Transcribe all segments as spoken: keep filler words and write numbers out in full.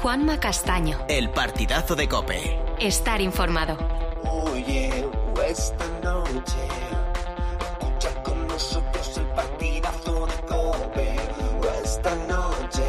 Juanma Castaño. El partidazo de COPE. Estar informado. Oye, esta noche escucha con nosotros el partidazo de COPE. Esta noche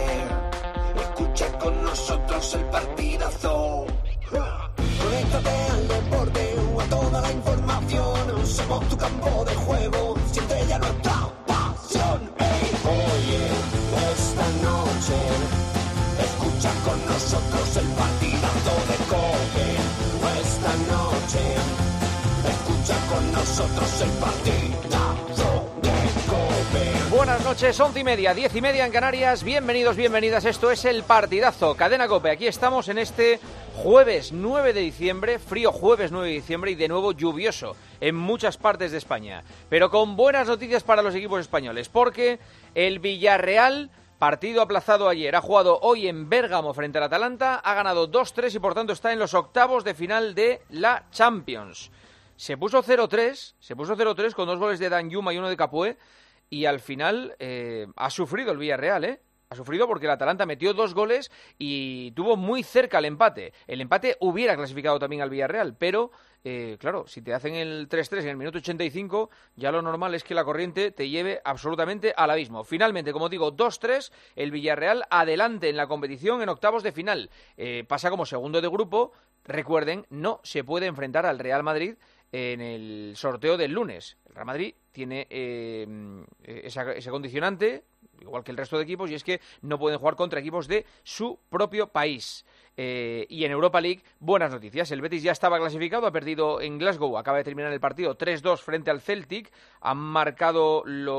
escucha con nosotros el partidazo. Conéctate al deporte o a toda la información. Somos tu campo de juego. Siente ya nuestra pasión. Hey, oye, esta noche escucha con nosotros el partidazo de COPE. Esta noche escucha con nosotros el partidazo de COPE. Buenas noches, once y media, diez y media en Canarias. Bienvenidos, bienvenidas. Esto es el partidazo. Cadena COPE. Aquí estamos en este jueves nueve de diciembre, frío jueves nueve de diciembre y de nuevo lluvioso en muchas partes de España. Pero con buenas noticias para los equipos españoles, porque el Villarreal, partido aplazado ayer, ha jugado hoy en Bérgamo frente al Atalanta, ha ganado dos tres y por tanto está en los octavos de final de la Champions. Se puso cero tres, se puso cero tres con dos goles de Dan Yuma y uno de Capué y al final eh, ha sufrido el Villarreal, ¿eh? Ha sufrido porque el Atalanta metió dos goles y tuvo muy cerca el empate. El empate hubiera clasificado también al Villarreal, pero, eh, claro, si te hacen el tres tres en el minuto ochenta y cinco, ya lo normal es que la corriente te lleve absolutamente al abismo. Finalmente, como digo, dos tres, el Villarreal adelante en la competición en octavos de final. Eh, pasa como segundo de grupo. Recuerden, no se puede enfrentar al Real Madrid en el sorteo del lunes. El Real Madrid tiene eh, esa, ese condicionante, igual que el resto de equipos, y es que no pueden jugar contra equipos de su propio país. Eh, y en Europa League, buenas noticias. El Betis ya estaba clasificado, ha perdido en Glasgow, acaba de terminar el partido tres dos frente al Celtic. Han marcado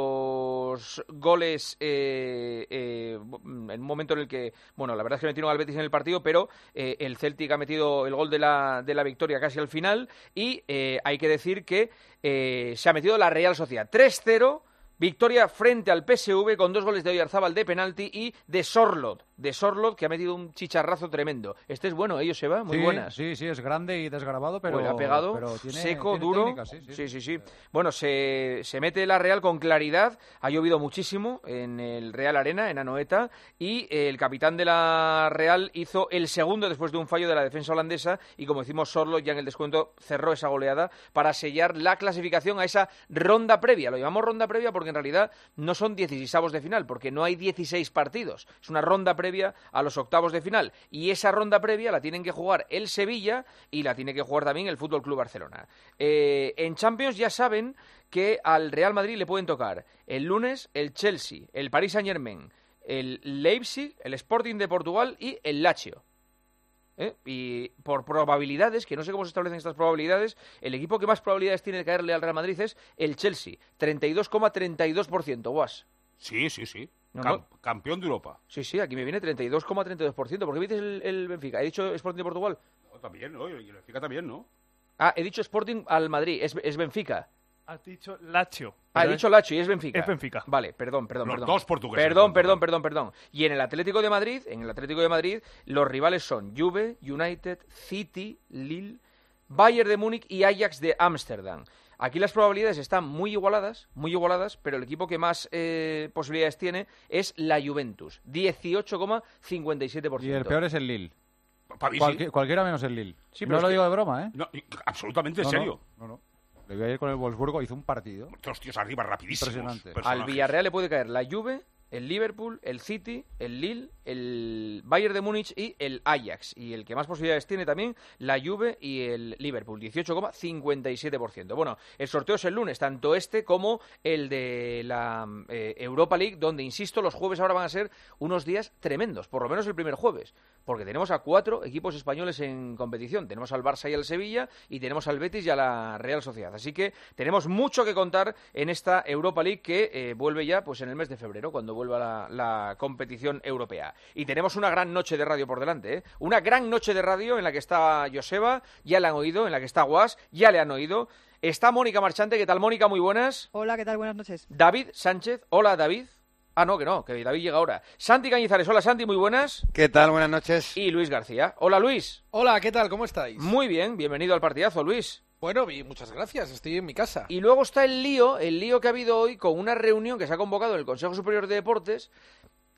los goles eh, eh, en un momento en el que, bueno, la verdad es que metieron al Betis en el partido, pero eh, el Celtic ha metido el gol de la, de la victoria casi al final. Y eh, hay que decir que eh, se ha metido la Real Sociedad tres cero. Victoria frente al P S V con dos goles de Oyarzábal de penalti y de Sorloth, de Sorloth que ha metido un chicharrazo tremendo. Este es bueno, ellos se va, muy sí, buenas. Sí, sí, es grande y desgrabado, pero pues ha pegado pero tiene, seco, tiene duro. Técnica, sí, sí, sí, sí, sí. Bueno, se, se mete la Real con claridad. Ha llovido muchísimo en el Real Arena, en Anoeta, y el capitán de la Real hizo el segundo después de un fallo de la defensa holandesa y, como decimos, Sorloth ya en el descuento cerró esa goleada para sellar la clasificación a esa ronda previa. Lo llamamos ronda previa porque en realidad no son dieciseisavos de final, porque no hay dieciséis partidos. Es una ronda previa a los octavos de final. Y esa ronda previa la tienen que jugar el Sevilla y la tiene que jugar también el F C Barcelona. Eh, en Champions ya saben que al Real Madrid le pueden tocar el lunes el Chelsea, el Paris Saint-Germain, el Leipzig, el Sporting de Portugal y el Lazio. ¿Eh? Y por probabilidades, que no sé cómo se establecen estas probabilidades, el equipo que más probabilidades tiene de caerle al Real Madrid es el Chelsea, treinta y dos coma treinta y dos por ciento, Guas. Sí, sí, sí. No, Cam- no. Campeón de Europa. Sí, sí, aquí me viene treinta y dos coma treinta y dos por ciento. ¿Por qué me dices el, el Benfica? ¿He dicho Sporting de Portugal? No, también, ¿no? Y el Benfica también, ¿no? Ah, he dicho Sporting al Madrid, es, es Benfica. Has dicho Lazio. Ah, he dicho Lazio y es Benfica. Es Benfica. Vale, perdón, perdón, Los perdón. dos portugueses. Perdón, perdón, perdón, perdón. Y en el Atlético de Madrid, en el Atlético de Madrid, los rivales son Juve, United, City, Lille, Bayern de Múnich y Ajax de Ámsterdam. Aquí las probabilidades están muy igualadas, muy igualadas, pero el equipo que más eh, posibilidades tiene es la Juventus, dieciocho coma cincuenta y siete por ciento. Y el peor es el Lille. Para mí Cualqui- sí. Cualquiera menos el Lille. Sí, pero no es lo que- digo de broma, ¿eh? No, y- absolutamente en No, serio. No, no, no. Le voy a ir con el Wolfsburgo, hizo un partido. Dos tíos arriba, rapidísimos. Impresionante. Al personajes. Villarreal le puede caer la Juve, el Liverpool, el City, el Lille, el Bayern de Múnich y el Ajax. Y el que más posibilidades tiene también, la Juve y el Liverpool, dieciocho coma cincuenta y siete por ciento. Bueno, el sorteo es el lunes, tanto este como el de la eh, Europa League, donde, insisto, los jueves ahora van a ser unos días tremendos, por lo menos el primer jueves, porque tenemos a cuatro equipos españoles en competición. Tenemos al Barça y al Sevilla, y tenemos al Betis y a la Real Sociedad. Así que tenemos mucho que contar en esta Europa League que eh, vuelve ya pues en el mes de febrero, cuando vuelva la, la competición europea. Y tenemos una gran noche de radio por delante, ¿eh? Una gran noche de radio en la que está Joseba, ya le han oído, en la que está Guas, ya le han oído. Está Mónica Marchante. ¿Qué tal, Mónica? Muy buenas. Hola, ¿qué tal? Buenas noches. David Sánchez. Hola, David. Ah, no, que no, que David llega ahora. Santi Cañizares. Hola, Santi, muy buenas. ¿Qué tal? Buenas noches. Y Luis García. Hola, Luis. Hola, ¿qué tal? ¿Cómo estáis? Muy bien, bienvenido al partidazo, Luis. Bueno, y muchas gracias, estoy en mi casa. Y luego está el lío, el lío que ha habido hoy con una reunión que se ha convocado en el Consejo Superior de Deportes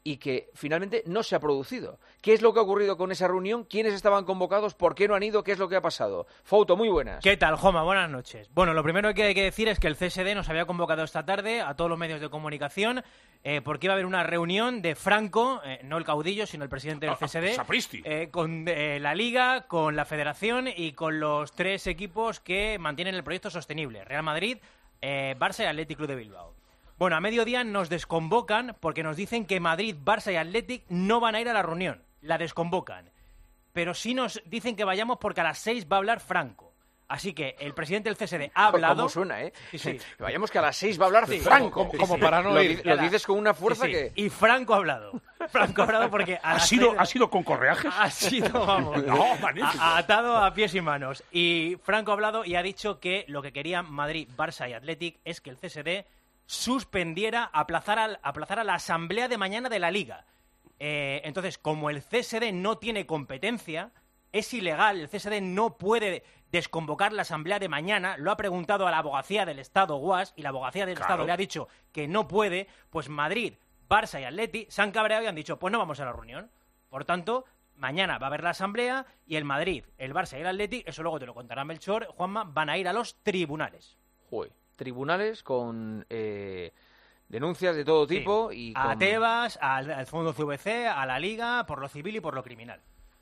y que finalmente no se ha producido. ¿Qué es lo que ha ocurrido con esa reunión? ¿Quiénes estaban convocados? ¿Por qué no han ido? ¿Qué es lo que ha pasado? Fouto, muy buenas. ¿Qué tal, Joma? Buenas noches. Bueno, lo primero que hay que decir es que el C S D nos había convocado esta tarde a todos los medios de comunicación eh, porque iba a haber una reunión de Franco, eh, no el caudillo, sino el presidente del C S D, Sapristi. eh, con eh, la Liga, con la Federación y con los tres equipos que mantienen el proyecto sostenible, Real Madrid, eh, Barça y Athletic Club de Bilbao. Bueno, a mediodía nos desconvocan porque nos dicen que Madrid, Barça y Athletic no van a ir a la reunión. La desconvocan. Pero sí nos dicen que vayamos porque a las seis va a hablar Franco. Así que el presidente del C S D ha hablado... ¿Cómo suena, eh? Sí, sí. Que vayamos que a las seis va a hablar Sí, Franco. como- como Sí, para no lo, ir. di- Lo dices con una fuerza Sí, sí. que... Y Franco ha hablado. Franco ha hablado porque a ¿Ha las sido, seis- ¿Ha sido con correajes? Ha sido, vamos, No, magnífico. a- atado a pies y manos. Y Franco ha hablado y ha dicho que lo que querían Madrid, Barça y Athletic es que el C S D suspendiera, aplazara, aplazara la asamblea de mañana de la Liga. Eh, entonces, como el C S D no tiene competencia, es ilegal, el C S D no puede desconvocar la asamblea de mañana, lo ha preguntado a la abogacía del Estado, U A S, y la abogacía del Claro. Estado le ha dicho que no puede, pues Madrid, Barça y Atleti se han cabreado y han dicho, pues no vamos a la reunión. Por tanto, mañana va a haber la asamblea y el Madrid, el Barça y el Atleti, eso luego te lo contará Melchor, Juanma, van a ir a los tribunales. Joder, tribunales con eh, denuncias de todo tipo y A con... Tebas, al, al Fondo C V C, a la Liga, por lo civil y por lo criminal.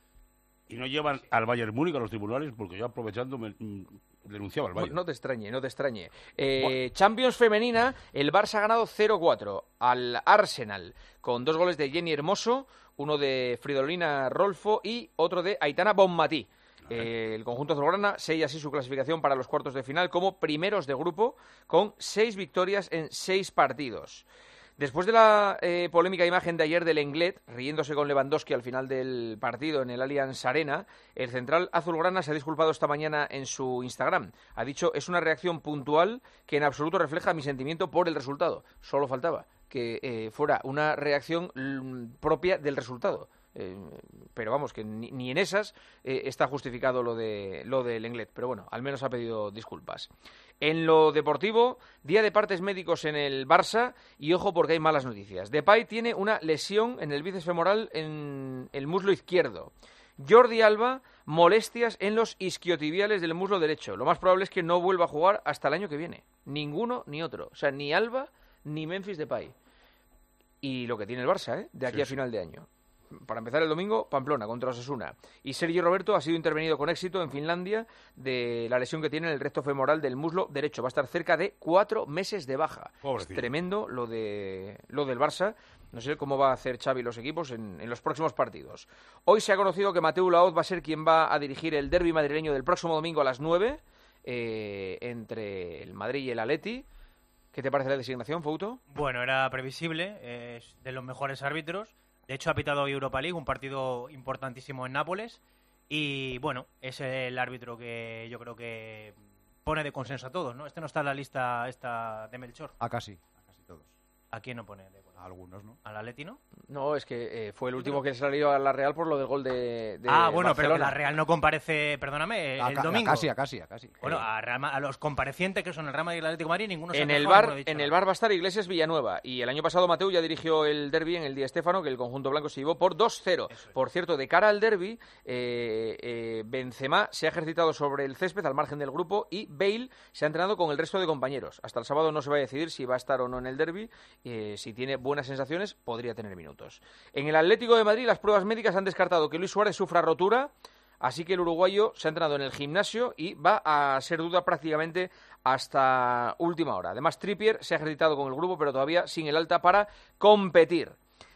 Y no llevan al Bayern Múnich a los tribunales porque yo aprovechando me mm, denunciaba al No, Bayern. no te extrañe, no te extrañe. Eh, Champions femenina, el Barça ha ganado cero cuatro al Arsenal, con dos goles de Jenny Hermoso, uno de Fridolina Rolfo y otro de Aitana Bonmatí. Eh, el conjunto azulgrana sella así su clasificación para los cuartos de final como primeros de grupo, con seis victorias en seis partidos. Después de la eh, polémica imagen de ayer del Lenglet, riéndose con Lewandowski al final del partido en el Allianz Arena, el central azulgrana se ha disculpado esta mañana en su Instagram. Ha dicho, es una reacción puntual que en absoluto refleja mi sentimiento por el resultado. Solo faltaba que eh, fuera una reacción mm, propia del resultado. Eh, pero vamos, que ni, ni en esas eh, está justificado lo de lo del Lenglet. Pero bueno, al menos ha pedido disculpas. En lo deportivo, día de partes médicos en el Barça y ojo porque hay malas noticias. Depay tiene una lesión en el bíceps femoral en el muslo izquierdo. Jordi Alba, molestias en los isquiotibiales del muslo derecho. Lo más probable es que no vuelva a jugar hasta el año que viene. Ninguno ni otro. O sea, ni Alba ni Memphis Depay. Y lo que tiene el Barça, ¿eh? De aquí Sí, a sí. final de año. Para empezar el domingo, Pamplona contra Osasuna. Y Sergio Roberto ha sido intervenido con éxito en Finlandia de la lesión que tiene en el recto femoral del muslo derecho. Va a estar cerca de cuatro meses de baja. Pobrecito. Es tremendo lo de lo del Barça. No sé cómo va a hacer Xavi los equipos en, en los próximos partidos. Hoy se ha conocido que Mateu Laoz va a ser quien va a dirigir el derbi madrileño del próximo domingo a las nueve eh, entre el Madrid y el Atleti. ¿Qué te parece la designación, Fouto? Bueno, era previsible, es de los mejores árbitros. De hecho, ha pitado hoy Europa League, un partido importantísimo en Nápoles. Y bueno, es el árbitro que yo creo que pone de consenso a todos, ¿no? Este no está en la lista esta de Melchor. A casi, a casi todos. ¿A quién no pone de A algunos, ¿no? ¿Al Atleti, no? No, es que eh, fue el último que salió a la Real por lo del gol de, de ah, bueno, pero que Barcelona. la Real no comparece, perdóname, A el ca- a domingo. casi, a casi, a casi. Bueno, a, Real Ma- a los comparecientes que son el Real Madrid y el Atlético de Madrid, ninguno se En ha el quejado, bar, ninguno ha dicho en el nada. bar va a estar Iglesias Villanueva y el año pasado Mateu ya dirigió el derbi en el Di Stéfano, que el conjunto blanco se llevó por dos cero. Eso es. Por cierto, de cara al derbi, eh, eh, Benzema se ha ejercitado sobre el césped al margen del grupo y Bale se ha entrenado con el resto de compañeros. Hasta el sábado no se va a decidir si va a estar o no en el derbi. Eh, si tiene buenas sensaciones, podría tener minutos. En el Atlético de Madrid, las pruebas médicas han descartado que Luis Suárez sufra rotura. Así que el uruguayo se ha entrenado en el gimnasio y va a ser duda prácticamente hasta última hora. Además, Trippier se ha ejercitado con el grupo, pero todavía sin el alta para competir.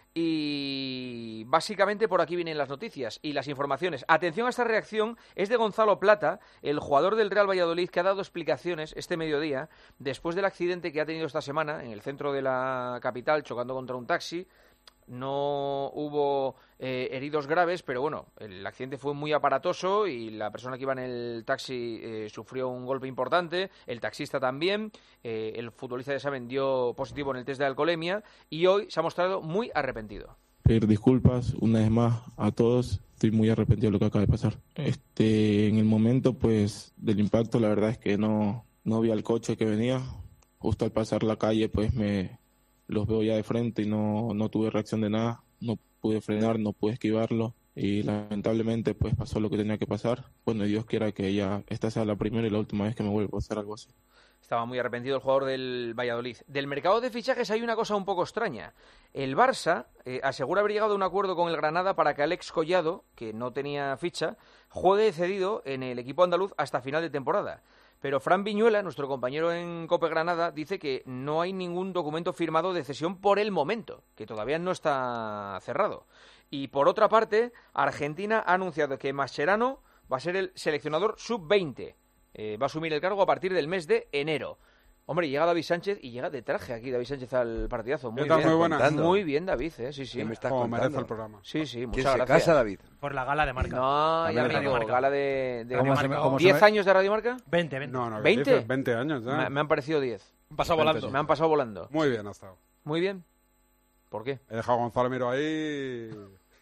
Y básicamente por aquí vienen las noticias y las informaciones. Atención a esta reacción, es de Gonzalo Plata, el jugador del Real Valladolid, que ha dado explicaciones este mediodía después del accidente que ha tenido esta semana en el centro de la capital, chocando contra un taxi. No hubo eh, heridos graves, pero bueno, el accidente fue muy aparatoso y la persona que iba en el taxi eh, sufrió un golpe importante, el taxista también, eh, el futbolista de Saben dio positivo en el test de alcoholemia y hoy se ha mostrado muy arrepentido. Pedir disculpas una vez más a todos, estoy muy arrepentido de lo que acaba de pasar. Este, en el momento pues del impacto la verdad es que no, no vi al coche que venía, justo al pasar la calle pues me... los veo ya de frente y no, no tuve reacción de nada, no pude frenar, no pude esquivarlo y lamentablemente pues pasó lo que tenía que pasar. Bueno, Dios quiera que ya esta sea la primera y la última vez que me vuelva a pasar algo así. Estaba muy arrepentido el jugador del Valladolid. Del mercado de fichajes hay una cosa un poco extraña. El Barça eh, asegura haber llegado a un acuerdo con el Granada para que Alex Collado, que no tenía ficha, juegue cedido en el equipo andaluz hasta final de temporada. Pero Fran Viñuela, nuestro compañero en Cope Granada, dice que no hay ningún documento firmado de cesión por el momento, que todavía no está cerrado. Y por otra parte, Argentina ha anunciado que Mascherano va a ser el seleccionador sub veinte. Eh, va a asumir el cargo a partir del mes de enero. Hombre, llega David Sánchez y llega de traje aquí David Sánchez al partidazo. Muy bien, muy buena. Muy bien, David, ¿eh? Sí, sí. ¿Qué me estás Como contando? Merece el programa. Sí, sí, muchas ¿Quién gracias. se casa, David? Por la gala de Marca. No, ya amigo, gala de, de ¿Cómo de se me- Marca. cómo se ¿diez me- años de Radio Marca? veinte, veinte. No, no, ¿qué ¿veinte? dices? veinte años ya. Me, me han parecido diez. Han pasado volando. Me han pasado volando. Muy bien ha estado. Muy bien. ¿Por qué? He dejado a Gonzalo Miro ahí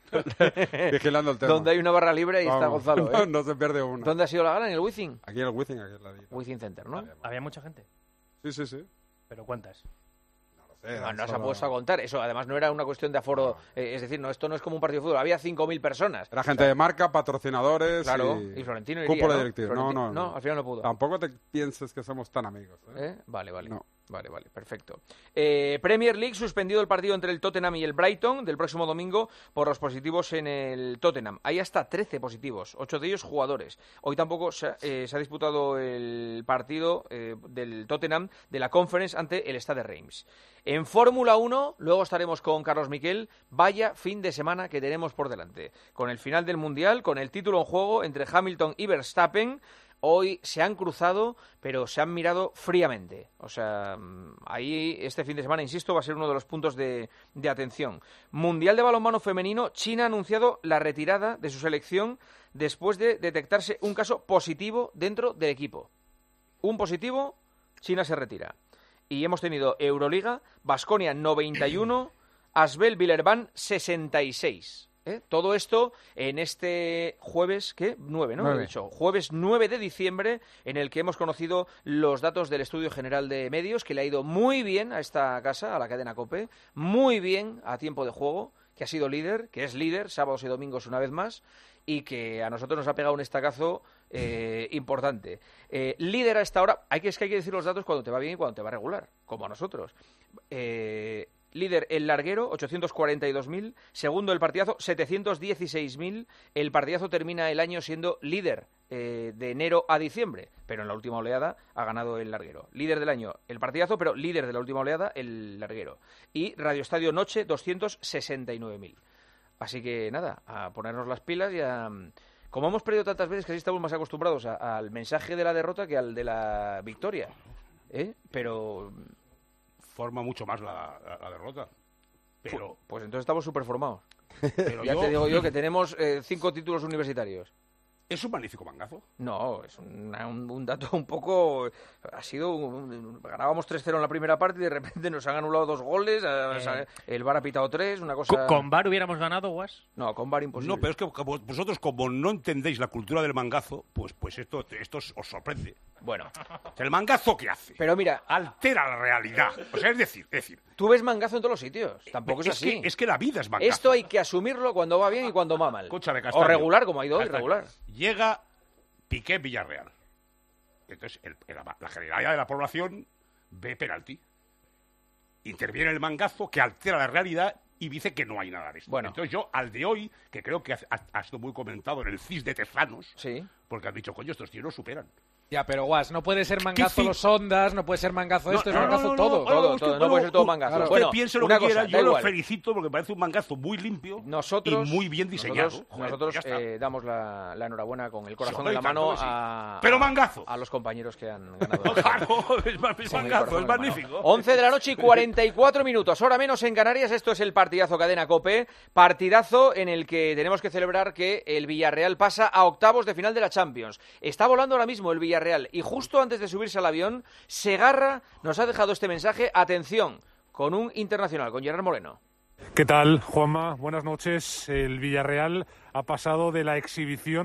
vigilando el tema. Donde hay una barra libre y está Vamos. Gonzalo, ¿eh? No, no se pierde una. ¿Dónde ha sido la gala? ¿En el Wizzing? Aquí en el Wizzing, aquí en la vida. Wizzing Center, ¿no? Había mucha gente. Sí, sí, sí. ¿Pero cuántas? No, no se ha puesto a contar. Eso además no era una cuestión de aforo. Eh, es decir, no, esto no es como un partido de fútbol. Había cinco mil personas. Era gente de marca, patrocinadores. Claro, y, y Florentino iría, cúpula ¿no? directiva. No, Florentino- no, no, al final no pudo. Tampoco te pienses que somos tan amigos. ¿eh? ¿Eh? Vale, vale. No. Vale, vale, perfecto. Eh, Premier League, suspendido el partido entre el Tottenham y el Brighton del próximo domingo por los positivos en el Tottenham. Hay hasta trece positivos, ocho de ellos jugadores. Hoy tampoco se, ha- eh, se ha disputado el partido eh, del Tottenham de la Conference ante el Stade Reims. En Fórmula uno, luego estaremos con Carlos Miquel. Vaya fin de semana que tenemos por delante. Con el final del Mundial, con el título en juego entre Hamilton y Verstappen. Hoy se han cruzado, pero se han mirado fríamente. O sea, mm, ahí este fin de semana, insisto, va a ser uno de los puntos de, de atención. Mundial de balonmano femenino, China ha anunciado la retirada de su selección después de detectarse un caso positivo dentro del equipo. Un positivo, China se retira. Y hemos tenido Euroliga, Baskonia noventa y uno, Asbel Villerban sesenta y seis. ¿Eh? Todo esto en este jueves, ¿qué? nueve, ¿no? nueve. He dicho, jueves nueve de diciembre, en el que hemos conocido los datos del Estudio General de Medios, que le ha ido muy bien a esta casa, a la cadena COPE, muy bien a tiempo de juego, que ha sido líder, que es líder, sábados y domingos una vez más, y que a nosotros nos ha pegado un estacazo eh, importante. Eh, líder a esta hora, hay que, es que hay que decir los datos cuando te va bien y cuando te va regular, como a nosotros. Eh... Líder el larguero, ochocientos cuarenta y dos mil. Segundo el partidazo, setecientos dieciséis mil. El partidazo termina el año siendo líder eh, de enero a diciembre. Pero en la última oleada ha ganado el larguero. Líder del año el partidazo, pero líder de la última oleada el larguero. Y Radio Estadio Noche, doscientos sesenta y nueve mil. Así que nada, a ponernos las pilas y a... Como hemos perdido tantas veces que así estamos más acostumbrados a, al mensaje de la derrota que al de la victoria. ¿Eh? Pero... Forma mucho más la, la, la derrota. Pero, Pues, pues entonces estamos súper formados. pero Ya yo- te digo yo que tenemos eh, cinco títulos universitarios. Es un magnífico mangazo. No, es una- un, un dato un poco... Ha sido... un- ganábamos tres cero en la primera parte y de repente nos han anulado dos goles. Eh. El V A R ha pitado tres, una ¿Con, cosa... con V A R hubiéramos ganado, Guas? No, con V A R imposible. No, pero es que como vosotros, como no entendéis la cultura del mangazo, pues, pues esto, esto os os sorprende. Bueno, ¿El mangazo qué hace? pero mira, Altera la realidad. O sea, es decir, es decir tú ves mangazo en todos los sitios. Tampoco es, es, así. que, es que la vida es mangazo. Esto hay que asumirlo cuando va bien y cuando va mal. Escúchame, O Castaño. regular, como ha ido hoy, Castaño. regular. Llega Piqué Villarreal. Entonces, el- la, la generalidad de la población ve penalti. Interviene el mangazo que altera la realidad y dice que no hay nada de esto. Bueno. Entonces yo, al de hoy, que creo que ha, ha- ha sido muy comentado en el C I S de Tezanos, Sí. porque han dicho, coño, estos tíos lo superan. Ya, pero Guas, no puede ser mangazo ¿Qué fi- los ondas, no puede ser mangazo esto, No, es no, mangazo no, no, todo. no, Todo, usted- todo, no puede ser todo mangazo. claro. Usted Bueno, piense lo una que cosa, quiera, da yo lo igual. felicito porque parece un mangazo muy limpio Nosotros, y muy bien diseñado. Nosotros, Joder, nosotros, ya está. eh, damos la, la enhorabuena con el corazón hombre, en la claro mano que sí. a, Pero a- mangazo. a los compañeros que han ganado. No, claro, es, ma- es Con el mangazo, corazón es en la mano. magnífico. once de la noche y cuarenta y cuatro minutos, hora menos en Canarias. Esto es el partidazo Cadena COPE, partidazo en el que tenemos que celebrar que el Villarreal pasa a octavos de final de la Champions. Está volando ahora mismo el Villarreal y justo antes de subirse al avión, Segarra nos ha dejado este mensaje. Atención, con un internacional, con Gerard Moreno. ¿Qué tal, Juanma? Buenas noches. El Villarreal ha pasado de la exhibición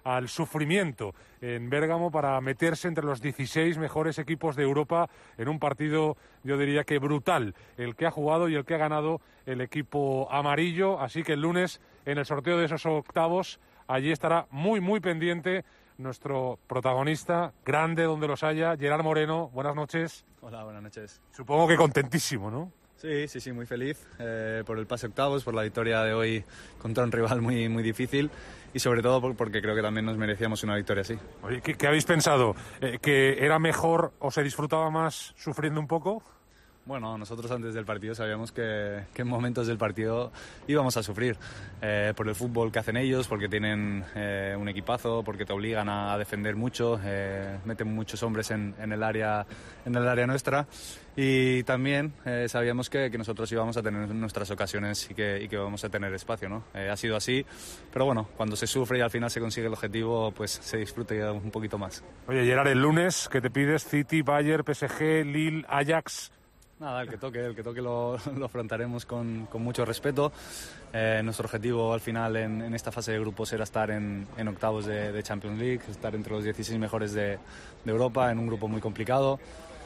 al sufrimiento en Bérgamo para meterse entre los dieciséis mejores equipos de Europa en un partido, yo diría que brutal, el que ha jugado y el que ha ganado el equipo amarillo. Así que el lunes, en el sorteo de esos octavos, allí estará muy, muy pendiente nuestro protagonista, grande donde los haya, Gerard Moreno. Buenas noches. Hola, buenas noches. Supongo que contentísimo, ¿no? Sí, sí, sí, muy feliz eh, por el pase octavos, por la victoria de hoy contra un rival muy, muy difícil y sobre todo por, porque creo que también nos merecíamos una victoria así. Oye, ¿qué, qué habéis pensado? Eh, ¿Que era mejor o se disfrutaba más sufriendo un poco? Bueno, nosotros antes del partido sabíamos que, que en momentos del partido íbamos a sufrir eh, por el fútbol que hacen ellos, porque tienen eh, un equipazo, porque te obligan a defender mucho, eh, meten muchos hombres en, en, el área, en el área nuestra y también eh, sabíamos que, que nosotros íbamos a tener nuestras ocasiones y que, y que íbamos a tener espacio, ¿no? Eh, ha sido así, pero bueno, cuando se sufre y al final se consigue el objetivo, pues se disfruta un poquito más. Oye, Gerard, el lunes, ¿qué te pides? City, Bayern, P S G, Lille, Ajax... Nada, el que toque, el que toque lo, lo afrontaremos con, con mucho respeto. Eh, nuestro objetivo al final en, en esta fase de grupos era estar en, en octavos de, de Champions League, estar entre los dieciséis mejores de, de Europa en un grupo muy complicado.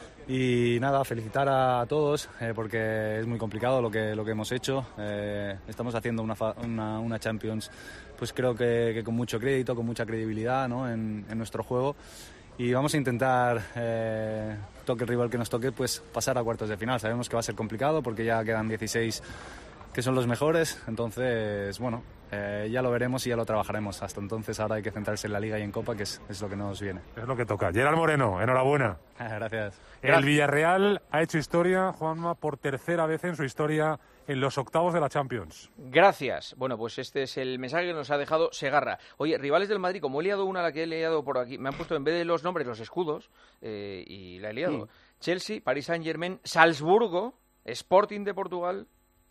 Y nada, felicitar a todos eh, porque es muy complicado lo que, lo que hemos hecho. Eh, estamos haciendo una, una, una Champions, pues creo que, que con mucho crédito, con mucha credibilidad, ¿no? en, en nuestro juego. Y vamos a intentar, eh, toque el rival que nos toque, pues pasar a cuartos de final. Sabemos que va a ser complicado porque ya quedan dieciséis que son los mejores. Entonces, bueno, eh, ya lo veremos y ya lo trabajaremos. Hasta entonces ahora hay que centrarse en la Liga y en Copa, que es, es lo que nos viene. Es lo que toca. Gerard Moreno, enhorabuena. Gracias. El Villarreal ha hecho historia, Juanma, por tercera vez en su historia en los octavos de la Champions. Gracias. Bueno, pues este es el mensaje que nos ha dejado Segarra. Oye, rivales del Madrid, como he liado una, la que he liado por aquí, me han puesto en vez de los nombres los escudos, eh, y la he liado. Sí. Chelsea, Paris Saint-Germain, Salzburgo, Sporting de Portugal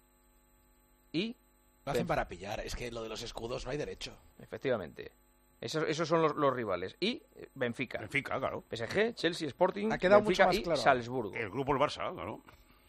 y... Lo hacen para pillar, es que lo de los escudos no hay derecho. Efectivamente. Esos, esos son los, los rivales. Y Benfica. Benfica, claro. P S G, Chelsea, Sporting, ha quedado Benfica mucho más y claro. Salzburgo. El grupo el Barça, claro.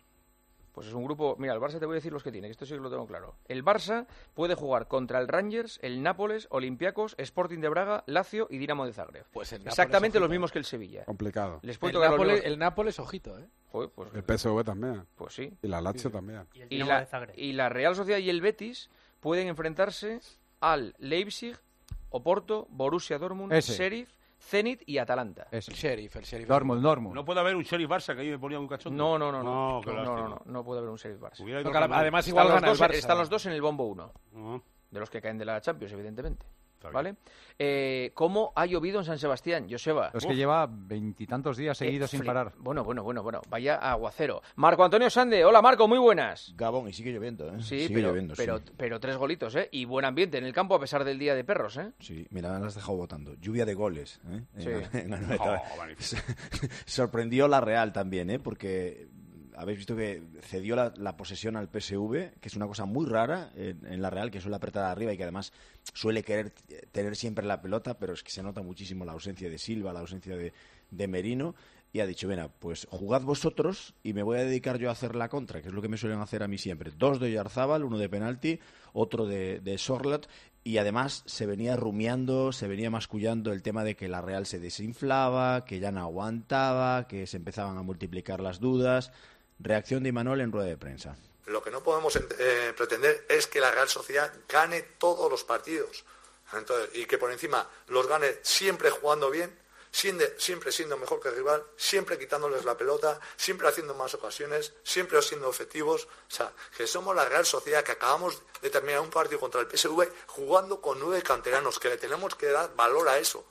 Pues es un grupo... Mira, el Barça te voy a decir los que tiene, que esto sí que lo tengo claro. El Barça puede jugar contra el Rangers, el Nápoles, Olympiacos, Sporting de Braga, Lazio y Dinamo de Zagreb. Pues el exactamente los mismos que el Sevilla. Complicado. Les puede el, tocar Nápoles, los... el Nápoles, ojito, ¿eh? Joder, pues... El P S V también. Pues sí. Y la Lazio sí, sí. también. Y, el y, Dinamo la, de Zagreb. y la Real Sociedad y el Betis pueden enfrentarse al Leipzig, Oporto, Borussia Dortmund, Ese. Sheriff, Zenit y Atalanta. Ese. El Sheriff, el Sheriff. Dortmund, Dortmund. No puede haber un Sheriff Barça, que ahí me ponía muy cachondo. No, no, no. No, No, qué no, no, lástima. no, no puede haber un Sheriff Barça. Hubiera ido No, Ramón. además Están igual los, gana el dos, Barça. están los dos en el bombo uno, Ah, de los que caen de la Champions, evidentemente. está ¿Vale? Eh, ¿Cómo ha llovido en San Sebastián, Joseba? Es que lleva veintitantos días seguidos Eh, sin fli- parar. Bueno, bueno, bueno, bueno. Vaya aguacero. Marco Antonio Sande. Hola, Marco, muy buenas. Gabón, y sigue lloviendo, ¿eh? Sí, sigue pero, lloviendo, pero, sí. pero tres golitos, ¿eh? Y buen ambiente en el campo a pesar del día de perros, ¿eh? Sí, mira, me las has dejado votando. Lluvia de goles, ¿eh? Sí. En, en Anoeta. Oh, magnífico. Sorprendió la Real también, ¿eh? Porque habéis visto que cedió la, la posesión al P S V, que es una cosa muy rara en, en la Real, que suele apretar arriba y que además suele querer tener siempre la pelota, pero es que se nota muchísimo la ausencia de Silva, la ausencia de, de Merino, y ha dicho, bueno, pues jugad vosotros y me voy a dedicar yo a hacer la contra, que es lo que me suelen hacer a mí siempre. Dos de Oyarzábal, uno de penalti, otro de, de Sorloth, y además se venía rumiando, se venía mascullando el tema de que la Real se desinflaba, que ya no aguantaba, que se empezaban a multiplicar las dudas. Reacción de Imanol en rueda de prensa. Lo que no podemos eh, pretender es que la Real Sociedad gane todos los partidos. Entonces, y que por encima los gane siempre jugando bien, siempre, siempre siendo mejor que el rival, siempre quitándoles la pelota, siempre haciendo más ocasiones, siempre siendo efectivos. O sea, que somos la Real Sociedad, que acabamos de terminar un partido contra el P S V jugando con nueve canteranos, que le tenemos que dar valor a eso.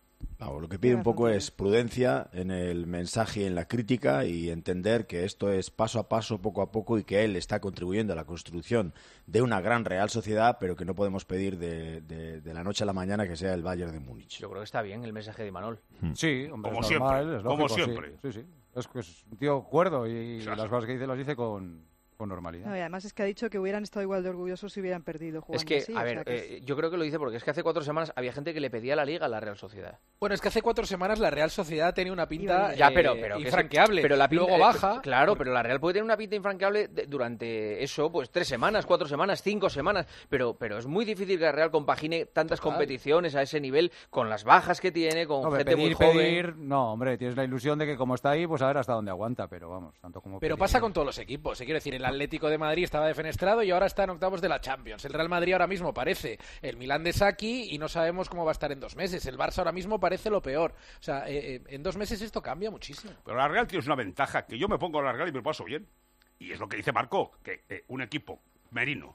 No, lo que pide un poco es prudencia en el mensaje y en la crítica y entender que esto es paso a paso, poco a poco, y que él está contribuyendo a la construcción de una gran Real Sociedad, pero que no podemos pedir de, de, de la noche a la mañana que sea el Bayern de Múnich. Yo creo que está bien el mensaje de Imanol. Sí, hombre, Como es siempre, normal, es como lógico, sí. siempre. Sí, sí. Es que es un tío cuerdo y Exacto. las cosas que dice las dice con, con normalidad. No, y además es que ha dicho que hubieran estado igual de orgullosos si hubieran perdido jugando Es que, así, a o ver, sea que es- eh, yo creo que lo dice porque es que hace cuatro semanas había gente que le pedía la Liga a la Real Sociedad. Bueno, es que hace cuatro semanas la Real Sociedad tenía una pinta Ya, eh, pero, pero que se- infranqueable. pero la pinta, Luego eh, baja. claro, pero la Real puede tener una pinta infranqueable de- durante eso, pues tres semanas, cuatro semanas, cinco semanas. Pero, pero es muy difícil que la Real compagine tantas Total. competiciones a ese nivel con las bajas que tiene, con Hombre, gente pedir, muy joven. pedir, no, hombre, tienes la ilusión de que como está ahí, pues a ver hasta dónde aguanta, pero vamos, tanto como Pero pedir. pasa con todos los equipos. eh, Quiero decir, el Atlético de Madrid estaba defenestrado y ahora está en octavos de la Champions. El Real Madrid ahora mismo parece el Milán de Saki y no sabemos cómo va a estar en dos meses. El Barça ahora mismo parece lo peor. O sea, eh, eh, en dos meses esto cambia muchísimo. Pero la Real tiene una ventaja, que yo me pongo a la Real y me lo paso bien. Y es lo que dice Marco, que eh, un equipo, Merino,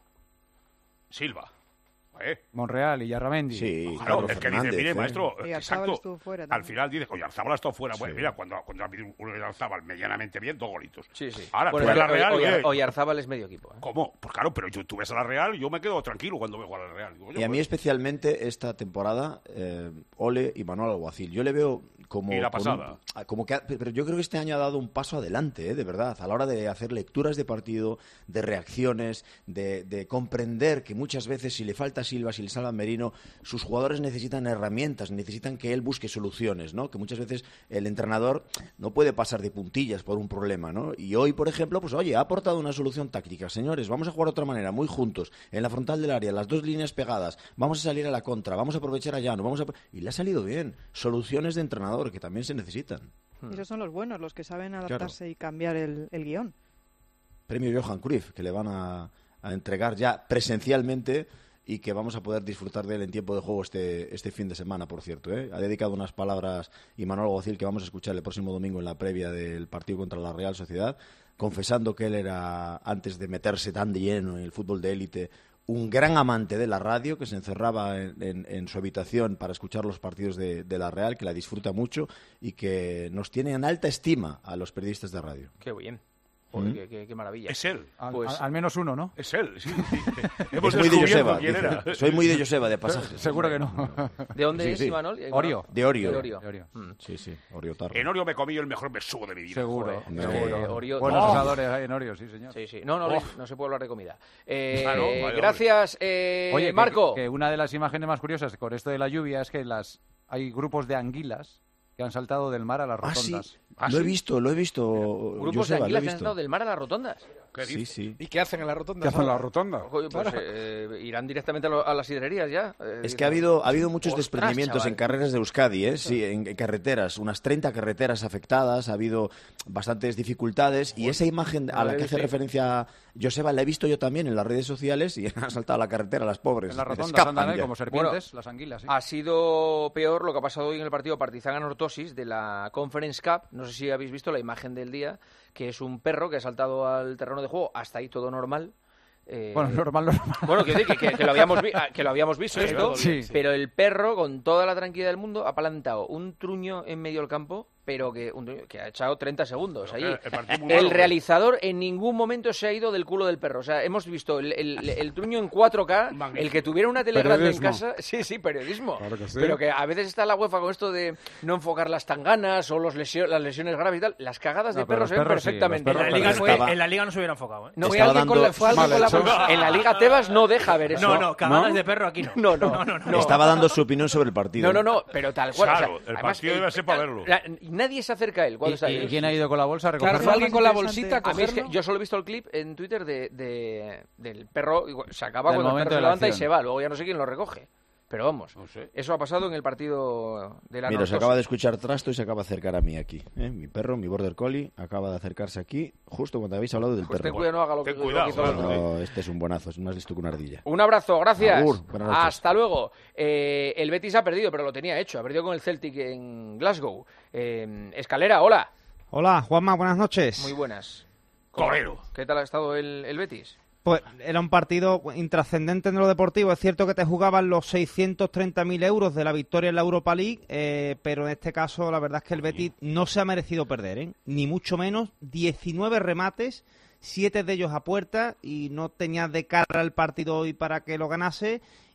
Silva, ¿eh? Monreal y Yarramendi. Sí, Claro, Carlos es que dice, Fernández, mire, ¿eh? maestro, Y Arzábal exacto. estuvo fuera Al también. final dice, oye, Arzábal ha estado fuera. Bueno, Sí. mira, cuando, cuando ha habido uno de Arzábal medianamente bien, dos golitos. Sí, sí. Ahora, Bueno, tú ves la Oy- Real, Oy- oye, Oyarzábal es medio equipo. ¿eh? ¿cómo? Pues claro, pero yo, tú ves a la Real y yo me quedo tranquilo cuando veo a la Real. Digo, oye, Y a mí pues, especialmente esta temporada, eh, Ole y Manuel Alguacil. Yo le veo como... Y la con pasada. un- ah, como que, ha- pero yo creo que este año ha dado un paso adelante, eh, de verdad, a la hora de hacer lecturas de partido, de reacciones, de, de comprender que muchas veces si le falta Silva, si le salva Merino, sus jugadores necesitan herramientas, necesitan que él busque soluciones, ¿no? Que muchas veces el entrenador no puede pasar de puntillas por un problema, ¿no? Y hoy, por ejemplo, pues oye, ha aportado una solución táctica. Señores, vamos a jugar de otra manera, muy juntos, en la frontal del área, las dos líneas pegadas, vamos a salir a la contra, vamos a aprovechar a Llano, vamos a... Y le ha salido bien. Soluciones de entrenador que también se necesitan. y esos son los buenos, los que saben adaptarse y cambiar el, el guión. Premio Johan Cruyff, que le van a, a entregar ya presencialmente y que vamos a poder disfrutar de él en tiempo de juego este, este fin de semana, por cierto, ¿eh? Ha dedicado unas palabras Imanol Alguacil que vamos a escuchar el próximo domingo en la previa del partido contra la Real Sociedad, confesando que él era, antes de meterse tan de lleno en el fútbol de élite, un gran amante de la radio, que se encerraba en, en- en su habitación para escuchar los partidos de, de la Real, que la disfruta mucho y que nos tiene en alta estima a los periodistas de radio. Qué bien. Joder, Mm. qué, qué- qué maravilla. es él. Al, Pues- al- al menos uno, ¿no? Es él, sí. sí. Es Hemos muy de descubierto Joseba. quién dice. era. Soy muy de Joseba, de pasaje. Seguro que no. ¿De dónde Sí, es, sí. Imanol? Orio. De Orio. De Orio. De Orio. Mm. Sí, sí, Orio Tarra. En Orio me comí yo el mejor besugo de mi vida. Seguro. Joder, Seguro. eh, Orio- Buenos no. asadores hay en Orio, sí, señor. Sí, sí. No, no, Oh. no se puede hablar de comida. Eh, Ah, no, vale, gracias, eh, Oye, que- Marco. Que, una de las imágenes más curiosas con esto de la lluvia es que las hay grupos de anguilas que han saltado del mar a las Ah, sí. rotondas. ¿Ah, Lo he sí? visto, lo he visto. Grupos de Joseba, lo he anguilas que han visto. estado del mar a las rotondas. ¿Qué Sí, dices? sí. ¿Y qué hacen en la rotonda? ¿Qué hacen la rotonda? Oye, pues eh, irán directamente a, lo- a las sidrerías ya. Eh, Es que ha habido, ha habido muchos Ostras, desprendimientos chaval. en carreras de Euskadi, ¿eh? Sí, en, en carreteras, unas treinta carreteras afectadas, ha habido bastantes dificultades y esa imagen a la que hace sí. referencia Joseba la he visto yo también en las redes sociales y han saltado a la carretera las pobres. En las rotondas Escapan andan, ¿eh? ya. Como serpientes, las anguilas. ¿sí? Ha sido peor lo que ha pasado hoy en el partido Partizan-Anortosis de la Conference Cup. No sé si habéis visto la imagen del día, que es un perro que ha saltado al terreno de juego. Hasta ahí todo normal. Eh, Bueno, normal, normal. Bueno, quiero decir que, que- que lo habíamos vi- ah, que lo habíamos visto Sí, esto, sí. pero el perro, con toda la tranquilidad del mundo, ha plantado un truño en medio del campo, pero que, un truño que ha echado treinta segundos Pero ahí. que el partido muy El malo, ¿qué? realizador en ningún momento se ha ido del culo del perro. O sea, hemos visto el, el- el truño en cuatro K, Magnífico. el que tuviera una tele grande en Periodismo. casa. Sí, sí, periodismo. Claro que sí. Pero que a veces está la UEFA con esto de no enfocar las tanganas o los lesio- las lesiones graves y tal. Las cagadas de No, pero perros los se ven perros sí, los perfectamente. En la, perros liga Pero fue- estaba- en la liga no se hubiera enfocado, ¿eh? No, fue Estaba alguien con la, dando- fue alguien Mal con la- hecho. En la Liga Tebas no deja ver eso. No, no, cagadas ¿No? de perro aquí no. No, no, no, no. Estaba dando su opinión sobre el partido. No, no, no, pero tal cual. Claro, o sea, el además, partido debe ser para verlo. la- Nadie se acerca a él cuando ¿Y, está y ahí. quién ha ido con la bolsa a recogerlo? Claro, fue alguien con la Interesante. bolsita a A mí es que cogerlo. yo solo he visto el clip en Twitter de, de- del perro, igual, se acaba Del cuando el momento perro de se la levanta y acción. se va, luego ya no sé quién lo recoge. Pero vamos, No sé. eso ha pasado en el partido de la Mira, se Nortosis. acaba de escuchar Trasto y se acaba de acercar a mí aquí. ¿eh? Mi perro, mi border collie, acaba de acercarse aquí justo cuando habéis hablado del Pues ten perro. cuidado, no haga lo que, Ten lo que cuidado, hizo el otro. claro. No, este es un buenazo, es más listo que una ardilla. Un abrazo, gracias. Agur, buenas noches. Hasta luego. Eh, el Betis ha perdido, pero lo tenía hecho. Ha perdido con el Celtic en Glasgow. Eh, Escalera, hola. Hola, Juanma, buenas noches. Muy buenas. Torero. ¿Qué tal ha estado el, el Betis? Pues era un partido intrascendente en lo deportivo. Es cierto que te jugaban los seiscientos treinta mil euros de la victoria en la Europa League, eh, pero en este caso la verdad es que el Betis no se ha merecido perder, ¿eh? Ni mucho menos. diecinueve remates, siete de ellos a puerta, y no tenía de cara el partido hoy para que lo ganase.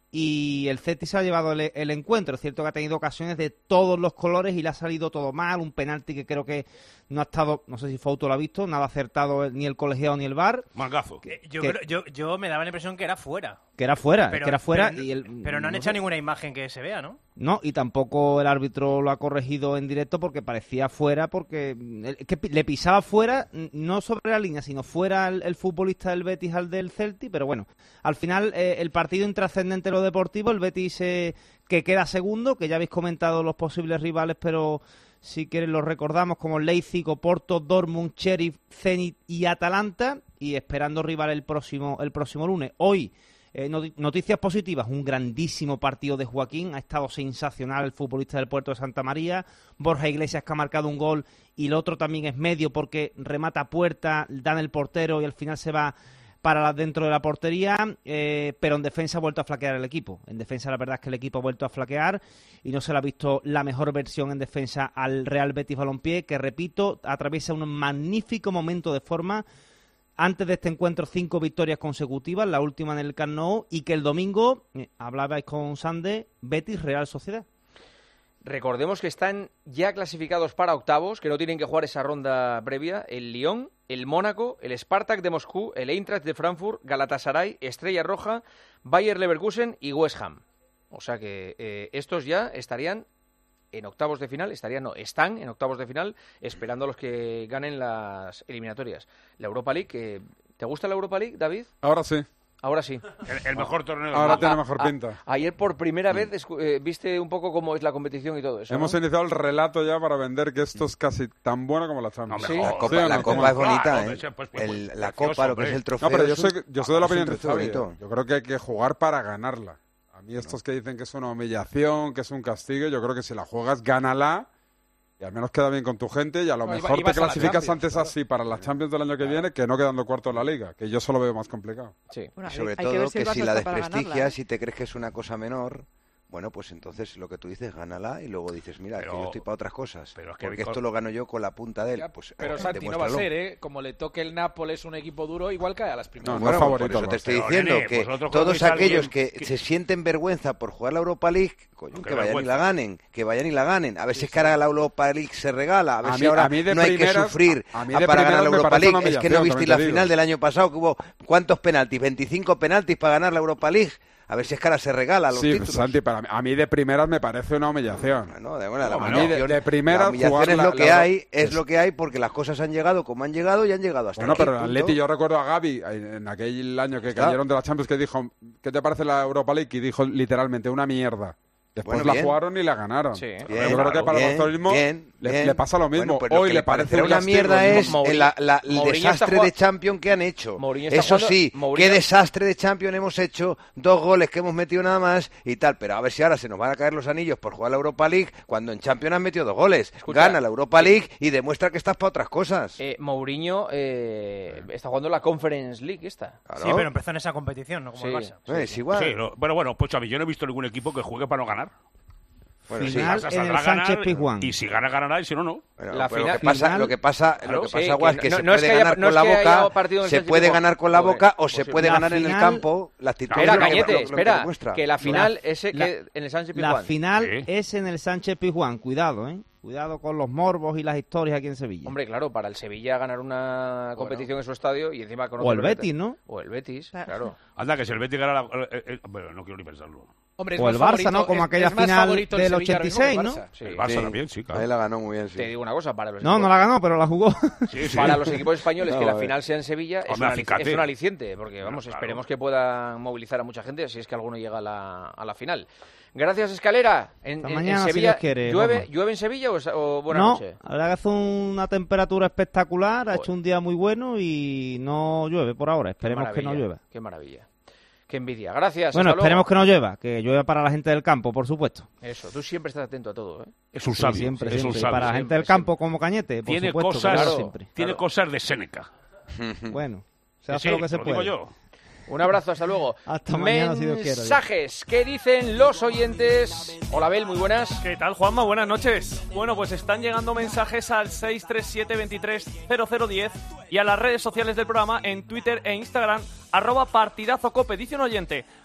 y el Celtic se ha llevado el, el encuentro. Es cierto que ha tenido ocasiones de todos los colores y le ha salido todo mal, un penalti que creo que no ha estado, no sé si Fouto lo ha visto, nada acertado ni el colegiado ni el V A R. Mangazo. Que, yo, que, creo, yo, yo me daba la impresión que era fuera. Que era fuera, pero, que era fuera. Pero, y el, pero no han no hecho sé. ninguna imagen que se vea, ¿no? No, y tampoco el árbitro lo ha corregido en directo porque parecía fuera, porque es que le pisaba fuera, no sobre la línea, sino fuera el, el futbolista del Betis al del Celtic, pero bueno, al final eh, el partido intrascendente en lo deportivo, el Betis eh, que queda segundo, que ya habéis comentado los posibles rivales, pero si quieres los recordamos como Leipzig, Oporto, Dortmund, Sheriff, Zenit y Atalanta, y esperando rival el próximo, el próximo lunes. Hoy, Eh, noticias positivas, un grandísimo partido de Joaquín, ha estado sensacional el futbolista del Puerto de Santa María, Borja Iglesias que ha marcado un gol y el otro también es medio porque remata a puerta, da en el portero y al final se va para la, dentro de la portería, eh, pero en defensa ha vuelto a flaquear el equipo. En defensa la verdad es que el equipo ha vuelto a flaquear y no se le ha visto la mejor versión en defensa al Real Betis Balompié, que repito, atraviesa un magnífico momento de forma. Antes de este encuentro, cinco victorias consecutivas, la última en el Camp Nou, y que el domingo, eh, hablabais con Sande, Betis Real Sociedad. Recordemos que están ya clasificados para octavos, que no tienen que jugar esa ronda previa, el Lyon, el Mónaco, el Spartak de Moscú, el Eintracht de Frankfurt, Galatasaray, Estrella Roja, Bayer Leverkusen y West Ham. O sea que eh, estos ya estarían en octavos de final, estarían, no, están en octavos de final esperando a los que ganen las eliminatorias. La Europa League, que, ¿te gusta la Europa League, David? Ahora sí. Ahora sí. El, el mejor torneo del Ahora mundo. tiene mejor A- pinta. Ayer por primera vez escu- eh, viste un poco cómo es la competición y todo eso, Hemos ¿no? iniciado el relato ya para vender que esto es casi tan bueno como la Champions. Sí. La ¿Sí copa, o la no? copa es bonita, Claro, ¿eh? pues, pues, pues, El- la precioso, copa, lo que hombre. es el trofeo. No, pero yo es un- soy, yo soy de la es un opinión de trofeo Xavi. bonito. Yo creo que hay que jugar para ganarla. A mí estos que dicen que es una humillación, que es un castigo, yo creo que si la juegas, gánala. Y al menos queda bien con tu gente y a lo No, y va- mejor y te vas a la clasificas Champions, antes claro. así para las Champions del año que viene que no quedando cuarto en la Liga, que yo solo veo más complicado. Sí. Bueno, Y sobre hay que todo ver que, si el Barça si la está para desprestigias ganarla, ¿eh? y te crees que es una cosa menor, bueno, pues entonces lo que tú dices, gánala y luego dices, mira, Pero- es que yo estoy para otras cosas. pero es que porque Vicor- esto lo gano yo con la punta de él. Ya, Pues, pero eh, Santi, no va a demuéstralo. ser, ¿eh? Como le toque el Nápoles, un equipo duro, igual cae a las primeras. No, no Bueno, es pues favorito por eso el te Barça. estoy Pero, diciendo nene, que vosotros todos conocéis a aquellos alguien que, que- se sienten vergüenza por jugar la Europa League, coño, No, que qué vayan y vergüenza. la ganen, que vayan y la ganen. A ver si es que ahora la Europa League se regala, a ver A si mí- ahora a mí de no hay que primeras- sufrir a mí a- de para ganar primeras la me Europa parece League. una Es que no humillación, visteis también la te digo. final del año pasado, que hubo ¿cuántos penaltis? veinticinco penaltis para ganar la Europa League. A ver si es que ahora se regala los Sí, títulos. Santi, para mí, a mí de primeras me parece una humillación. Bueno, de, bueno, la A mí de- humillación- de primeras la humillación jugar es la- lo que la- hay, es es- lo que hay porque las cosas han llegado como han llegado y han llegado hasta Bueno, aquí, pero el punto. Atleti, yo recuerdo a Gavi en en aquel año que Está. cayeron de la Champions que dijo, ¿qué te parece la Europa League? Y dijo literalmente una mierda. Después Bueno, la bien. jugaron y la ganaron. Sí. Yo Bien, creo que para bien, el barcelonismo bien, le, bien. le pasa lo mismo. Bueno, pues lo Hoy que le le parece parecerá un una castigo, mierda ¿no? es Mourinho- el, la- la- el Mourinho está desastre jugando- de Champions que han hecho. Mourinho está Eso jugando- sí, Mourinho- qué desastre de Champions hemos hecho, dos goles que hemos metido nada más y tal, pero a ver si ahora se nos van a caer los anillos por jugar la Europa League cuando en Champions han metido dos goles. Escucha, Gana la Europa League y demuestra que estás para otras cosas. Eh, Mourinho eh, está jugando la Conference League esta. Claro. Sí, pero empezó en esa competición, no como Sí. el Barça. Eh, es igual. Sí, lo- bueno, bueno, pues Xavi, yo no he visto ningún equipo que juegue para no ganar. Bueno, sí. Final Barça en saldrá el a ganar, Sánchez Pizjuán. Y si gana, ganará, y si no, no. Bueno, La pero final- lo que pasa, final- lo que pasa, Claro, lo que sí, pasa, que Guas, que no- se no es puede que haya- ganar no con es la que haya boca, partido en el se Sánchez puede Pizjuán. ganar con la Joder, boca o se posible. puede La ganar en el final- campo. La actitud Espera, es lo que- Cañete, lo- lo que espera, demuestra. que la final La- ese la- que en el Sánchez La Pizjuán. final Sí. es en el Sánchez Pizjuán, cuidado, ¿eh? Cuidado con los morbos y las historias aquí en Sevilla. Hombre, claro, para el Sevilla ganar una competición en su estadio y encima con O otro el planeta. Betis, ¿no? O el Betis, Claro. claro. Anda, que si el Betis gana la... eh, eh, bueno, no quiero ni pensarlo. Hombre, es O más el Barça, favorito- ¿no? Como es- aquella es más final favorito el del Sevilla ahora mismo que el ochenta y seis, ¿no? Barça. Sí. El Barça Sí. también, sí, claro. Ahí la ganó muy bien, sí. Te digo una cosa, para los No, equipos, no la ganó, pero la jugó. Sí, sí. para los equipos españoles No, que la a ver. final sea en Sevilla es, Hombre, un, alic- acícate. es un aliciente, porque vamos, Claro. esperemos que puedan movilizar a mucha gente si es que alguno llega a la, a la final. Gracias, Escalera. En, Hasta en- mañana, en si Sevilla, Dios quiere, ¿llueve, Juanma. ¿llueve en Sevilla o, es- o buena No, noche? la verdad que hace una temperatura espectacular, ha Joder. hecho un día muy bueno y no llueve por ahora. Qué Esperemos que no maravilla, llueva. Qué maravilla. Qué envidia. Gracias. Bueno, hasta esperemos luego. que no llueva, que llueva para la gente del campo, por supuesto. Eso, tú siempre estás atento a todo, ¿eh? Es un Sí, sabio. siempre, es un siempre. sabio. Para la gente siempre, del campo como Cañete, por Tiene supuesto. cosas, claro, Claro. siempre. tiene Claro. cosas de Séneca. Bueno, se Que hace sí, lo que se lo digo puede. yo. Un abrazo, hasta luego. Hasta mañana, si Dios quiere. Mensajes, ¿qué dicen los oyentes? Hola, Bel, muy buenas. ¿Qué tal, Juanma? Buenas noches. Bueno, pues están llegando mensajes al seis tres siete, veintitrés, cero cero diez y a las redes sociales del programa en Twitter e Instagram, arroba partidazocope. Dice un oyente,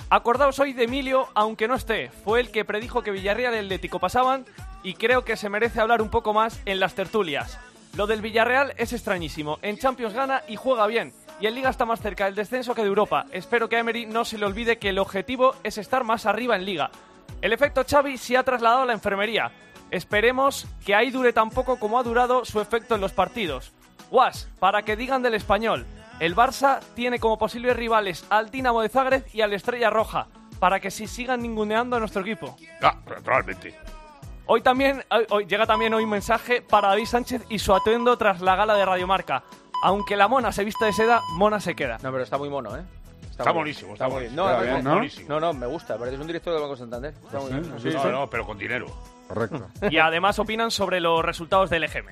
Acordaos hoy de Emilio, aunque no esté. Fue el que predijo que Villarreal y Atlético pasaban y creo que se merece hablar un poco más en las tertulias. Lo del Villarreal es extrañísimo. En Champions gana y juega bien. Y en Liga está más cerca del descenso que de Europa. Espero que a Emery no se le olvide que el objetivo es estar más arriba en Liga. El efecto Xavi se ha trasladado a la enfermería. Esperemos que ahí dure tan poco como ha durado su efecto en los partidos. Guas, para que digan del Español. El Barça tiene como posibles rivales al Dinamo de Zagreb y al Estrella Roja, para que si sigan ninguneando a nuestro equipo. Ah, probablemente. Hoy también hoy, hoy, llega también hoy un mensaje para David Sánchez y su atuendo tras la gala de Radiomarca. Aunque la mona se vista de seda, mona se queda. No, pero está muy mono, ¿eh? Está, está buenísimo, está, está buenísimo. No, está bien, ¿no? buenísimo. No, no, me gusta. Pareces un director del Banco Santander. Está muy bien. Sí, sí, no, no, pero con dinero. Correcto. Y además opinan sobre los resultados del E G M.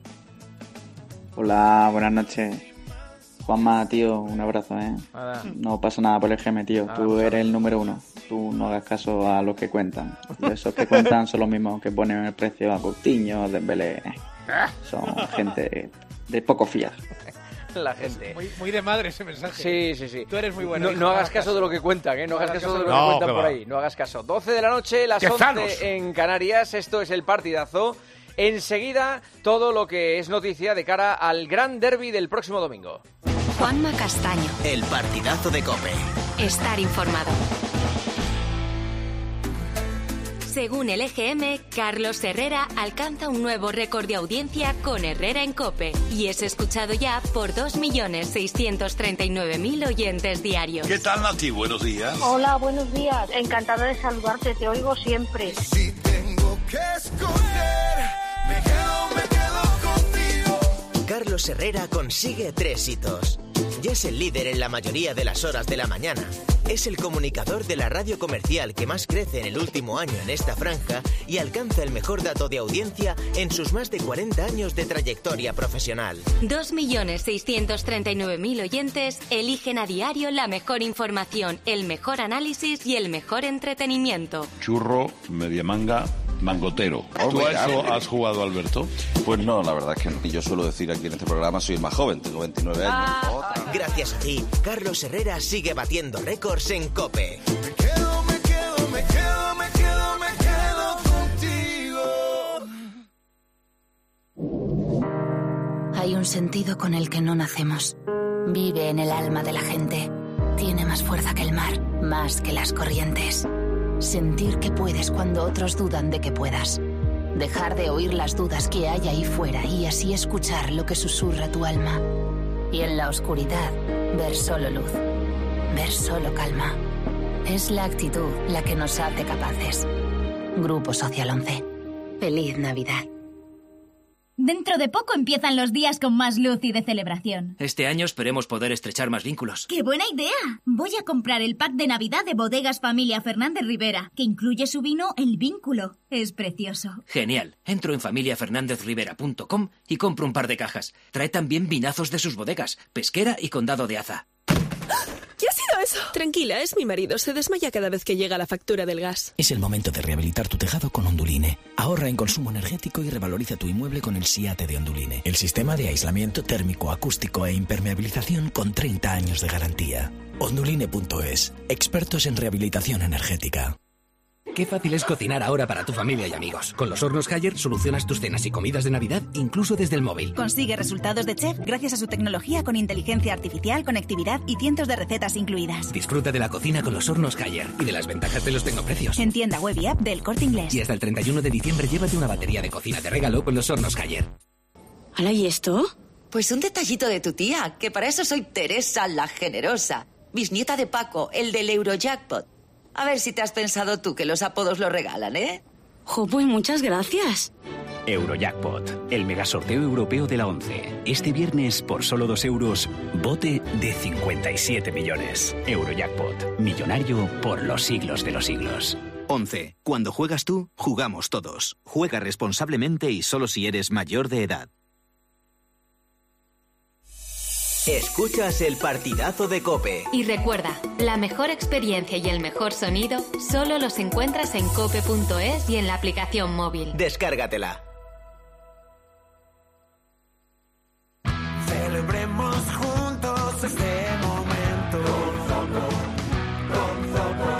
Hola, buenas noches. Juanma, tío, un abrazo, ¿eh? Nada. No pasa nada por el G M, tío. Nada, Tú eres el número uno. Tú no hagas caso a los que cuentan. Y esos que cuentan son los mismos que ponen el precio a Coutinho, Dembélé. Son gente de poco fiar. La gente. Muy, muy de madre ese mensaje. Sí, sí, sí. Tú eres muy bueno. No, no hagas caso de lo que cuentan, ¿eh? No, no hagas caso, caso de lo que no, cuentan que por va. ahí. No hagas caso. doce de la noche, las once en Canarias. Esto es el partidazo. Enseguida, todo lo que es noticia de cara al gran derbi del próximo domingo. Juanma Castaño. El partidazo de COPE. Estar informado. Según el E G M, Carlos Herrera alcanza un nuevo récord de audiencia con Herrera en COPE y es escuchado ya por dos millones seiscientos treinta y nueve mil oyentes diarios. ¿Qué tal, Nati? Buenos días. Hola, buenos días. Encantada de saludarte, te oigo siempre. Si tengo que escoger, me quedo, me quedo contigo. Carlos Herrera consigue tres hitos. Ya es el líder en la mayoría de las horas de la mañana. Es el comunicador de la radio comercial que más crece en el último año en esta franja y alcanza el mejor dato de audiencia en sus más de cuarenta años de trayectoria profesional. dos millones seiscientos treinta y nueve mil oyentes eligen a diario la mejor información, el mejor análisis y el mejor entretenimiento. Churro, media manga, mangotero. ¿Tú a eso has jugado, Alberto? Pues no, la verdad es que no. Yo suelo decir aquí en este programa soy el más joven, tengo veintinueve años. Ah. Gracias a ti, Carlos Herrera sigue batiendo récords en COPE. Me quedo, me quedo, me quedo, me quedo, me quedo contigo. Hay un sentido con el que no nacemos. Vive en el alma de la gente. Tiene más fuerza que el mar, más que las corrientes. Sentir que puedes cuando otros dudan de que puedas. Dejar de oír las dudas que hay ahí fuera y así escuchar lo que susurra tu alma. Y en la oscuridad, ver solo luz. Ver solo calma. Es la actitud la que nos hace capaces. Grupo Social once. Feliz Navidad. Dentro de poco empiezan los días con más luz y de celebración. Este año esperemos poder estrechar más vínculos. ¡Qué buena idea! Voy a comprar el pack de Navidad de Bodegas Familia Fernández Rivera, que incluye su vino El Vínculo. Es precioso. Genial. Entro en familia fernández rivera punto com y compro un par de cajas. Trae también vinazos de sus bodegas, Pesquera y Condado de Aza. ¿Qué ha sido eso? Tranquila, es mi marido. Se desmaya cada vez que llega la factura del gas. Es el momento de rehabilitar tu tejado con Onduline. Ahorra en consumo energético y revaloriza tu inmueble con el SIATE de Onduline. El sistema de aislamiento térmico, acústico e impermeabilización con treinta años de garantía. Onduline punto es. Expertos en rehabilitación energética. Qué fácil es cocinar ahora para tu familia y amigos. Con los hornos Haier solucionas tus cenas y comidas de Navidad incluso desde el móvil. Consigue resultados de chef gracias a su tecnología con inteligencia artificial, conectividad y cientos de recetas incluidas. Disfruta de la cocina con los hornos Haier y de las ventajas de los tecnoprecios. En tienda web y app del Corte Inglés. Y hasta el treinta y uno de diciembre llévate una batería de cocina de regalo con los hornos Haier. ¿Hala, y esto? Pues un detallito de tu tía, que para eso soy Teresa la Generosa, bisnieta de Paco, el del Eurojackpot. A ver si te has pensado tú que los apodos lo regalan, ¿eh? Jo, pues muchas gracias. Eurojackpot, el megasorteo europeo de la once. Este viernes, por solo dos euros, bote de cincuenta y siete millones. Eurojackpot, millonario por los siglos de los siglos. once. Cuando juegas tú, jugamos todos. Juega responsablemente y solo si eres mayor de edad. Escuchas el partidazo de COPE. Y recuerda, la mejor experiencia y el mejor sonido solo los encuentras en cope punto es y en la aplicación móvil. Descárgatela. Celebremos juntos este momento. Con Zoco, con Zoco,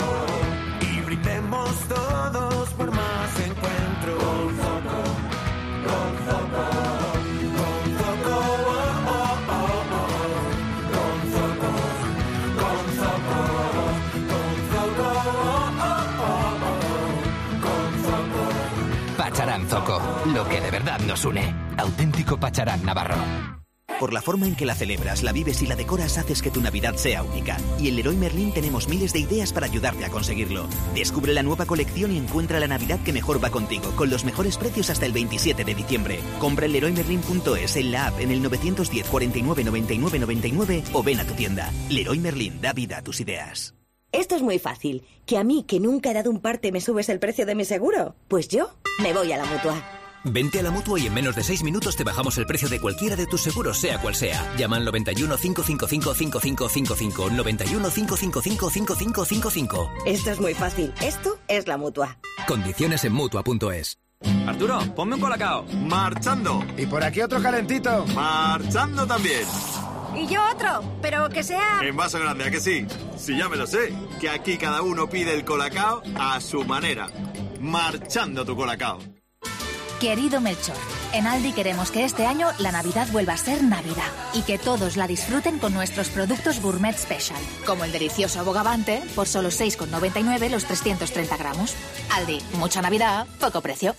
Pacharán Zoco, lo que de verdad nos une. Auténtico Pacharán Navarro. Por la forma en que la celebras, la vives y la decoras, haces que tu Navidad sea única. Y en Leroy Merlin tenemos miles de ideas para ayudarte a conseguirlo. Descubre la nueva colección y encuentra la Navidad que mejor va contigo, con los mejores precios hasta el veintisiete de diciembre. Compra en leroy merlin punto es, en la app, en el novecientos diez, cuarenta y nueve, noventa y nueve, noventa y nueve o ven a tu tienda. Leroy Merlin, da vida a tus ideas. Esto es muy fácil. ¿Que a mí, que nunca he dado un parte, me subes el precio de mi seguro? Pues yo me voy a la Mutua. Vente a la Mutua y en menos de seis minutos te bajamos el precio de cualquiera de tus seguros, sea cual sea. Llama al noventa y uno, cinco cinco cinco, cinco cinco cinco cinco, noventa y uno, cinco cinco cinco, cinco cinco cinco cinco. Esto es muy fácil. Esto es la Mutua. Condiciones en Mutua punto es. Arturo, ponme un colacao. Marchando. Y por aquí otro calentito. Marchando también. Y yo otro, pero que sea... En vaso grande, ¿a que sí? Sí, ya me lo sé. Que aquí cada uno pide el colacao a su manera. Marchando tu colacao. Querido Melchor, en Aldi queremos que este año la Navidad vuelva a ser Navidad y que todos la disfruten con nuestros productos Gourmet Special, como el delicioso Bogavante por solo seis con noventa y nueve los trescientos treinta gramos. Aldi, mucha Navidad, poco precio.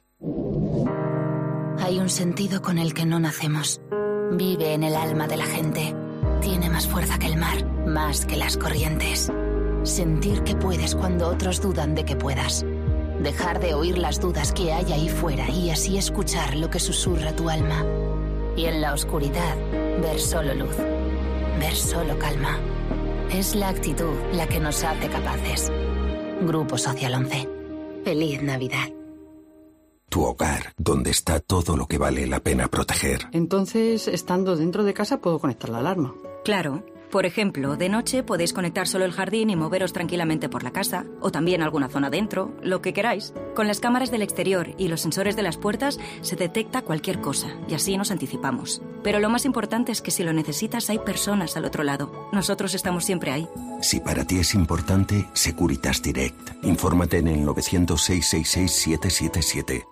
Hay un sentido con el que no nacemos. Vive en el alma de la gente. Tiene más fuerza que el mar, más que las corrientes. Sentir que puedes cuando otros dudan de que puedas. Dejar de oír las dudas que hay ahí fuera y así escuchar lo que susurra tu alma. Y en la oscuridad, ver solo luz, ver solo calma. Es la actitud la que nos hace capaces. Grupo Social once. Feliz Navidad. Tu hogar, donde está todo lo que vale la pena proteger. Entonces, estando dentro de casa, puedo conectar la alarma. Claro. Por ejemplo, de noche podéis conectar solo el jardín y moveros tranquilamente por la casa, o también alguna zona dentro, lo que queráis. Con las cámaras del exterior y los sensores de las puertas se detecta cualquier cosa, y así nos anticipamos. Pero lo más importante es que si lo necesitas hay personas al otro lado. Nosotros estamos siempre ahí. Si para ti es importante, Securitas Direct. Infórmate en el novecientos, seiscientos sesenta y seis, setecientos setenta y siete.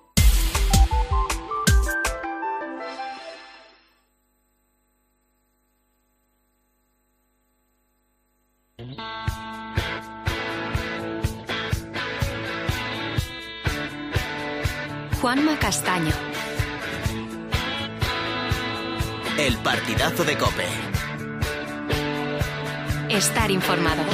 Juanma Castaño. El partidazo de COPE. Estar informado.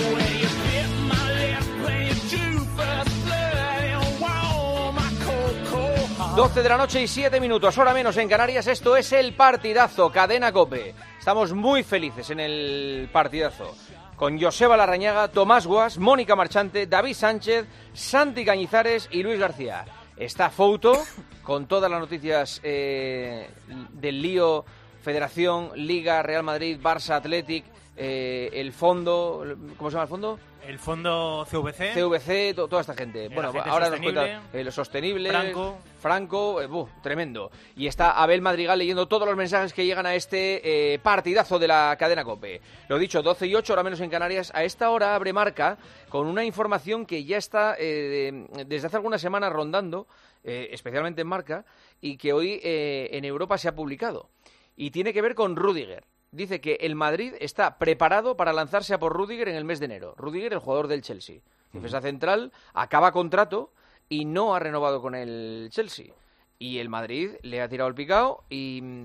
doce de la noche y siete minutos, hora menos en Canarias. Esto es el partidazo, Cadena COPE. Estamos muy felices en el partidazo. Con Joseba Larrañaga, Tomás Guas, Mónica Marchante, David Sánchez, Santi Cañizares y Luis García. Está Fouto con todas las noticias eh, del lío, Federación, Liga, Real Madrid, Barça, Athletic, eh, el fondo, ¿cómo se llama el fondo? El fondo C V C. C V C, to, toda esta gente. El bueno, agente ahora nos sostenible, cuenta eh, lo sostenible. Franco. Franco, eh, buh, tremendo. Y está Abel Madrigal leyendo todos los mensajes que llegan a este eh, partidazo de la cadena COPE. Lo dicho, doce y ocho, hora menos en Canarias. A esta hora abre Marca con una información que ya está eh, desde hace algunas semanas rondando, eh, especialmente en Marca, y que hoy eh, en Europa se ha publicado. Y tiene que ver con Rüdiger. Dice que el Madrid está preparado para lanzarse a por Rüdiger en el mes de enero. Rüdiger, el jugador del Chelsea. Defensa central, acaba contrato y no ha renovado con el Chelsea. Y el Madrid le ha tirado el picao y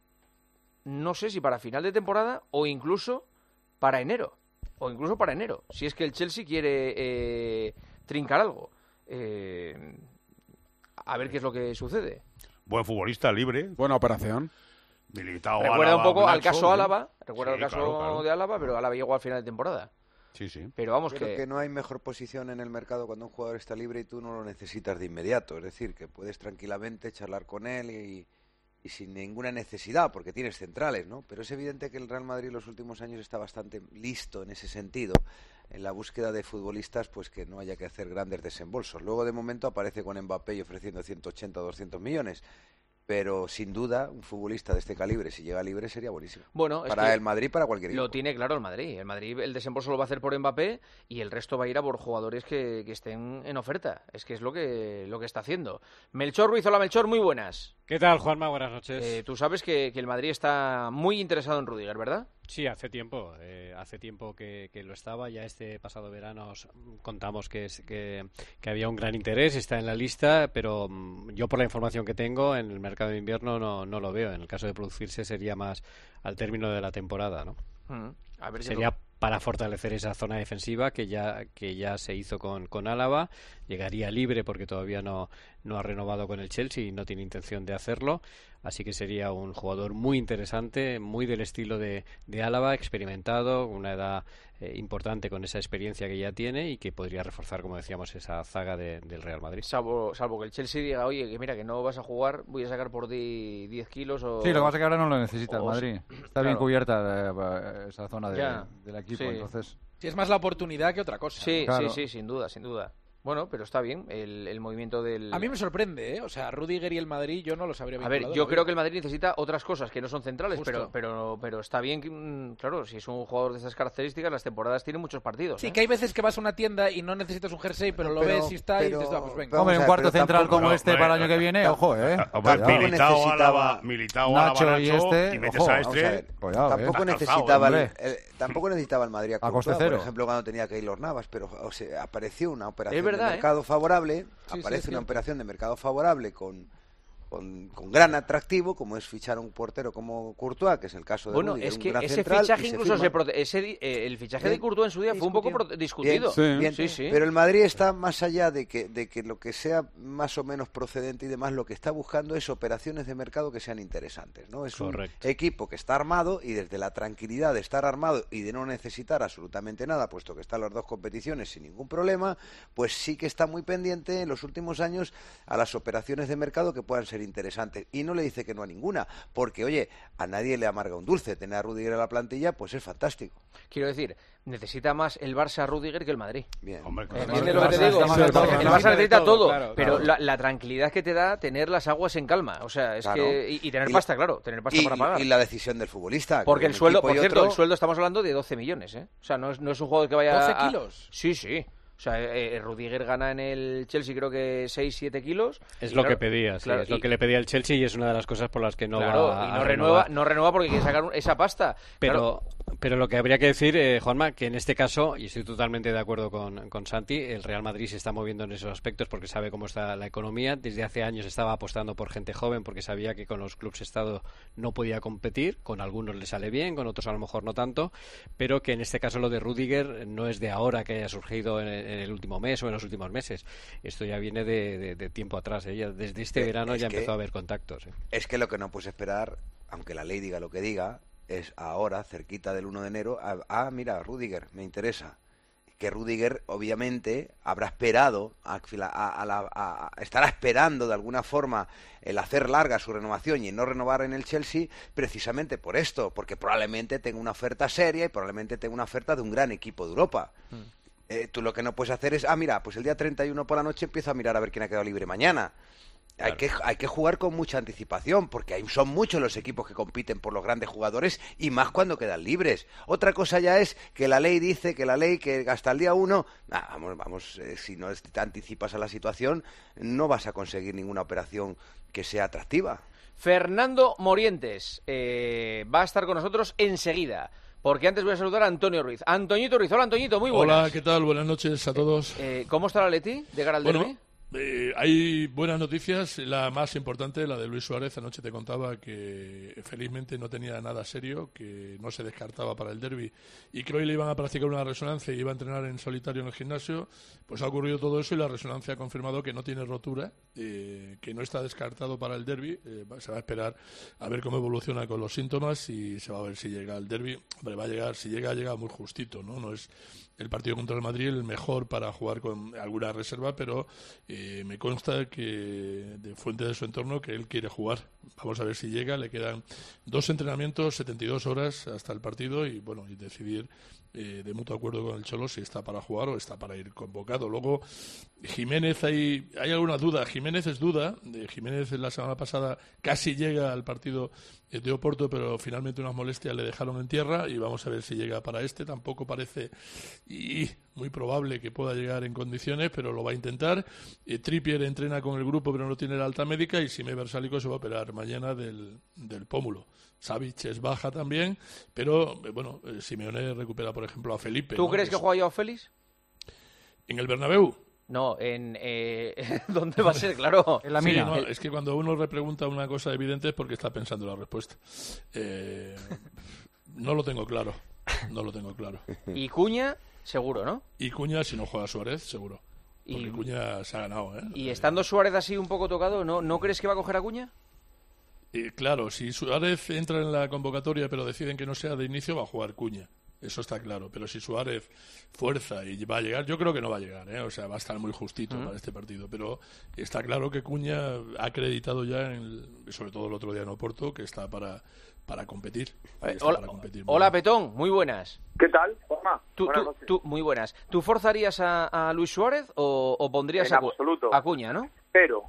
no sé si para final de temporada o incluso para enero. O incluso para enero, si es que el Chelsea quiere eh, trincar algo. Eh, a ver qué es lo que sucede. Buen futbolista, libre. Buena operación. Militao, recuerda Álava, un poco al Nacho, caso ¿no? Álava, recuerda Sí, el caso claro, claro. de Álava, pero Álava llegó al final de temporada. Sí, sí. Pero vamos Creo que... que no hay mejor posición en el mercado cuando un jugador está libre y tú no lo necesitas de inmediato. Es decir, que puedes tranquilamente charlar con él y, y sin ninguna necesidad, porque tienes centrales, ¿no? Pero es evidente que el Real Madrid en los últimos años está bastante listo en ese sentido, en la búsqueda de futbolistas, pues que no haya que hacer grandes desembolsos. Luego, de momento, aparece con Mbappé y ofreciendo ciento ochenta o doscientos millones. Pero sin duda un futbolista de este calibre, si llega libre, sería buenísimo. Bueno, es para que el Madrid, para cualquier equipo. Lo tiene claro el Madrid. El Madrid el desembolso lo va a hacer por Mbappé y el resto va a ir a por jugadores que, que estén en oferta. Es que es lo que lo que está haciendo. Melchor Ruiz, hola Melchor, muy buenas. ¿Qué tal, Juanma? Buenas noches. Eh, tú sabes que, que el Madrid está muy interesado en Rüdiger, ¿verdad? Sí, hace tiempo, eh, hace tiempo que, que lo estaba. Ya este pasado verano os contamos que, es, que, que había un gran interés, está en la lista, pero mm, yo por la información que tengo en el mercado de invierno no, no lo veo. En el caso de producirse sería más al término de la temporada, ¿no? Mm. A ver, sería yo... para fortalecer esa zona defensiva que ya que ya se hizo con, con Álava. Llegaría libre porque todavía no, no ha renovado con el Chelsea y no tiene intención de hacerlo. Así que sería un jugador muy interesante, muy del estilo de, de Álava, experimentado, una edad eh, importante con esa experiencia que ya tiene y que podría reforzar, como decíamos, esa zaga de, del Real Madrid. Salvo, salvo que el Chelsea diga, oye, que mira, que no vas a jugar, voy a sacar por ti diez kilos o... Sí, lo que pasa es que ahora no lo necesita el o... Madrid. Está claro. bien cubierta eh, esa zona de, del equipo, sí. entonces... Sí, es más la oportunidad que otra cosa. Sí, claro. sí, sí, sin duda, sin duda. Bueno, pero está bien el, el movimiento del... A mí me sorprende, ¿eh? O sea, Rudiger y el Madrid yo no los habría vinculado. A ver, yo creo que el Madrid necesita otras cosas que no son centrales, pero, pero pero está bien, que, claro, si es un jugador de esas características, las temporadas tienen muchos partidos. Sí, ¿eh? que hay veces que vas a una tienda y no necesitas un jersey, pero lo pero, ves y está pero, y dices, ah, pues venga. Hombre, un cuarto central tampoco, como no, este no, para el no, año que viene, no, ojo, ¿eh? Militao, Álava, Militao, Nacho Álava, y Nacho, este, y metes ojo, a vamos este... a ver. Cuidado, tampoco, eh. necesitaba el, Hombre. el, tampoco necesitaba el Madrid a Courtois, coste cero. por ejemplo, cuando tenía Keylor Navas, pero o sea, apareció una operación Es verdad, de mercado ¿eh? favorable, Sí, aparece sí, una sí. operación de mercado favorable con, con, con gran atractivo, como es fichar a un portero como Courtois, que es el caso de Bueno, Rudiger, es un que gran ese central, fichaje y se incluso firma. se prote- ese, eh, el fichaje Bien. de Courtois en su día fue un poco pro- discutido. Bien, bien. Sí, sí. Pero el Madrid está más allá de que, de que lo que sea más o menos procedente y demás, lo que está buscando es operaciones de mercado que sean interesantes, ¿no? Es Correcto. un equipo que está armado y desde la tranquilidad de estar armado y de no necesitar absolutamente nada, puesto que están las dos competiciones sin ningún problema, pues sí que está muy pendiente en los últimos años a las operaciones de mercado que puedan ser interesantes. Y no le dice que no a ninguna, porque oye, a nadie le amarga un dulce. Tener a Rudiger en la plantilla, pues es fantástico. Quiero decir, necesita más el Barça a Rudiger que el Madrid. Bien. Hombre, claro. ¿Entiendes lo que te digo? Está más de todo, El ¿no? Barça necesita todo, claro, pero claro. La, la tranquilidad que te da tener las aguas en calma. O sea, es Claro. que... Y, y tener Y- pasta, claro, tener pasta Y, para pagar. y la decisión del futbolista. Porque que el un sueldo, equipo por y cierto, otro- el sueldo estamos hablando de doce millones, ¿eh? O sea, no es, no es un jugador que vaya ¿doce a... kilos? Sí, sí. O sea, eh, eh, Rudiger gana en el Chelsea creo que seis siete kilos. Es Y lo claro, que pedía, sí, claro, es lo y- que le pedía el Chelsea y es una de las cosas por las que no claro, va a, y a no renueva, renovar. no renueva porque quiere sacar un- esa pasta. Pero, Claro. pero lo que habría que decir, eh, Juanma, que en este caso, y estoy totalmente de acuerdo con, con Santi, el Real Madrid se está moviendo en esos aspectos porque sabe cómo está la economía. Desde hace años estaba apostando por gente joven porque sabía que con los clubes Estado no podía competir. Con algunos le sale bien, con otros a lo mejor no tanto. Pero que en este caso lo de Rudiger no es de ahora que haya surgido en, en el último mes o en los últimos meses. Esto ya viene de, de- de tiempo atrás. ¿eh? Ya desde este Eh, verano es ya que- empezó a haber contactos. ¿eh? Es que lo que no puedes esperar, aunque la ley diga lo que diga, es ahora, cerquita del uno de enero, a- ah, mira, Rudiger, me interesa. Que Rudiger, obviamente, habrá esperado, a, a- a la- a- estará esperando de alguna forma el hacer larga su renovación y el no renovar en el Chelsea, precisamente por esto, porque probablemente tenga una oferta seria y probablemente tenga una oferta de un gran equipo de Europa. Eh, tú lo que no puedes hacer es, ah, mira, pues el día treinta y uno por la noche empiezo a mirar a ver quién ha quedado libre mañana. Hay, que, hay que jugar con mucha anticipación, porque hay, son muchos los equipos que compiten por los grandes jugadores y más cuando quedan libres. Otra cosa ya es que la ley dice que la ley que hasta el día uno, nah, vamos, vamos eh, si no te anticipas a la situación, no vas a conseguir ninguna operación que sea atractiva. Fernando Morientes eh, va a estar con nosotros enseguida. Porque antes voy a saludar a Antonio Ruiz. Antoñito Ruiz, hola Antoñito, muy buenas. Hola, ¿qué tal? Buenas noches a todos. Eh, ¿Cómo está la Leti de cara al Bueno, derbi? eh, hay buenas noticias. La más importante, la de Luis Suárez. Anoche te contaba que felizmente no tenía nada serio, que no se descartaba para el derbi y que hoy le iban a practicar una resonancia y iba a entrenar en solitario en el gimnasio. Pues ha ocurrido todo eso y la resonancia ha confirmado que no tiene rotura, eh, que no está descartado para el derbi. Eh, se va a esperar a ver cómo evoluciona con los síntomas y se va a ver si llega al derbi. Hombre, va a llegar, si llega, llega muy justito, ¿no? No es el partido contra el Madrid el mejor para jugar con alguna reserva, pero eh, me consta que de fuente de su entorno que él quiere jugar. Vamos a ver si llega. Le quedan dos entrenamientos, setenta y dos horas hasta el partido y bueno, y decidir eh, de mutuo acuerdo con el Cholo si está para jugar o está para ir convocado. Luego Jiménez, hay, hay alguna duda. Jiménez es duda. De Jiménez la semana pasada casi llega al partido de Oporto, pero finalmente unas molestias le dejaron en tierra y vamos a ver si llega para este. Tampoco parece y muy probable que pueda llegar en condiciones, pero lo va a intentar. Eh, Trippier entrena con el grupo, pero no tiene la alta médica y Sime Versálico se va a operar mañana del, del pómulo. Savic es baja también, pero eh, bueno, eh, Simeone recupera, por ejemplo, a Felipe. ¿Tú ¿no? crees que, que juega Joao Félix? ¿En el Bernabéu? No, en eh, ¿dónde va a ser? Claro, en la mina. Sí, no, es que cuando uno repregunta una cosa evidente es porque está pensando en la respuesta. Eh, no lo tengo claro, no lo tengo claro. ¿Y Cuña? Seguro, ¿no? Y Cuña, si no juega Suárez, seguro. Porque y, Cuña se ha ganado, ¿eh? Y estando Suárez así un poco tocado, ¿no, ¿no crees que va a coger a Cuña? Eh, claro, si Suárez entra en la convocatoria pero deciden que no sea de inicio, va a jugar Cuña. Eso está claro. Pero si Suárez fuerza y va a llegar, yo creo que no va a llegar, ¿eh? O sea, va a estar muy justito uh-huh. para este partido. Pero está claro que Cuña ha acreditado ya, en el, sobre todo el otro día en Oporto, que está para, para competir. Eh, hola, para competir hola Petón, muy buenas. ¿Qué tal, Juanma? ¿Tú, buenas tú, tú, muy buenas. ¿Tú forzarías a, a Luis Suárez o, o pondrías en a, absoluto. a Cuña, no? Pero,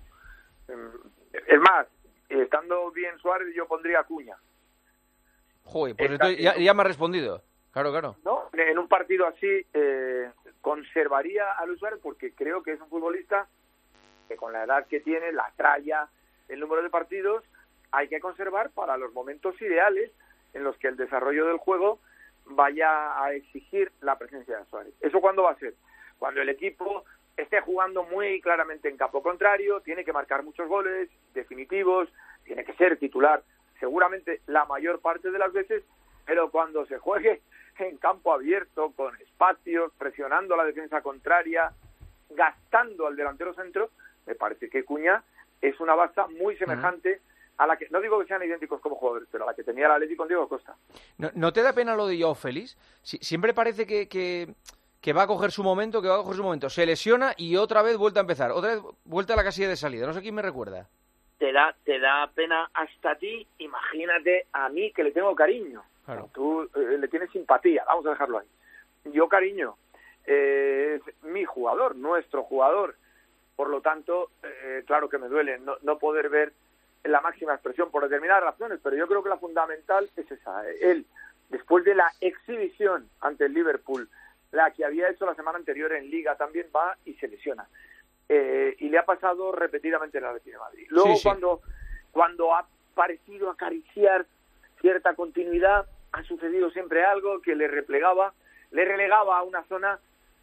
es más, estando bien Suárez, yo pondría a Cuña. Joder, pues entonces ya, ya me ha respondido. Claro, claro. No, en un partido así eh, conservaría a Luis Suárez porque creo que es un futbolista que con la edad que tiene, la tralla, el número de partidos, hay que conservar para los momentos ideales en los que el desarrollo del juego vaya a exigir la presencia de Suárez. ¿Eso cuándo va a ser? Cuando el equipo esté jugando muy claramente en campo contrario, tiene que marcar muchos goles definitivos, tiene que ser titular seguramente la mayor parte de las veces, pero cuando se juegue en campo abierto, con espacios, presionando a la defensa contraria, gastando al delantero centro, me parece que Cuña es una baza muy semejante uh-huh. a la que, no digo que sean idénticos como jugadores, pero a la que tenía el Atlético con Diego Costa. ¿No, ¿no te da pena lo de Joao Félix? Si, siempre parece que, que, que va a coger su momento, que va a coger su momento. Se lesiona y otra vez vuelta a empezar, otra vez vuelta a la casilla de salida. No sé quién me recuerda. Te da, te da pena hasta a ti, imagínate a mí que le tengo cariño. Claro. Tú eh, le tienes simpatía, vamos a dejarlo ahí. Yo, cariño, eh, es mi jugador, nuestro jugador. Por lo tanto, eh, claro que me duele no, no poder ver la máxima expresión por determinadas razones, pero yo creo que la fundamental es esa. Él, después de la exhibición ante el Liverpool, la que había hecho la semana anterior en Liga, también va y se lesiona. Eh, y le ha pasado repetidamente en el Atlético de Madrid. Luego, sí, sí. cuando cuando ha parecido acariciar cierta continuidad, ha sucedido siempre algo que le replegaba, le relegaba a una zona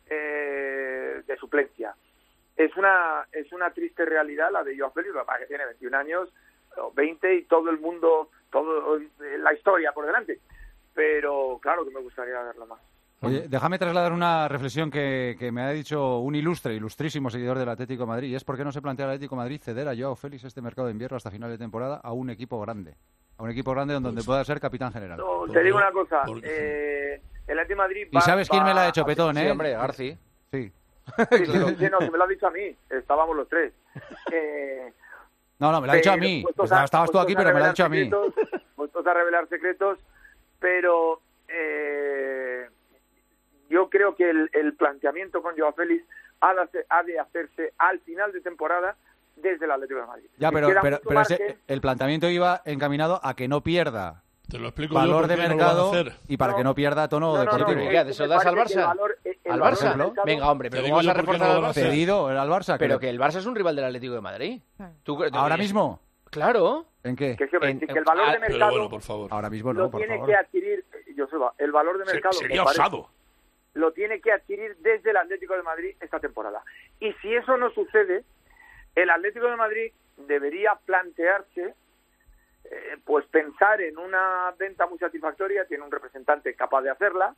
eh, de suplencia. Es una es una triste realidad la de Joao Félix, que tiene veintiún años, veinte y todo el mundo, todo la historia por delante. Pero claro que me gustaría verlo más. Oye, déjame trasladar una reflexión que, que me ha dicho un ilustre, ilustrísimo seguidor del Atlético de Madrid, y es por qué no se plantea el Atlético de Madrid ceder a Joao Félix este mercado de invierno hasta final de temporada a un equipo grande. A un equipo grande donde pues, pueda ser capitán general. No, te digo una cosa, eh, el Atlético de Madrid va, ¿Y sabes quién me la ha hecho, Petón, eh? Sí, hombre, Garci. Sí. Sí, sí, sí, no, que me lo ha dicho a mí, estábamos los tres. Eh, no, no, me lo ha dicho a mí. Pues a, estabas tú aquí, pero me lo ha dicho a mí. Puestos a revelar secretos, pero eh, yo creo que el, el planteamiento con Joao Félix ha de, ha de hacerse al final de temporada desde el Atlético de Madrid. Ya, pero, pero, pero ese, el planteamiento iba encaminado a que no pierda Te lo explico valor de mercado no y para no, que no pierda tono no, no, deportivo. No, no, ¿Te das al Barça? Valor, el, el ¿Al Barça? Mercado, Venga, hombre, pero ¿cómo vas a reforzar al Barça? Cedido al Barça. Pero que el Barça es un rival del Atlético de Madrid. ¿Tú, tú, ¿Ahora es? mismo? Claro. ¿En qué? Que, que, en, que el valor ah, de mercado bueno, por favor. Ahora mismo no, lo por tiene favor. que adquirir, Joseba, el valor de mercado Se, sería osado. Lo tiene que adquirir desde el Atlético de Madrid esta temporada. Y si eso no sucede, el Atlético de Madrid debería plantearse eh, pues pensar en una venta muy satisfactoria, tiene un representante capaz de hacerla,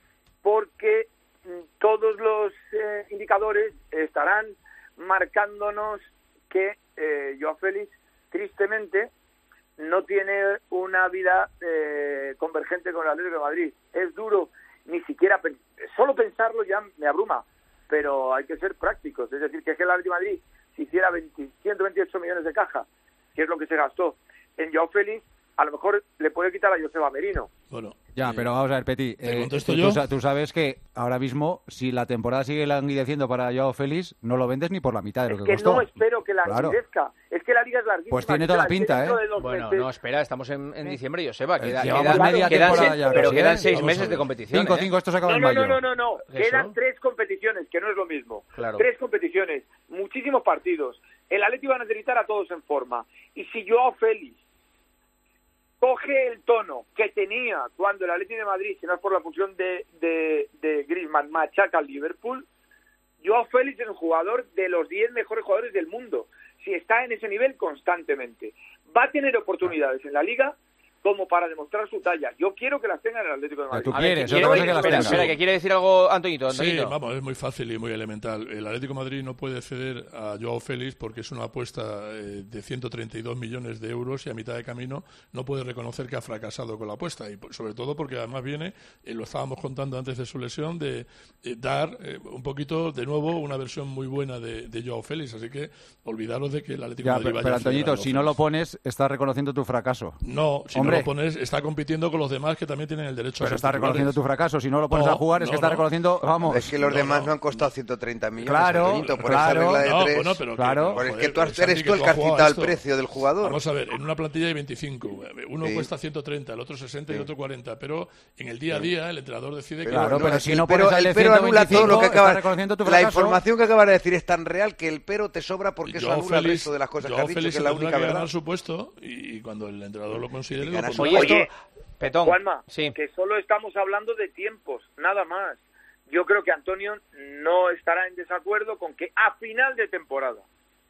porque todos los eh, indicadores estarán marcándonos que eh, Joao Félix tristemente no tiene una vida eh, convergente con el Atlético de Madrid. Es duro, ni siquiera solo pensarlo ya me abruma, pero hay que ser prácticos, es decir, que es que el Atlético de Madrid si hiciera veinte, ciento veintiocho millones de caja, que es lo que se gastó en Joao Félix, a lo mejor le puede quitar a Joseba Merino. Bueno, ya, eh, pero vamos a ver, Peti, ¿te eh, contesto tú, yo? Tú, tú sabes que ahora mismo, si la temporada sigue languideciendo para Joao Félix, no lo vendes ni por la mitad de lo es que, que costó. no espero que languidezca. Claro. Es que la liga es larguísima. Pues tiene toda la pinta, ¿eh? Bueno, no, espera, estamos en, en diciembre, Joseba. Queda, Llevamos queda, media quedan, temporada ya. Pero ¿sí, quedan eh? seis Vamos meses de competición. Cinco, ¿eh? cinco, esto se acaba no, en no, mayo. No, no, no, no. ¿Eso? Quedan tres competiciones, que no es lo mismo. Claro. Tres competiciones, muchísimos partidos. El Atlético va a necesitar a todos en forma. Y si Joao Félix coge el tono que tenía cuando el Atlético de Madrid, si no es por la fusión de, de, de Griezmann, machaca al Liverpool, Joao Félix es un jugador de los diez mejores jugadores del mundo. Si está en ese nivel constantemente, va a tener oportunidades en la Liga como para demostrar su talla. Yo quiero que las tenga en el Atlético de Madrid. Tú quieres, quiere, otra cosa que las espera, tenga. espera, que quiere decir algo Antoñito, Antoñito. Sí, vamos, es muy fácil y muy elemental. El Atlético de Madrid no puede ceder a Joao Félix porque es una apuesta eh, de ciento treinta y dos millones de euros y a mitad de camino no puede reconocer que ha fracasado con la apuesta. Y sobre todo porque además viene, eh, lo estábamos contando antes de su lesión, de eh, dar eh, un poquito, de nuevo, una versión muy buena de, de Joao Félix. Así que olvidaros de que el Atlético de Ya, Madrid pero, vaya pero a Antoñito, ceder a si no lo pones, estás reconociendo tu fracaso. No, si Hombre. no lo pones, está compitiendo con los demás que también tienen el derecho Pero a está ser reconociendo tu titulares. fracaso. Si no lo pones No, a jugar, es no, que está no. reconociendo, vamos. Es que los No, demás no. no han costado ciento treinta millones, Claro, Antoñito, por claro. esa regla de No, tres. bueno, pero que- Claro. Pues es joder, que tú has- Santi, eres tú el tú que has jugado quitado a el esto. precio del jugador. Vamos a ver, en una plantilla de veinticinco, uno Sí. cuesta ciento treinta, el otro sesenta y el Sí. otro cuarenta, pero en el día a día el entrenador decide que... Claro, pero si el no pero, pones al de el pero anula todo lo que ciento veinticinco, acaba está reconociendo tu La fracaso. información que acabas de decir es tan real que el pero te sobra porque eso Joao anula el Félix- resto de las cosas que Joao has dicho, Félix que es la tendrá única que verdad. ganar su puesto y, y cuando el entrenador lo considere... Y lo ganar su pondrá. Oye, Petón, Juanma, sí. que solo estamos hablando de tiempos, nada más. Yo creo que Antonio no estará en desacuerdo con que a final de temporada,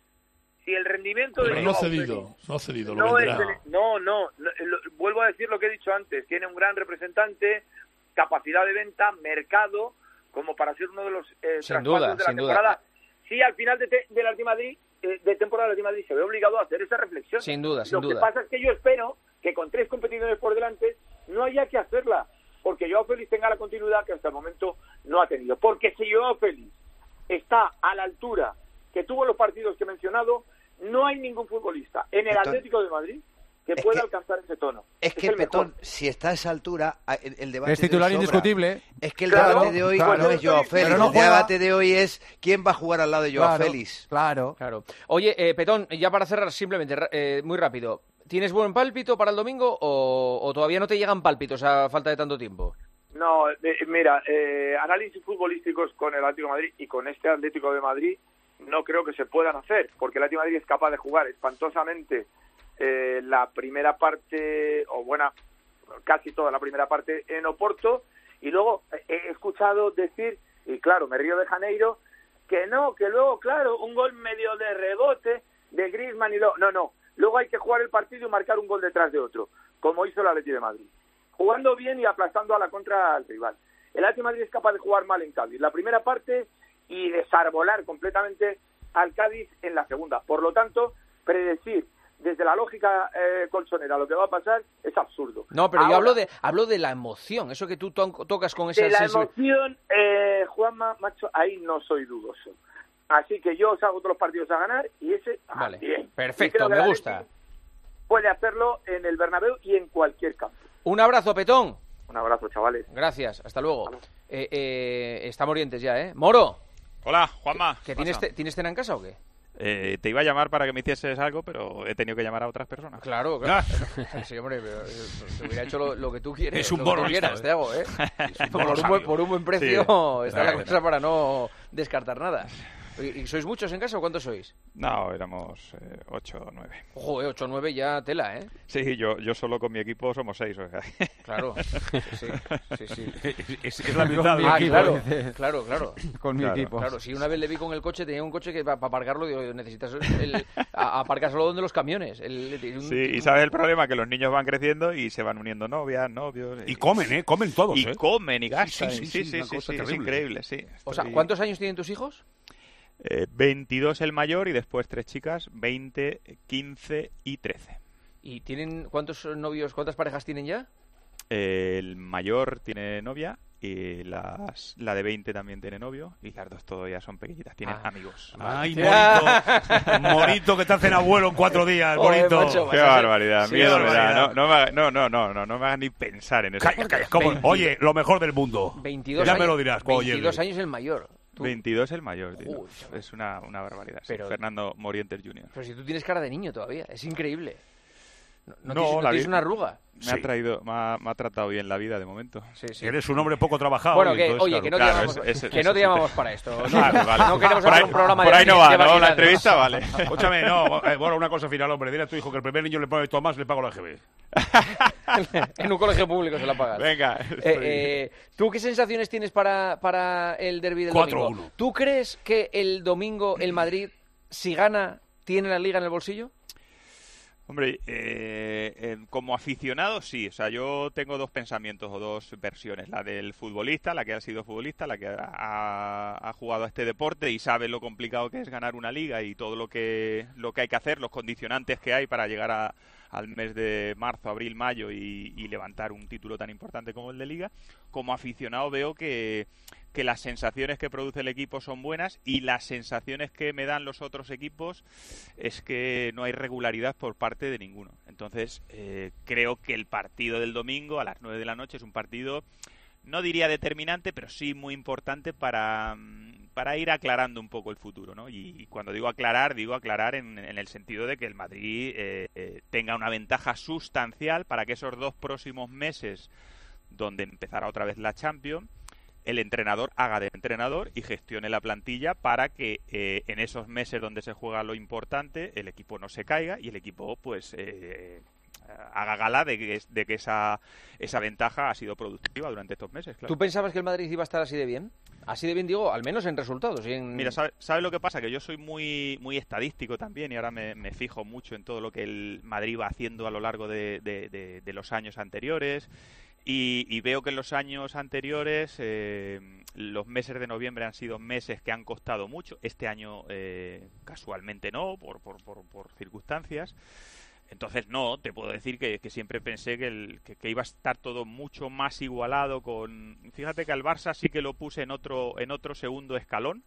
si el rendimiento Pero de no Joao cedido, Félix no cedido, lo no, es venderá. el- no, no, no, lo- vuelvo a decir lo que he dicho antes, tiene un gran representante, capacidad de venta, mercado, como para ser uno de los eh, Sin traspasos duda, de la sin duda. temporada. Sí, al final de, te- de la Atlético de Madrid, eh, de temporada del Atlético de Madrid se ve obligado a hacer esa reflexión. Sin duda, sin Lo duda. que pasa es que yo espero que con tres competidores por delante no haya que hacerla, porque Joao Félix tenga la continuidad que hasta el momento no ha tenido. Porque si Joao Félix está a la altura que tuvo los partidos que he mencionado, no hay ningún futbolista en el Petón, Atlético de Madrid que es pueda que- alcanzar ese tono. Es que el Petón, mejor. si está a esa altura, a- el, el debate Es titular de hoy sobra. indiscutible. Es que el Claro, debate de hoy claro. no es Joao Félix, Pero no el juega. debate de hoy es quién va a jugar al lado de Joao Claro, Félix. Claro. Claro. Oye, eh, Petón, ya para cerrar simplemente, ra- eh, muy rápido. ¿Tienes buen pálpito para el domingo o, o todavía no te llegan pálpitos a falta de tanto tiempo? No, eh, mira, eh, análisis futbolísticos con el Atlético de Madrid y con este Atlético de Madrid no creo que se puedan hacer, porque el Atlético de Madrid es capaz de jugar espantosamente eh, la primera parte, o buena, casi toda la primera parte en Oporto, y luego eh, he escuchado decir, y claro, me río de Janeiro, que no, que luego, claro, un gol medio de rebote de Griezmann y luego, no, no, luego hay que jugar el partido y marcar un gol detrás de otro, como hizo el Atlético de Madrid, jugando bien y aplastando a la contra al rival. El Atlético de Madrid es capaz de jugar mal en Cádiz la primera parte y desarbolar completamente al Cádiz en la segunda. Por lo tanto, predecir desde la lógica eh, colchonera lo que va a pasar es absurdo. No, pero yo Ahora, hablo de hablo de la emoción, eso que tú to- tocas con esa de la sensibilidad. emoción, eh, Juanma, macho, ahí no soy dudoso. Así que yo os hago todos los partidos a ganar y ese ah, Vale, bien. Y perfecto, creo que me el gusta. Atleti puede hacerlo en el Bernabéu y en cualquier campo. Un abrazo, Petón. Un abrazo, chavales. Gracias, hasta luego. Eh, eh, está Morientes ya, ¿eh? Moro. Hola, Juanma. ¿Que tienes, te- ¿Tienes cena en casa o qué? Eh, te iba a llamar para que me hicieses algo, pero he tenido que llamar a otras personas. Claro, claro. Sí, hombre, pero eh, te hubiera hecho lo, lo que tú quieres. Es un lo que tú borro quieras, esto, te hago, ¿eh? Es un por, borro un buen, por un buen precio Sí. está la Claro. cosa para no descartar nada. ¿Y y sois muchos en casa o cuántos sois? No, éramos eh, ocho o nueve. Ojo, eh, ocho o nueve ya tela, ¿eh? Sí, yo, yo solo con mi equipo somos seis. O sea. Claro, sí, sí, sí, sí. Es, es la mitad de Ah, equipo, claro, dice. claro, claro. Con mi Claro. equipo. Claro, si una vez le vi con el coche, tenía un coche que para aparcarlo, digo, necesitas el, a- aparcárselo donde los camiones. El- el- un- Sí, y sabes el problema, que los niños van creciendo y se van uniendo novias, novios. Y comen, ¿eh? Comen todos, Y ¿eh? comen y Sí, gastan. sí, Sí, sí, sí, una sí, cosa sí, es terrible. increíble, sí. O sea, Estoy- ¿cuántos años tienen tus hijos? Eh, veintidós el mayor y después tres chicas, veinte, quince y trece. ¿Y tienen cuántos novios, cuántas parejas tienen ya? Eh, el mayor tiene novia y las, la de veinte también tiene novio y las dos todavía son pequeñitas, tienen Ah. amigos. Ay, Morito. Morito, que te hacen abuelo en cuatro días, Joder, Morito. macho, Qué vas a ser- barbaridad, Sí, miedo qué me da. barbaridad. No, no, me haga- no, no, no, no, no me hagas ni pensar en eso. Calla, calla, ¿cómo? veinte. Oye, lo mejor del mundo. veintidós Ya años, me lo dirás cuando llegue. veintidós años el mayor. Tú- veintidós el mayor, tío. Joder, chaval. Es una, una barbaridad. sí. Pero- Fernando Morientes junior Pero si tú tienes cara de niño todavía, es increíble. No, No, tienes, no la tienes vi- una arruga. Me ha traído, me ha, me ha tratado bien la vida de momento. Sí, sí. Eres un hombre poco trabajado. Bueno, y que, entonces, oye, claro, que no te claro, llamamos, es- es- que es no te un llamamos tema. para esto. No, Vale, vale. no queremos Por hacer ahí- un programa por de ahí no de va, ¿no? variedades. La entrevista vale. Escúchame, no, eh, bueno, una cosa final, hombre. Dile a tu hijo que el primer niño le pone Tomás, le pago la G B. En un colegio público se la pagas. Venga. Eh, estoy- eh, ¿Tú qué sensaciones tienes para, para el derbi del cuatro domingo? uno. ¿Tú crees que el domingo el Madrid, si gana, tiene la Liga en el bolsillo? Hombre, eh, eh, como aficionado sí, o sea, yo tengo dos pensamientos o dos versiones, la del futbolista, la que ha sido futbolista, la que ha, ha jugado a este deporte y sabe lo complicado que es ganar una liga y todo lo que lo que hay que hacer, los condicionantes que hay para llegar a, al mes de marzo, abril, mayo y, y levantar un título tan importante como el de liga. Como aficionado veo que que las sensaciones que produce el equipo son buenas y las sensaciones que me dan los otros equipos es que no hay regularidad por parte de ninguno. Entonces, eh, creo que el partido del domingo a las nueve de la noche es un partido, no diría determinante, pero sí muy importante para, para ir aclarando un poco el futuro, ¿no? Y, y cuando digo aclarar, digo aclarar en, en el sentido de que el Madrid eh, eh, tenga una ventaja sustancial para que esos dos próximos meses, donde empezará otra vez la Champions, el entrenador haga de entrenador y gestione la plantilla para que eh, en esos meses donde se juega lo importante el equipo no se caiga y el equipo pues eh, haga gala de que, de que esa, esa ventaja ha sido productiva durante estos meses. Claro. ¿Tú pensabas que el Madrid iba a estar así de bien? Así de bien, digo, al menos en resultados. Y en... Mira, ¿sabes sabe lo que pasa? Que yo soy muy muy estadístico también y ahora me, me fijo mucho en todo lo que el Madrid va haciendo a lo largo de, de, de, de los años anteriores. Y, y veo que en los años anteriores eh, los meses de noviembre han sido meses que han costado mucho. Este año eh, casualmente no, por, por, por, por circunstancias. Entonces no, te puedo decir que, que siempre pensé que, el, que, que iba a estar todo mucho más igualado con... Fíjate que al Barça sí que lo puse en otro, en otro segundo escalón.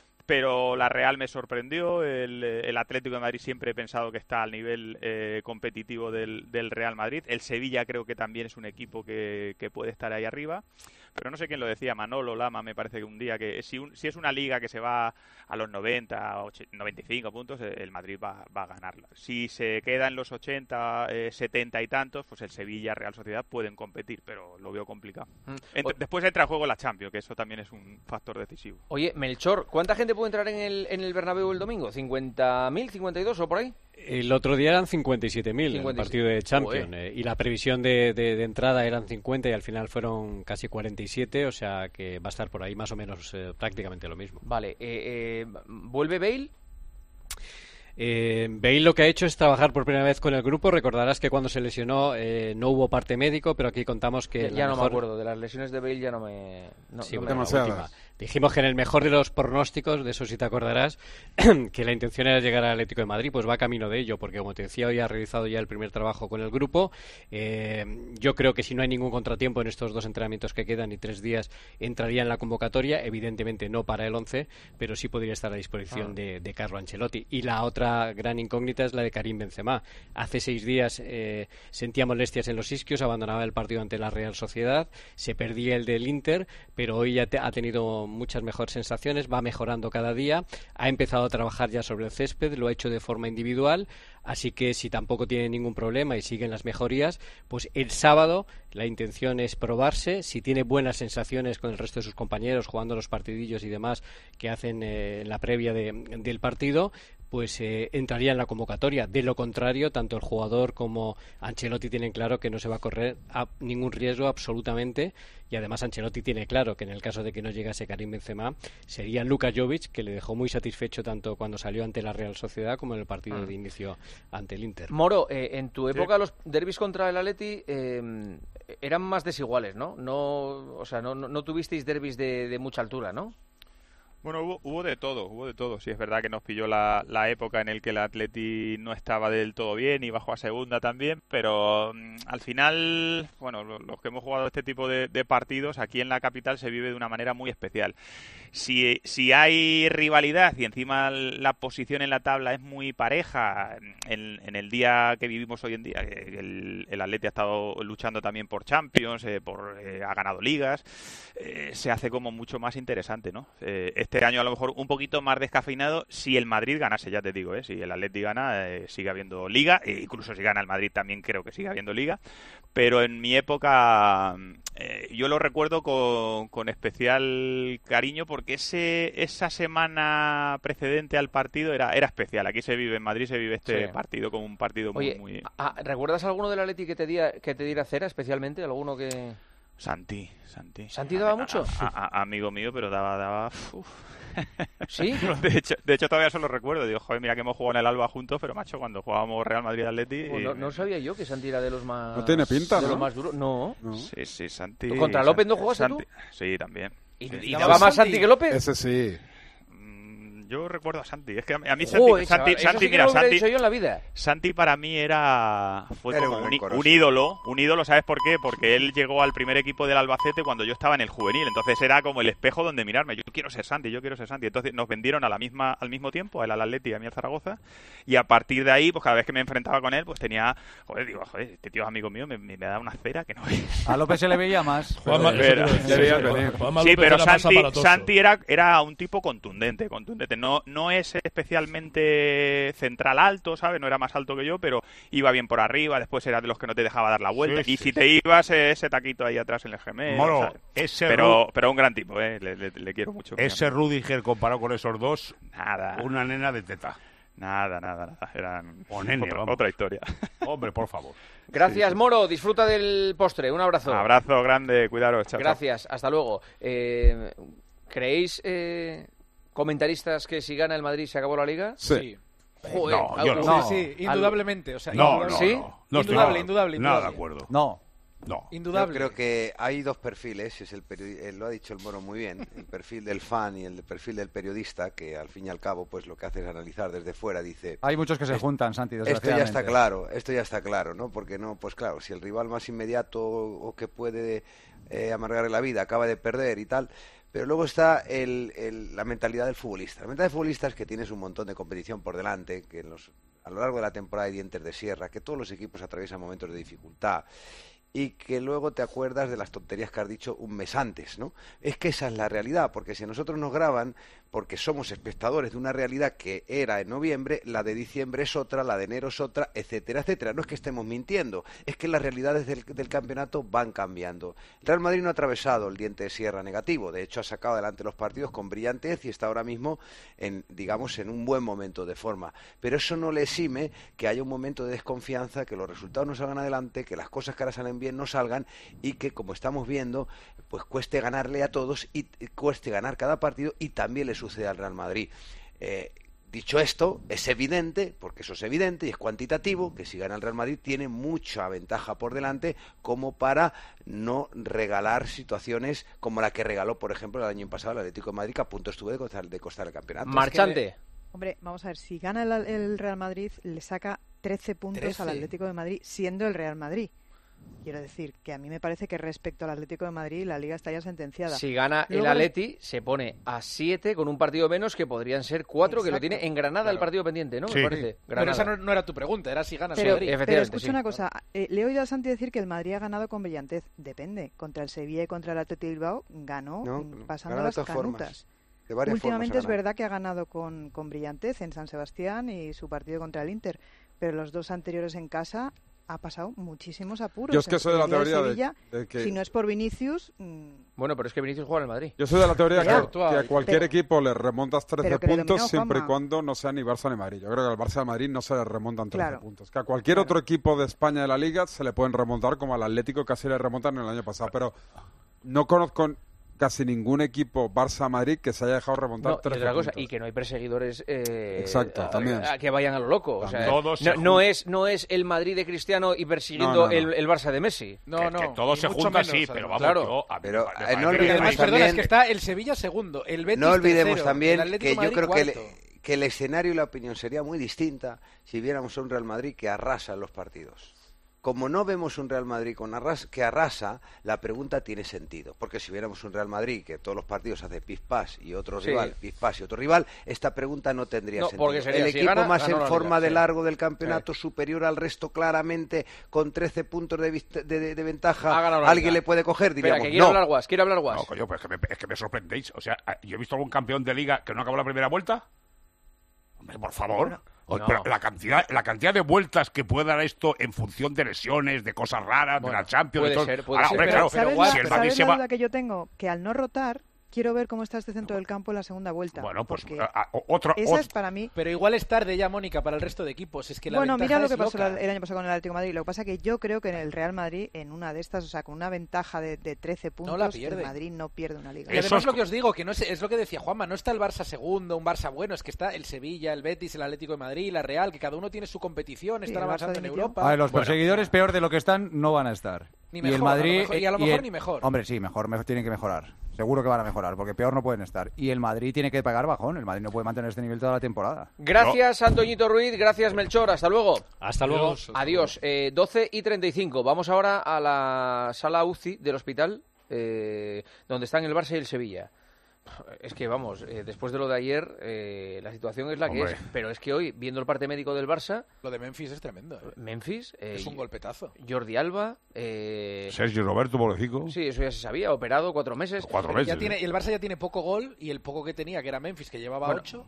Pero la Real me sorprendió, el, el Atlético de Madrid siempre he pensado que está al nivel eh, competitivo del, del Real Madrid, el Sevilla creo que también es un equipo que, que puede estar ahí arriba, pero no sé quién lo decía, Manolo Lama me parece que un día que si, un, si es una liga que se va a los noventa, noventa y cinco puntos, el Madrid va, va a ganarla. Si se queda en los ochenta, eh, setenta y tantos, pues el Sevilla, Real Sociedad pueden competir, pero lo veo complicado. Mm. Ent- después entra a juego la Champions, que eso también es un factor decisivo. Oye, Melchor, ¿cuánta gente puede entrar en el, en el Bernabéu el domingo? ¿cincuenta mil, cincuenta y dos o por ahí? El otro día eran cincuenta y siete mil en el partido de Champions eh, y la previsión de, de, de entrada eran cincuenta y al final fueron casi cuarenta y siete, o sea que va a estar por ahí más o menos eh, prácticamente lo mismo. Vale, eh, eh, ¿vuelve Bale? Eh, Bale lo que ha hecho es trabajar por primera vez con el grupo. Recordarás que cuando se lesionó eh, no hubo parte médico, pero aquí contamos que... Ya, ya no mejor... me acuerdo, de las lesiones de Bale ya no me... No, sí, no bueno, me... la última. Dijimos que en el mejor de los pronósticos, de eso sí te acordarás, que la intención era llegar al Atlético de Madrid, pues va camino de ello, porque como te decía, hoy ha realizado ya el primer trabajo con el grupo. Eh, yo creo que si no hay ningún contratiempo en estos dos entrenamientos que quedan y tres días, entraría en la convocatoria, evidentemente no para el once, pero sí podría estar a disposición ah. de, de Carlo Ancelotti. Y la otra gran incógnita es la de Karim Benzema. Hace seis días eh, sentía molestias en los isquios, abandonaba el partido ante la Real Sociedad, se perdía el del Inter, pero hoy ya te, ha tenido muchas mejores sensaciones, va mejorando cada día, ha empezado a trabajar ya sobre el césped, lo ha hecho de forma individual, así que si tampoco tiene ningún problema y siguen las mejorías, pues el sábado la intención es probarse, si tiene buenas sensaciones con el resto de sus compañeros jugando los partidillos y demás que hacen eh, en la previa de, del partido, pues eh, entraría en la convocatoria. De lo contrario, tanto el jugador como Ancelotti tienen claro que no se va a correr a ningún riesgo absolutamente, y además Ancelotti tiene claro que en el caso de que no llegase Karim Benzema sería Luka Jovic, que le dejó muy satisfecho tanto cuando salió ante la Real Sociedad como en el partido ah. de inicio ante el Inter. Moro, eh, en tu época sí. los derbis contra el Atleti eh, eran más desiguales, ¿no? No, o sea, no, no, no tuvisteis derbis de, de mucha altura, ¿no? Bueno, hubo, hubo de todo, hubo de todo. Sí, es verdad que nos pilló la, la época en el que el Atleti no estaba del todo bien y bajó a segunda también, pero um, al final, bueno, los, los que hemos jugado este tipo de, de partidos, aquí en la capital se vive de una manera muy especial. Si, si hay rivalidad y encima la posición en la tabla es muy pareja, en, en el día que vivimos hoy en día, el, el Atleti ha estado luchando también por Champions, eh, por, eh, ha ganado ligas, eh, se hace como mucho más interesante, ¿no? Eh, este año a lo mejor un poquito más descafeinado si el Madrid ganase, ya te digo, ¿eh? Si el Atleti gana, eh, sigue habiendo Liga, e incluso si gana el Madrid también creo que sigue habiendo Liga, pero en mi época eh, yo lo recuerdo con, con especial cariño porque ese esa semana precedente al partido era, era especial. Aquí se vive, en Madrid se vive este Sí. partido como un partido muy... Oye, muy... ah, ¿recuerdas alguno del Atleti que te diera, que te diera cera especialmente? ¿Alguno que...? Santi, Santi. ¿Santi daba A- mucho? a- a- a- amigo mío, pero daba... daba uf. ¿Sí? De hecho, de hecho, todavía solo recuerdo. Digo, joder, mira que hemos jugado en el Alba juntos, pero macho, cuando jugábamos Real Madrid-Atleti... Pues no, no sabía yo que Santi era de los más... No tiene pinta, de ¿no? los más duros. No. Sí, sí, Santi... ¿Contra López no jugaste Santi- tú? Sí, también. ¿Y, Sí. y daba más Santi que López? Ese sí. Yo recuerdo a Santi. Es que a mí, a mí Joder, Santi, chaval, Santi, eso Santi, sí que mira, no lo hubiera Santi, dicho yo en la vida. Santi para mí era fue Era como un un, i- corozo. un ídolo, un ídolo, ¿sabes por qué? Porque él llegó al primer equipo del Albacete cuando yo estaba en el juvenil, entonces era como el espejo donde mirarme. Yo quiero ser Santi, yo quiero ser Santi. Entonces nos vendieron a la misma al mismo tiempo, a él al Atleti y a mí al Zaragoza, y a partir de ahí, pues cada vez que me enfrentaba con él, pues tenía, joder, digo, joder, este tío es amigo mío, me, me, me da una cera que no es. A López se le veía más. Juanma, pero- eso te iba a Pero- decir, sí, sí, pero- Juan- Juanma sí, López pero era más Santi, aparatoso. Santi era, era un tipo contundente, contundente. No, no es especialmente central alto, ¿sabes? No era más alto que yo, pero iba bien por arriba, después era de los que no te dejaba dar la vuelta. Sí, y sí. si te ibas, eh, ese taquito ahí atrás en el gemelo. Moro, ¿sabes? ese pero, Ru- pero un gran tipo, ¿eh? Le, le- le quiero mucho. Ese Rudiger comparado con esos dos, Nada. una nena de teta. Nada, nada, nada. Eran O nene, otra, vamos. otra historia. Hombre, por favor. Gracias, Moro. Disfruta del postre. Un abrazo. Abrazo grande, cuidaros. Chao, chao. Gracias. Hasta luego. Eh, ¿Creéis, eh, comentaristas, que si gana el Madrid se acabó la Liga? Sí. Joder, No, yo no. algo- Sí, sí, indudablemente. O sea, No, no, indudable. no. No estoy Indudable, nada- indudable, Nada de indudable. acuerdo. No. No. Indudable. Yo creo que hay dos perfiles, es el periodi- eh, lo ha dicho el Moro muy bien, el perfil del fan y el perfil del periodista, que al fin y al cabo pues lo que hace es analizar desde fuera, dice... Hay muchos que se juntan, Santi, Esto ya desgraciadamente. está claro, esto ya está claro, ¿no? Porque no, pues claro, si el rival más inmediato o que puede eh, amargarle la vida acaba de perder y tal, pero luego está el, el- la mentalidad del futbolista. La mentalidad del futbolista es que tienes un montón de competición por delante, que en los, a lo largo de la temporada hay dientes de sierra, que todos los equipos atraviesan momentos de dificultad y que luego te acuerdas de las tonterías que has dicho un mes antes, ¿no? Es que esa es la realidad, porque si a nosotros nos graban, porque somos espectadores de una realidad que era en noviembre, la de diciembre es otra, la de enero es otra, etcétera, etcétera. No es que estemos mintiendo, es que las realidades del, del campeonato van cambiando. El Real Madrid no ha atravesado el diente de sierra negativo, de hecho ha sacado adelante los partidos con brillantez y está ahora mismo en, digamos, en un buen momento de forma. Pero eso no le exime que haya un momento de desconfianza, que los resultados no salgan adelante, que las cosas que ahora salen bien no salgan y que, como estamos viendo, pues cueste ganarle a todos y y cueste ganar cada partido, y también le sucede al Real Madrid. Eh, dicho esto, es evidente, porque eso es evidente y es cuantitativo, que si gana el Real Madrid tiene mucha ventaja por delante como para no regalar situaciones como la que regaló, por ejemplo, el año pasado el Atlético de Madrid, que a punto estuvo de costar, de costar el campeonato. Marchante. Hombre, vamos a ver, si gana el, el Real Madrid, le saca trece puntos trece. al Atlético de Madrid, siendo el Real Madrid. Quiero decir que a mí me parece que respecto al Atlético de Madrid la Liga está ya sentenciada. Si gana Luego el Atleti, se pone a siete con un partido menos, que podrían ser cuatro, que lo Exacto. tiene en Granada el partido pendiente, ¿no? Sí. Me parece. Pero Granada. esa no, no era tu pregunta, era si ganas Pero, el Madrid. pero Efectivamente, escucha sí. una cosa, eh, le he oído a Santi decir que el Madrid ha ganado con brillantez. Depende. Contra el Sevilla y contra el Atlético de Bilbao ganó No, mm, no, pasando gana de las todas formas. canutas. De varias Últimamente formas es ha ganado. verdad que ha ganado con, con brillantez en San Sebastián y su partido contra el Inter, pero los dos anteriores en casa ha pasado muchísimos apuros. Yo es que En soy de la día teoría de- Sevilla, de que- si no es por Vinicius, mm, Bueno, pero es que Vinicius juega en el Madrid. Yo soy de la teoría Ya, que, que a cualquier pero- equipo le remontas trece pero que le puntos dominó siempre y Juanma. cuando no sea ni Barça ni Madrid. Yo creo que al Barça de Madrid no se le remontan trece Claro. puntos. Que a cualquier otro equipo de España de la Liga se le pueden remontar, como al Atlético casi le remontan el año pasado. Pero no conozco casi ningún equipo Barça-Madrid que se haya dejado remontar No, y trece otra cosa, puntos. y que no hay perseguidores eh, Exacto, a- también. a que vayan a lo loco. O sea, Todos se no, no jun- es, no es el Madrid de Cristiano y persiguiendo No, no, no. El, el Barça de Messi. No, que, no. que todo y se mucho junta, menos, sí, pero además. vamos, Claro. yo, a mí Pero, me parece eh, no que Y olvidemos además, hay- perdona, también- es que está el Sevilla segundo, el Betis No olvidemos tercero, también el Atlético que de yo Madrid creo que el, cuarto. que el escenario y la opinión sería muy distinta si viéramos a un Real Madrid que arrasa en los partidos. como no vemos un Real Madrid con arras que arrasa, la pregunta tiene sentido. Porque si viéramos un Real Madrid que todos los partidos hace pis-pas y otro Sí. rival, pis-pas y otro rival, esta pregunta no tendría No, sentido. porque sería, el si equipo gana, más ganó en la forma Liga, de sí. largo del campeonato, superior al resto claramente, con trece puntos de, vist- de, de- de ventaja, Ha ganado la ¿alguien Liga. le puede coger? Espera, Diríamos, que quiere no. hablar Guas, quiere hablar Guas. No, coño, pues es que, me, es que me sorprendéis. O sea, ¿yo he visto algún campeón de liga que no acabó la primera vuelta? Hombre, por favor. O- No. Pero la cantidad, la cantidad de vueltas que puede dar esto en función de lesiones, de cosas raras, Bueno, de la Champions, puede de todo. ser, puede Ahora, ser. hombre, Pero- claro, pero ¿Sabes, Guas- si la, el Madrid ¿sabes se la va... duda que yo tengo? Que al no rotar, quiero ver cómo está este centro del campo en la segunda vuelta. Bueno, pues porque a- a- otro... esa ot- es para mí... Pero igual es tarde ya, Mónica, para el resto de equipos. Es que la Bueno, ventaja mira lo es que pasó loca. el, el año pasado con el Atlético de Madrid. Lo que pasa es que yo creo que en el Real Madrid, en una de estas, o sea, con una ventaja de, de trece puntos, la el pierde. Madrid no pierde una liga. Y además lo que os digo, que no es, es lo que decía Juanma, no está el Barça segundo, un Barça bueno, es que está el Sevilla, el Betis, el Atlético de Madrid, la Real, que cada uno tiene su competición, Sí, están el Barça avanzando en dimitió. Europa. A ver, los Bueno, perseguidores, peor de lo que están, no van a estar. Ni y mejor, el Madrid, a lo mejor- y a lo y mejor el- ni mejor. Hombre, sí, mejor, mejor tienen que mejorar. Seguro que van a mejorar, porque peor no pueden estar. Y el Madrid tiene que pagar bajón. El Madrid no puede mantener este nivel toda la temporada. Gracias, Antoñito Ruiz. Gracias, Melchor. Hasta luego. Hasta luego. Adiós. Adiós. Eh, doce y treinta y cinco. Vamos ahora a la sala U C I del hospital, eh, donde están el Barça y el Sevilla. Es que, vamos, eh, después de lo de ayer, eh, la situación es la que Hombre. es. Pero es que hoy, viendo el parte médico del Barça, Lo de Memphis es tremendo. ¿eh? Memphis, eh, Es un golpetazo. Jordi Alba, eh, Sergio Roberto, pobrecito. sí, eso ya se sabía, operado cuatro meses. Cuatro meses. Ya tiene, y el Barça ya tiene poco gol y el poco que tenía, que era Memphis, que llevaba Bueno. ocho.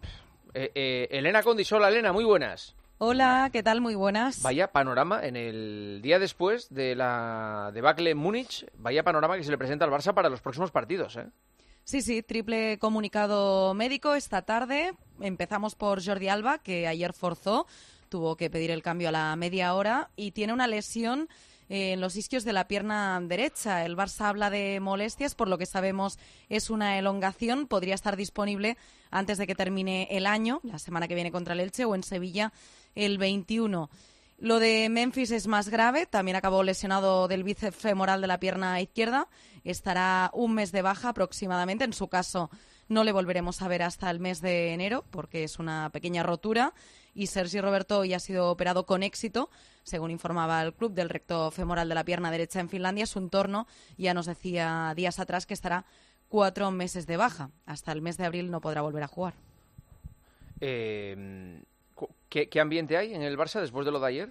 Eh, eh, Elena Condisola, Elena, muy buenas. Hola, ¿qué tal? Muy buenas. Vaya panorama en el día después de la debacle en Múnich, vaya panorama que se le presenta al Barça para los próximos partidos, ¿eh? Sí, sí, triple comunicado médico esta tarde. Empezamos por Jordi Alba, que ayer forzó, tuvo que pedir el cambio a la media hora y tiene una lesión en los isquios de la pierna derecha. El Barça habla de molestias, por lo que sabemos es una elongación. Podría estar disponible antes de que termine el año, la semana que viene contra el Elche, o en Sevilla el veintiuno. Lo de Memphis es más grave, también acabó lesionado del bíceps femoral de la pierna izquierda, estará un mes de baja aproximadamente, en su caso no le volveremos a ver hasta el mes de enero porque es una pequeña rotura y Sergi Roberto ya ha sido operado con éxito, según informaba el club del recto femoral de la pierna derecha en Finlandia. Su entorno ya nos decía días atrás que estará cuatro meses de baja, hasta el mes de abril no podrá volver a jugar. Eh, ¿qué, ¿Qué ambiente hay en el Barça después de lo de ayer?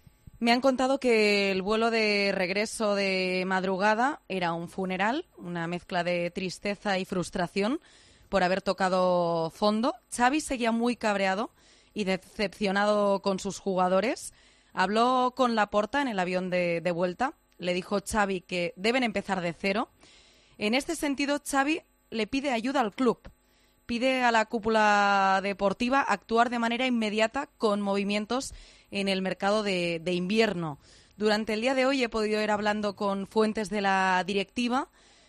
Me han contado que el vuelo de regreso de madrugada era un funeral, una mezcla de tristeza y frustración por haber tocado fondo. Xavi seguía muy cabreado y decepcionado con sus jugadores. Habló con Laporta en el avión de, de vuelta. Le dijo Xavi que deben empezar de cero. En este sentido, Xavi le pide ayuda al club. Pide a la cúpula deportiva actuar de manera inmediata con movimientos en el mercado de, de invierno. Durante el día de hoy he podido ir hablando con fuentes de la directiva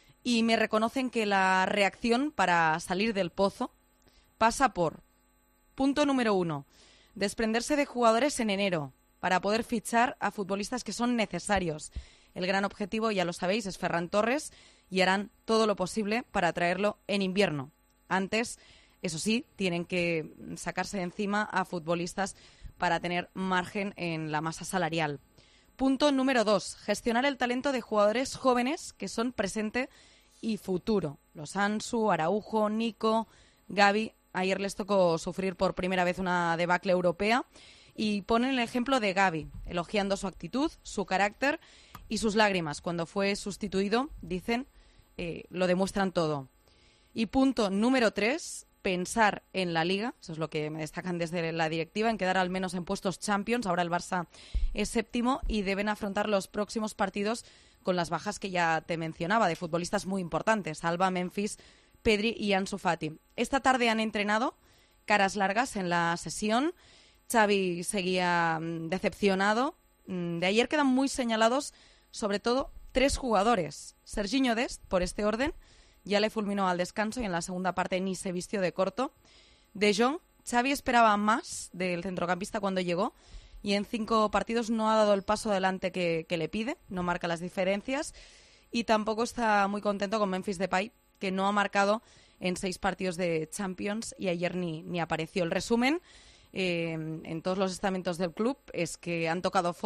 y me reconocen que la reacción para salir del pozo pasa por, punto número uno, desprenderse de jugadores en enero para poder fichar a futbolistas que son necesarios. El gran objetivo, ya lo sabéis, es Ferran Torres y harán todo lo posible para traerlo en invierno. Antes, eso sí, tienen que sacarse de encima a futbolistas para tener margen en la masa salarial. Punto número dos, gestionar el talento de jugadores jóvenes que son presente y futuro. Los Ansu, Araujo, Nico, Gavi. Ayer les tocó sufrir por primera vez una debacle europea y ponen el ejemplo de Gavi, elogiando su actitud, su carácter y sus lágrimas. Cuando fue sustituido, dicen, eh, lo demuestran todo. Y punto número tres, pensar en la Liga, eso es lo que me destacan desde la directiva, en quedar al menos en puestos Champions. Ahora el Barça es séptimo y deben afrontar los próximos partidos con las bajas que ya te mencionaba, de futbolistas muy importantes, Alba, Memphis, Pedri y Ansu Fati. Esta tarde han entrenado caras largas en la sesión. Xavi seguía mm, decepcionado. Mm, de ayer quedan muy señalados, sobre todo, tres jugadores. Sergiño Dest, por este orden, ya le fulminó al descanso y en la segunda parte ni se vistió de corto. De Jong, Xavi esperaba más del centrocampista cuando llegó y en cinco partidos no ha dado el paso adelante que, que le pide, no marca las diferencias y tampoco está muy contento con Memphis Depay, que no ha marcado en seis partidos de Champions y ayer ni, ni apareció. El resumen eh, en todos los estamentos del club es que han tocado fondo,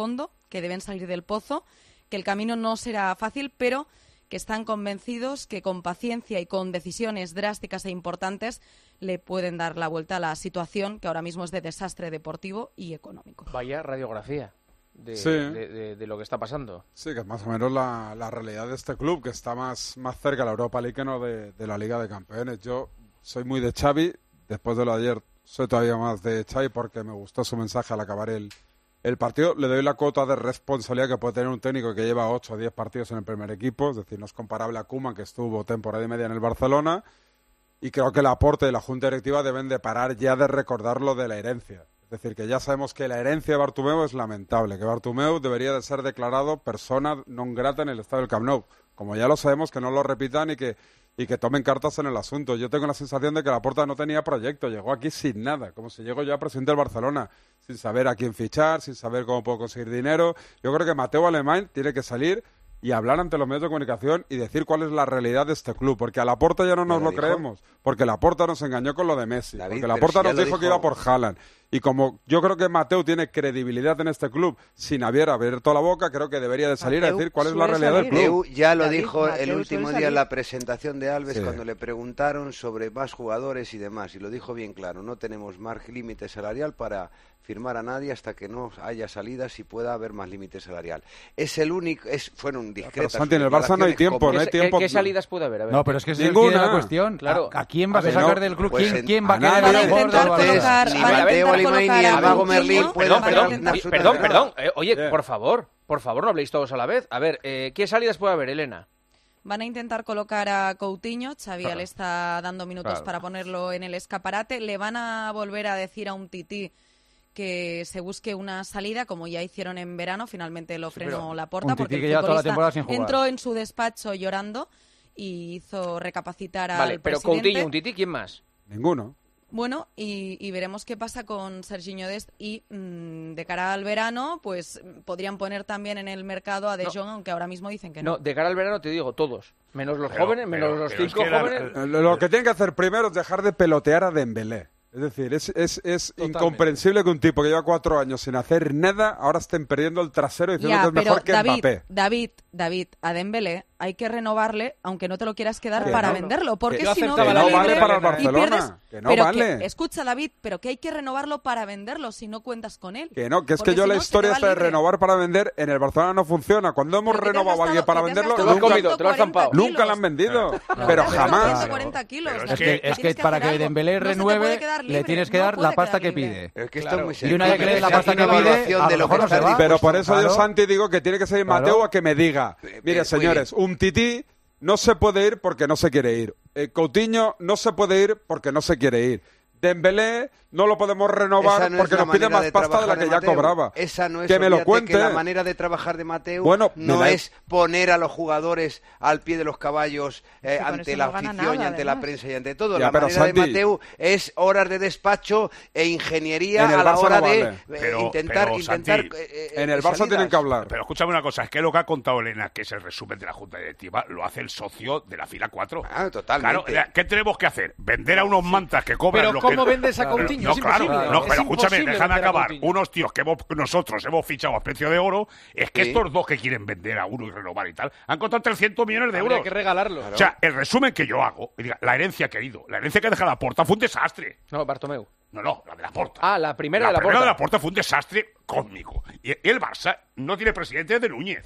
que deben salir del pozo, que el camino no será fácil, pero que están convencidos que con paciencia y con decisiones drásticas e importantes le pueden dar la vuelta a la situación que ahora mismo es de desastre deportivo y económico. Vaya radiografía de, Sí. de, de, de lo que está pasando. Sí, que es más o menos la, la realidad de este club, que está más, más cerca de la Europa League que no de, de la Liga de Campeones. Yo soy muy de Xavi, después de lo de ayer soy todavía más de Xavi porque me gustó su mensaje al acabar el, el partido. Le doy la cuota de responsabilidad que puede tener un técnico que lleva ocho o diez partidos en el primer equipo, es decir, no es comparable a Koeman, que estuvo temporada y media en el Barcelona, y creo que el aporte y la Junta Directiva deben de parar ya de recordar lo de la herencia. Es decir, que ya sabemos que la herencia de Bartomeu es lamentable, que Bartomeu debería de ser declarado persona non grata en el estadio del Camp Nou. Como ya lo sabemos, que no lo repitan y que, y que tomen cartas en el asunto. Yo tengo la sensación de que Laporta no tenía proyecto, llegó aquí sin nada, como si llegó ya presidente del Barcelona, sin saber a quién fichar, sin saber cómo puedo conseguir dinero. Yo creo que Mateu Alemany tiene que salir y hablar ante los medios de comunicación y decir cuál es la realidad de este club, porque a Laporta ya no nos lo, lo creemos, porque Laporta nos engañó con lo de Messi, David, porque Laporta si nos dijo, dijo que iba por Haaland, y como yo creo que Mateu tiene credibilidad en este club, sin haber abierto la boca, creo que debería de salir Mateu a decir cuál es la realidad salir. del club. Mateu ya lo David, dijo Mateu el último día salir. en la presentación de Alves, Sí. cuando le preguntaron sobre más jugadores y demás, y lo dijo bien claro, no tenemos más límite salarial para firmar a nadie hasta que no haya salidas y pueda haber más límite salarial. Es el único, es, fueron discretas. Santi, en el Barça no hay tiempo, no hay tiempo. ¿Qué, ¿Qué salidas puede haber? A ver, No, pero es que esa es Ninguna. la cuestión. Claro. ¿A, a quién vas a A ver, sacar no, del club? pues ¿Quién, en- quién va a a querer nadie. a lo mejor Van a del intentar Barça? colocar- Ni van a Mateu intentar Alemany ni colocar el a Mago Coutinho. Merlín pueden Perdón, hacer perdón, absolutamente perdón, nada. perdón. Eh, oye, Yeah. por favor, por favor, no habléis todos a la vez. A ver, eh, ¿qué salidas puede haber, Elena? Van a intentar colocar a Coutinho, Xavi Claro. le está dando minutos Claro. para ponerlo en el escaparate, le van a volver a decir a un tití que se busque una salida, como ya hicieron en verano, finalmente lo Sí, frenó pero Laporta, un tití porque el que lleva toda la futbolista temporada sin jugar. entró en su despacho llorando y hizo recapacitar al Vale, pero presidente. Coutinho, un tití, ¿quién más? Ninguno. Bueno, y, y veremos qué pasa con Serginho Dest y mmm, de cara al verano, pues podrían poner también en el mercado a De No. Jong, aunque ahora mismo dicen que no. No, de cara al verano te digo, todos. Menos los Pero- jóvenes, menos pero- los pero es cinco que la- jóvenes. Eh, Lo que tienen que hacer primero es dejar de pelotear a Dembélé. Es decir, es, es, es Totalmente. incomprensible que un tipo que lleva cuatro años sin hacer nada ahora estén perdiendo el trasero diciendo Ya, que es pero mejor que David, Mbappé. David, David, a Dembélé hay que renovarle, aunque no te lo quieras quedar Que para no, venderlo, porque Que yo si no, aceptaba Que la no queda vale libre para el y Barcelona. pierdes- Que no pero vale. que- escucha, David, pero que hay que renovarlo para venderlo si no cuentas con él. Que no, que es Porque que yo si la no, se historia te va esta de libre. renovar para vender en el Barcelona no funciona. Cuando hemos Pero que te has renovado a alguien gastado- para que te has venderlo, Te lo has gastado nunca, comido, te lo has ciento cuarenta zampado. nunca lo han vendido. No, Pero te has gastado jamás. ciento cuarenta kilos, Pero es David, que- Es tienes que hacer para que algo. Dembélé No se te renueve, puede quedar le libre, tienes que no dar puede la pasta quedar que libre. pide. Es que esto Claro. es muy Y sencillo. una vez que le dé la Hacer pasta que una pide, evaluación a de lo lo mejor que no se está va. Pero por eso yo, Claro. Santi, digo que tiene que ser Claro. Mateo a que me diga, Eh, mire, muy señores, un tití no se puede ir porque no se quiere ir. Eh, Coutinho no se puede ir porque no se quiere ir. Dembélé no lo podemos renovar Esa no es porque la nos pide manera más de pasta de la trabajar que de ya Mateu. cobraba. Esa no es, que me lo olvídate cuente. que la manera de trabajar de Mateu Bueno, me no da- es poner a los jugadores al pie de los caballos eh, Es que con ante eso la no gana afición y nada, ante la además. prensa y ante todo. Ya, la pero manera Santi, de Mateu es horas de despacho e ingeniería en el a la Barça hora no de vale. eh, Pero- intentar, pero, intentar Santi, eh, eh, En el Barça salidas. tienen que hablar. Pero escúchame una cosa, es que lo que ha contado Elena, que es el resumen de la Junta Directiva, lo hace el socio de la fila cuatro. Ah, totalmente. Claro, ¿qué tenemos que hacer? ¿Vender a unos mantas que cobran Pero lo ¿cómo que... vendes a Claro. Coutinho? No, Es claro, imposible. no, Es pero escúchame, imposible déjame vender a acabar. Coutinho. Unos tíos que hemos- nosotros hemos fichado a precio de oro, es que Sí. estos dos que quieren vender a uno y renovar y tal, han costado trescientos millones de Habría euros. que regalarlo. O sea, el resumen que yo hago, y diga, la herencia que ha ido, la herencia que ha dejado la Porta fue un desastre. No, Bartomeu. No, no, la de la Porta. Ah, la primera la de la primera Porta. de la Porta fue un desastre cósmico. Y el Barça no tiene presidente de Núñez.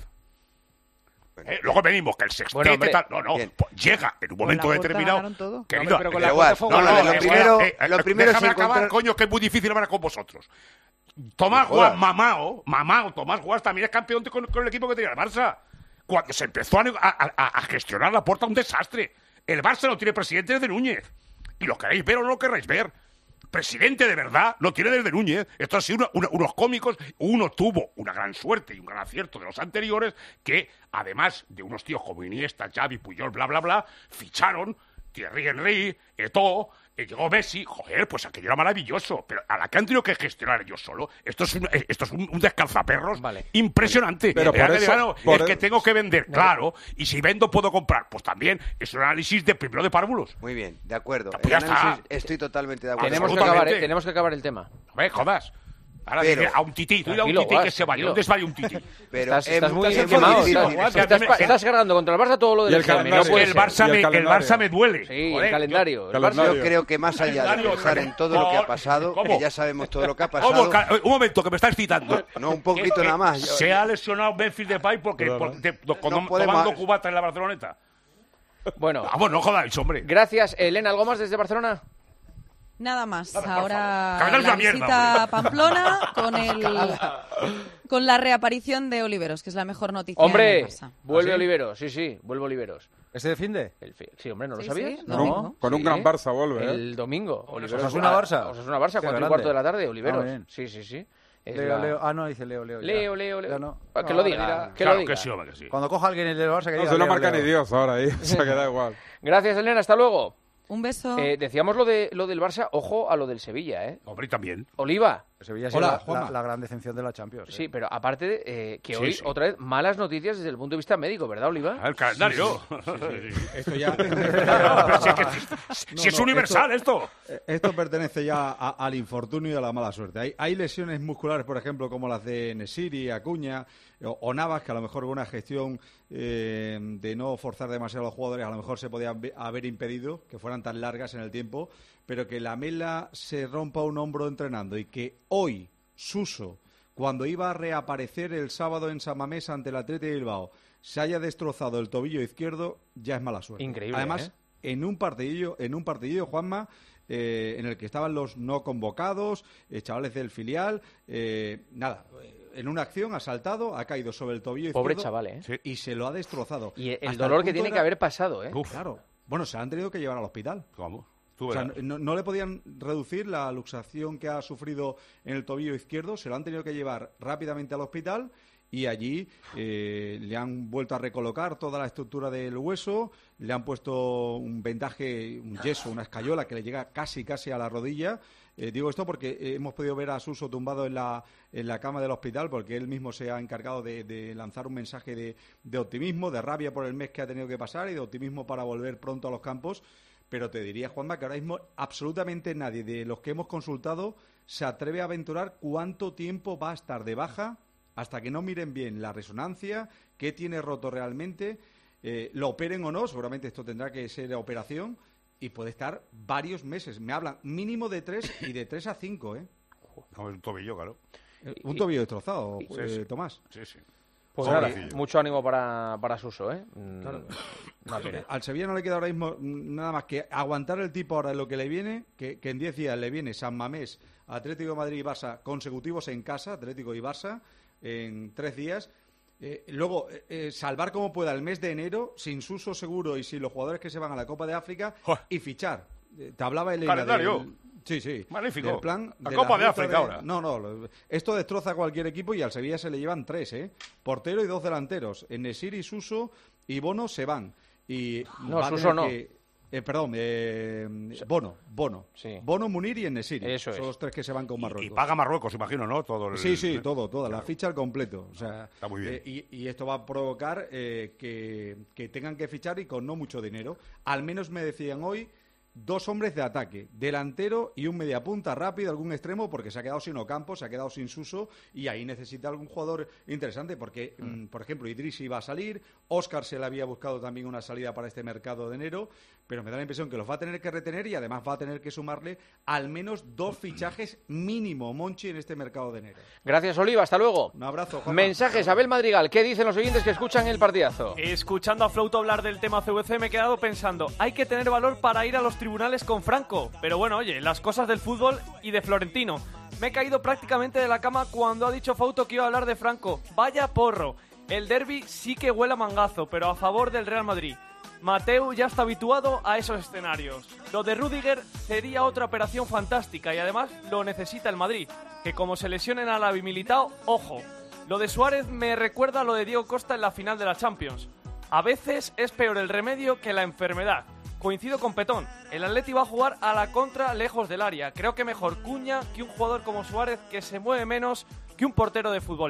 Eh, luego venimos que el sextete Bueno, hombre, tal. No, no. bien. Pues llega en un Con momento la Porta determinado. ganaron todo. Querido, pero con eh, la igual, Porta fue no, un no, gol. lo es que, primero- eh, lo eh, primero déjame es acabar, encontrar- coño, que es muy difícil hablar con vosotros. Tomás No jodas. Guas, Mamao, Mamao, Tomás Guas también es campeón con, con el equipo que tenía el Barça. Cuando se empezó a, a- a- a gestionar la Porta, un desastre. El Barça no tiene presidente desde Núñez. Y lo queréis ver o no lo queréis ver. Presidente de verdad lo tiene desde Núñez. Esto ha sido una- una- unos cómicos. Uno tuvo una gran suerte y un gran acierto de los anteriores, que además de unos tíos como Iniesta, Xavi, Puyol, bla, bla, bla, ficharon Thierry Henry, Eto'o, eh, llegó Messi. Joder, pues aquello era maravilloso. Pero a la que han tenido que gestionar ellos solo, esto es un, eh, esto es un, un descalzaperros Vale. impresionante. Pero Era por que eso- digan, no, por es que eso- tengo que vender, claro. Y si vendo, puedo comprar. Pues también es un análisis de primero de párvulos. Muy bien, de acuerdo. Pues ya El análisis- está. estoy totalmente de acuerdo. Tenemos que, Absolutamente. acabar, ¿eh? Tenemos que acabar el tema. No me jodas. Ahora Pero- dile a un tití, tú dile a un Tranquilo, tití Guas, que se vaya, tranquilo. un desvayo un tití. Pero estás, es estás muy- muy es muy quemado. difícil. Estás, estás, pa- estás cargando contra el Barça todo lo del Y el G M, no calendario. puede el ser. Barça, Y el me, el calendario. Barça me duele. Sí, Joder, el calendario. El calendario. Barça- Yo creo que más allá de Calendario, pensar en todo lo que ha pasado, ¿Cómo? que ya sabemos todo lo que ha ¿Cómo? pasado, Ca- Un momento, que me estás citando. no, un poquito Que- nada más. Yo- Se ha lesionado Memphis Depay porque, Pero, por- ¿no? de- do- con- podemos- tomando cubata en la Barceloneta. Bueno, Vamos, no jodáis, hombre. gracias. Elena, ¿algo más desde Barcelona? Nada más. Nada, por Ahora favor. Cabrón, la una mierda, visita a hombre. Pamplona con el con la reaparición de Oliveros, que es la mejor noticia Hombre, del Barça. vuelve ¿Ah, sí? Oliveros. Sí, sí, vuelve Oliveros. ¿Ese de fin de? El fi- Sí, hombre, ¿no lo Sí, sabías? sí, No. domingo. Con un Sí, gran ¿eh? Barça vuelve, ¿eh? El domingo. Oliveros. ¿Osasuna Barça? Osasuna Barça, Qué cuatro y grande. cuarto de la tarde, Oliveros. Ah, bien. Sí, sí, sí. Es Leo, la- Leo. Ah, no, dice Leo, Leo. ya. Leo, Leo, Leo. Ya no. Ah, que No, lo diga, dirá- que Claro lo diga. que sí, hombre, que sí. Cuando coja alguien el del Barça que No, diga se lo Leo, marca Leo. ni Dios ahora ahí. O sea, que da igual. Gracias, Elena. Hasta luego. Un beso. Eh, decíamos lo de lo del Barça, ojo a lo del Sevilla, ¿eh? Hombre, y también. Oliva. El Sevilla ha sido Hola, la, Juanma. la- la gran decepción de la Champions. ¿eh? Sí, pero aparte de eh, que Sí, hoy, sí. otra vez, malas noticias desde el punto de vista médico, ¿verdad, Oliva? Ah, el calendario. Esto ya... Pero si es, que- si No, es no, universal esto. Eh, Esto pertenece ya a- al infortunio y a la mala suerte. Hay, hay lesiones musculares, por ejemplo, como las de Nesiri, Acuña o, o Navas, que a lo mejor con una gestión eh, de no forzar demasiado a los jugadores, a lo mejor se podía haber- haber impedido que fueran tan largas en el tiempo, pero que la Mela se rompa un hombro entrenando y que hoy Suso, cuando iba a reaparecer el sábado en San Mamés ante el Athletic de Bilbao, se haya destrozado el tobillo izquierdo, ya es mala suerte. Increíble, Además, ¿eh? en un partidillo, en un partidillo, Juanma, eh, en el que estaban los no convocados, eh, chavales del filial, eh, nada, eh, en una acción ha saltado, ha caído sobre el tobillo Pobre izquierdo chaval, ¿eh? y se lo ha destrozado. Y el Hasta dolor el que punto tiene era- que haber pasado, ¿eh? Claro. Bueno, se han tenido que llevar al hospital. Vamos, tú O sea, verás. no, no le podían reducir la luxación que ha sufrido en el tobillo izquierdo, se lo han tenido que llevar rápidamente al hospital y allí eh, le han vuelto a recolocar toda la estructura del hueso, le han puesto un vendaje, un yeso, una escayola que le llega casi casi a la rodilla. Eh, digo esto porque eh, hemos podido ver a Suso tumbado en la, en la cama del hospital porque él mismo se ha encargado de, de lanzar un mensaje de, de optimismo, de rabia por el mes que ha tenido que pasar y de optimismo para volver pronto a los campos. Pero te diría, Juanma, que ahora mismo absolutamente nadie de los que hemos consultado se atreve a aventurar cuánto tiempo va a estar de baja hasta que no miren bien la resonancia, qué tiene roto realmente, eh, lo operen o no, seguramente esto tendrá que ser operación, y puede estar varios meses. Me hablan mínimo de tres y de tres a cinco, ¿eh? No, el tobillo, claro. Eh, Un tobillo destrozado, Sí, eh, sí. Tomás. Sí, sí. Pues Pobrecillo. nada, mucho ánimo para, para Suso, ¿eh? Mm, Claro. una pena. Al Sevilla no le queda ahora mismo mm, nada más que aguantar el tipo ahora en lo que le viene, que, que en diez días le viene San Mamés, Atlético de Madrid y Barça consecutivos en casa, Atlético y Barça, en tres días. Eh, luego, eh, eh, salvar como pueda el mes de enero, sin Suso seguro y sin los jugadores que se van a la Copa de África, y fichar. Eh, te hablaba Elena Calendario. del- Sí, sí. Magnífico. Del plan La de Copa de ruta África ahora. No, no. lo- Esto destroza a cualquier equipo y al Sevilla se le llevan tres, ¿eh? Portero y dos delanteros. Enesiri, Suso y Bono se van. Y No, va a Suso tener no. que- eh, perdón, eh, Bono, Bono. Bono, Munir y Enesiri. Eso Son es. los tres que se van con Marruecos. Y paga Marruecos, imagino, ¿no? Todo el- Sí, sí, todo, toda, la ficha al completo. O sea, Está muy bien. eh, y, y esto va a provocar eh, que, que tengan que fichar y con no mucho dinero. Al menos me decían hoy dos hombres de ataque, delantero y un mediapunta rápido, algún extremo, porque se ha quedado sin Ocampo, se ha quedado sin Suso y ahí necesita algún jugador interesante porque, mm, por ejemplo, Idris iba a salir, Óscar se le había buscado también una salida para este mercado de enero, pero me da la impresión que los va a tener que retener y además va a tener que sumarle al menos dos fichajes mínimo, Monchi, en este mercado de enero. Gracias, Oliva. Hasta luego. Un abrazo, Juanma. Mensajes, Abel Madrigal. ¿Qué dicen los oyentes que escuchan el partidazo? Escuchando a Flauto hablar del tema C V C me he quedado pensando, hay que tener valor para ir a los tribunales con Franco. Pero bueno, oye, las cosas del fútbol y de Florentino. Me he caído prácticamente de la cama cuando ha dicho Fauto que iba a hablar de Franco. Vaya porro. El derbi sí que huele a mangazo, pero a favor del Real Madrid. Mateu ya está habituado a esos escenarios. Lo de Rüdiger sería otra operación fantástica y además lo necesita el Madrid, que como se lesionen a la Militao, ojo. Lo de Suárez me recuerda a lo de Diego Costa en la final de la Champions. A veces es peor el remedio que la enfermedad. Coincido con Petón, el Atleti va a jugar a la contra lejos del área. Creo que mejor Cuña que un jugador como Suárez que se mueve menos que un portero de futbolín.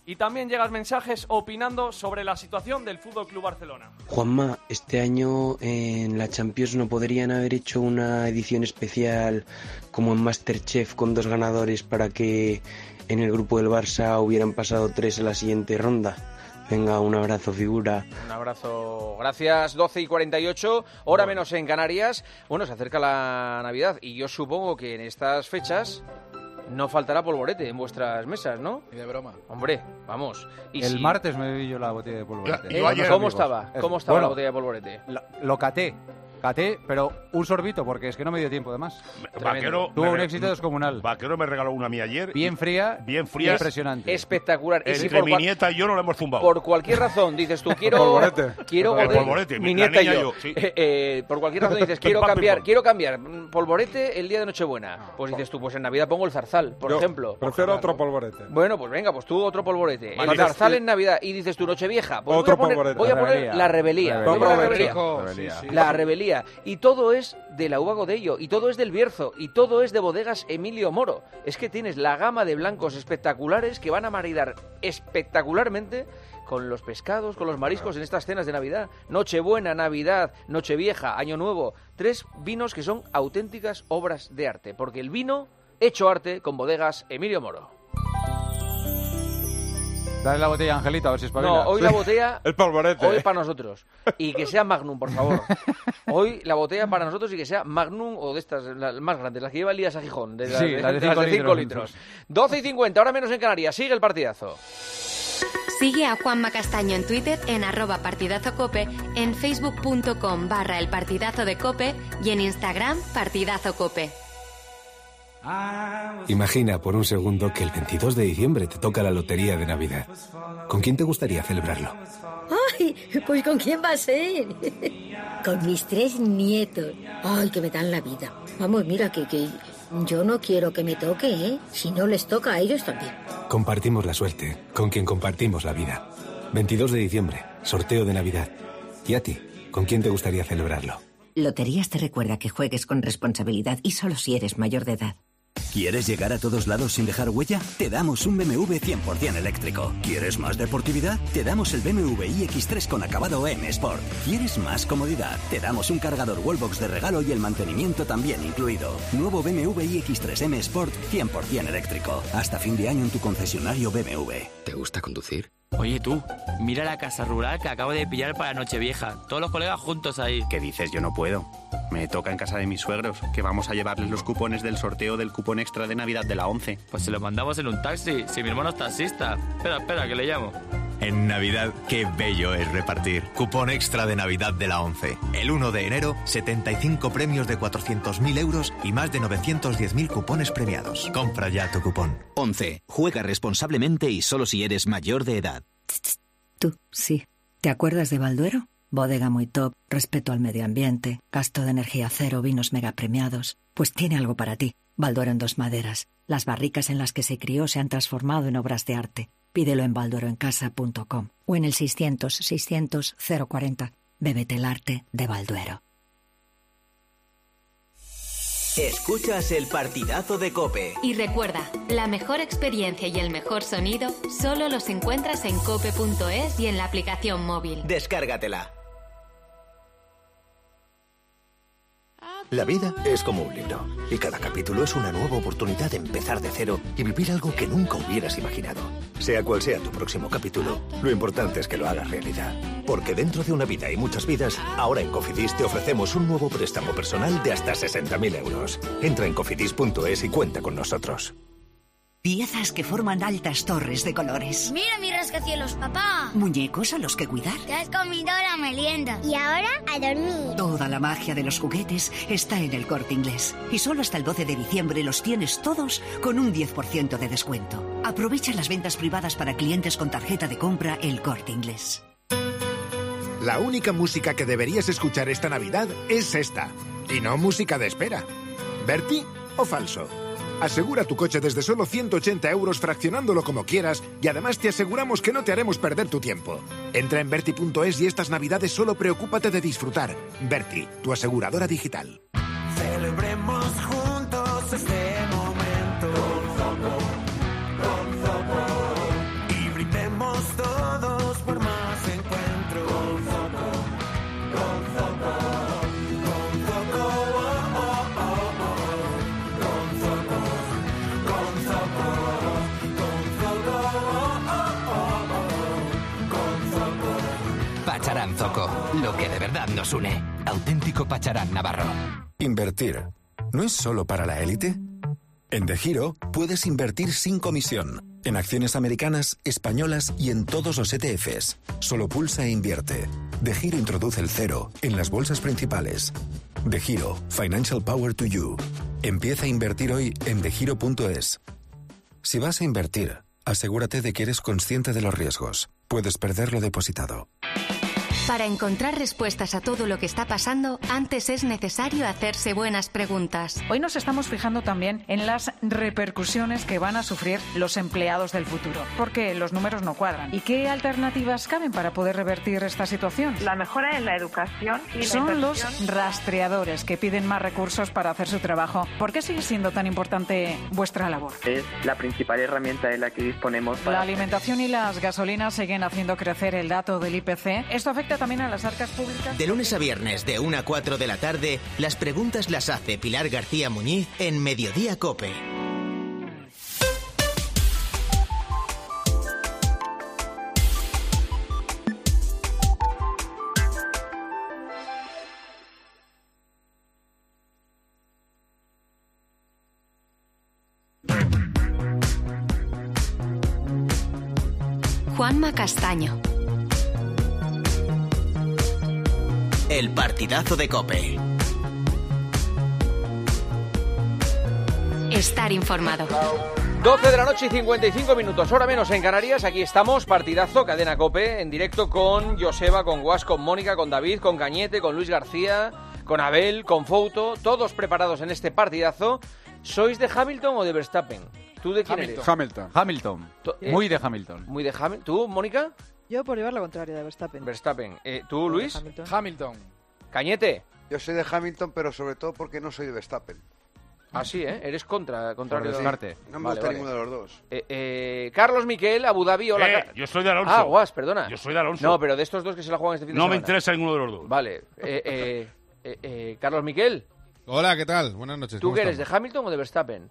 Y también llegan mensajes opinando sobre la situación del Fútbol Club Barcelona. Juanma, este año en la Champions no podrían haber hecho una edición especial como en MasterChef con dos ganadores para que en el grupo del Barça hubieran pasado tres a la siguiente ronda. Venga, un abrazo, figura. Un abrazo, gracias. doce y cuarenta y ocho, hora menos en Canarias. Bueno, se acerca la Navidad y yo supongo que en estas fechas no faltará polvorete en vuestras mesas, ¿no? Ni de broma. Hombre, vamos. Y el si... martes me bebí yo la botella de polvorete. ¿Eh? Ayer, ¿Cómo estaba? ¿Cómo estaba bueno, la botella de polvorete? Lo, lo caté. Caté, pero un sorbito, porque es que no me dio tiempo de más. Vaquero Tuvo un éxito descomunal. Vaquero me regaló una a mí ayer. Bien fría. Bien fría. Impresionante. Espectacular. Y Entre si por mi cual... nieta y yo no la hemos zumbado. Por cualquier razón, dices tú, quiero... polvorete. Quiero... El polvorete. Mi nieta y yo. yo sí. eh, eh, por cualquier razón dices, quiero cambiar, quiero cambiar polvorete el día de Nochebuena. Pues dices tú, pues en Navidad pongo el zarzal, por yo ejemplo. Prefiero claro. otro polvorete. Bueno, pues venga, pues tú otro polvorete. Vale, el zarzal sí. en Navidad. Y dices tú, Nochevieja. Pues otro voy a poner, polvorete. Voy a poner la rebelía. La rebelía. La rebelía. Y todo es de la uva Godello, y todo es del Bierzo, y todo es de bodegas Emilio Moro. Es que tienes la gama de blancos espectaculares que van a maridar espectacularmente con los pescados, con los mariscos en estas cenas de Navidad. Nochebuena, Navidad, Nochevieja, Año Nuevo. Tres vinos que son auténticas obras de arte, porque el vino hecho arte con bodegas Emilio Moro. Dale la botella, Angelito, a ver si espabila. No, hoy sí. la botella... El polvorete. Hoy para nosotros. Y que sea Magnum, por favor. Hoy la botella para nosotros y que sea Magnum o de estas, las más grandes, las que lleva Elías a Gijón. De, sí, de, las de cinco litros. doce y cincuenta, ahora menos en Canarias. Sigue el partidazo. Sigue a Juanma Castaño en Twitter en arroba partidazocope, en facebook.com barra el partidazo de Cope y en Instagram partidazocope. Imagina por un segundo que el veintidós de diciembre te toca la lotería de Navidad. ¿Con quién te gustaría celebrarlo? ¡Ay! Pues ¿con quién va a ser? Con mis tres nietos. ¡Ay, que me dan la vida! Vamos, mira, que, que yo no quiero que me toque, ¿eh? Si no les toca a ellos también. Compartimos la suerte, con quien compartimos la vida. veintidós de diciembre, sorteo de Navidad. ¿Y a ti? ¿Con quién te gustaría celebrarlo? Loterías te recuerda que juegues con responsabilidad y solo si eres mayor de edad. ¿Quieres llegar a todos lados sin dejar huella? Te damos un B M W cien por ciento eléctrico. ¿Quieres más deportividad? Te damos el B M W i X tres con acabado M Sport. ¿Quieres más comodidad? Te damos un cargador Wallbox de regalo y el mantenimiento también incluido. Nuevo B M W i X tres M Sport cien por ciento eléctrico. Hasta fin de año en tu concesionario B M W. ¿Te gusta conducir? Oye tú, mira la casa rural que acabo de pillar para Nochevieja. Todos los colegas juntos ahí. ¿Qué dices? Yo no puedo. Me toca en casa de mis suegros, que vamos a llevarles los cupones del sorteo del cupón extra de Navidad de la once. Pues se los mandamos en un taxi, si mi hermano es taxista. Espera, espera, que le llamo. En Navidad, qué bello es repartir. Cupón extra de Navidad de la once. El uno de enero, setenta y cinco premios de cuatrocientos mil euros y más de novecientos diez mil cupones premiados. Compra ya tu cupón. once. Juega responsablemente y solo si eres mayor de edad. Tú, sí. ¿Te acuerdas de Balduero? Bodega muy top, respeto al medio ambiente, gasto de energía cero, vinos mega premiados. Pues tiene algo para ti. Balduero en dos maderas. Las barricas en las que se crió se han transformado en obras de arte. Pídelo en baldueroencasa punto com o en el seiscientos, seiscientos, cero cuarenta. Bébete el arte de Balduero. Escuchas el partidazo de COPE. Y recuerda, la mejor experiencia y el mejor sonido solo los encuentras en cope punto es y en la aplicación móvil. Descárgatela. La vida es como un libro, y cada capítulo es una nueva oportunidad de empezar de cero y vivir algo que nunca hubieras imaginado. Sea cual sea tu próximo capítulo, lo importante es que lo hagas realidad. Porque dentro de una vida y muchas vidas, ahora en Cofidis te ofrecemos un nuevo préstamo personal de hasta sesenta mil euros. Entra en cofidis punto es y cuenta con nosotros. Piezas que forman altas torres de colores. Mira mi rascacielos, papá. Muñecos a los que cuidar. Te has comido la merienda. Y ahora a dormir. Toda la magia de los juguetes está en el Corte Inglés. Y solo hasta el doce de diciembre los tienes todos con un diez por ciento de descuento. Aprovecha las ventas privadas para clientes con tarjeta de compra El Corte Inglés. La única música que deberías escuchar esta Navidad es esta. Y no música de espera. ¿Berti o falso? Asegura tu coche desde solo ciento ochenta euros fraccionándolo como quieras y además te aseguramos que no te haremos perder tu tiempo. Entra en Berti punto es y estas Navidades solo preocúpate de disfrutar. Berti, tu aseguradora digital. Celebremos juntos este momento. Con Zoco, con Zoco. Y brindemos lo que de verdad nos une. Auténtico Pacharán Navarro. Invertir, ¿no es solo para la élite? En DeGiro puedes invertir sin comisión. En acciones americanas, españolas y en todos los E T Fs. Solo pulsa e invierte. DeGiro introduce el cero en las bolsas principales. DeGiro, Financial Power to You. Empieza a invertir hoy en degiro punto es. Si vas a invertir, asegúrate de que eres consciente de los riesgos. Puedes perder lo depositado. Para encontrar respuestas a todo lo que está pasando, antes es necesario hacerse buenas preguntas. Hoy nos estamos fijando también en las repercusiones que van a sufrir los empleados del futuro, porque los números no cuadran. ¿Y qué alternativas caben para poder revertir esta situación? La mejora en la educación y Son la los inversión. rastreadores que piden más recursos para hacer su trabajo. ¿Por qué sigue siendo tan importante vuestra labor? Es la principal herramienta de la que disponemos para... La alimentación y las gasolinas siguen haciendo crecer el dato del I P C. Esto afecta también a las arcas públicas. De lunes a viernes, de una a cuatro de la tarde, las preguntas las hace Pilar García Muñiz en Mediodía COPE. Juanma Castaño. El partidazo de COPE. Estar informado. doce de la noche y cincuenta y cinco minutos, hora menos en Canarias. Aquí estamos, partidazo, Cadena COPE, en directo con Joseba, con Guas, con Mónica, con David, con Cañete, con Luis García, con Abel, con Fouto, todos preparados en este partidazo. ¿Sois de Hamilton o de Verstappen? ¿Tú de quién Hamilton. eres? Hamilton. Hamilton. Eh, Muy de Hamilton. Muy de Hamilton. ¿Tú, Mónica? Yo por llevar la contraria de Verstappen. Verstappen. Eh, ¿Tú, Luis? Hamilton. Hamilton. Cañete. Yo soy de Hamilton, pero sobre todo porque no soy de Verstappen. Ah, sí, ¿eh? Eres contra, contrario. Por descarte. No me gusta ninguno de los dos. Eh, eh, Carlos Miquel, Abu Dhabi, hola. Eh, yo soy de Alonso. Ah, Guas, perdona. Yo soy de Alonso. No, pero de estos dos que se la juegan este fin de No semana. me interesa ninguno de los dos. Vale. Eh, eh, eh, eh, Carlos Miquel. Hola, ¿qué tal? Buenas noches. ¿Tú ¿cómo qué eres, estamos? de Hamilton o de Verstappen?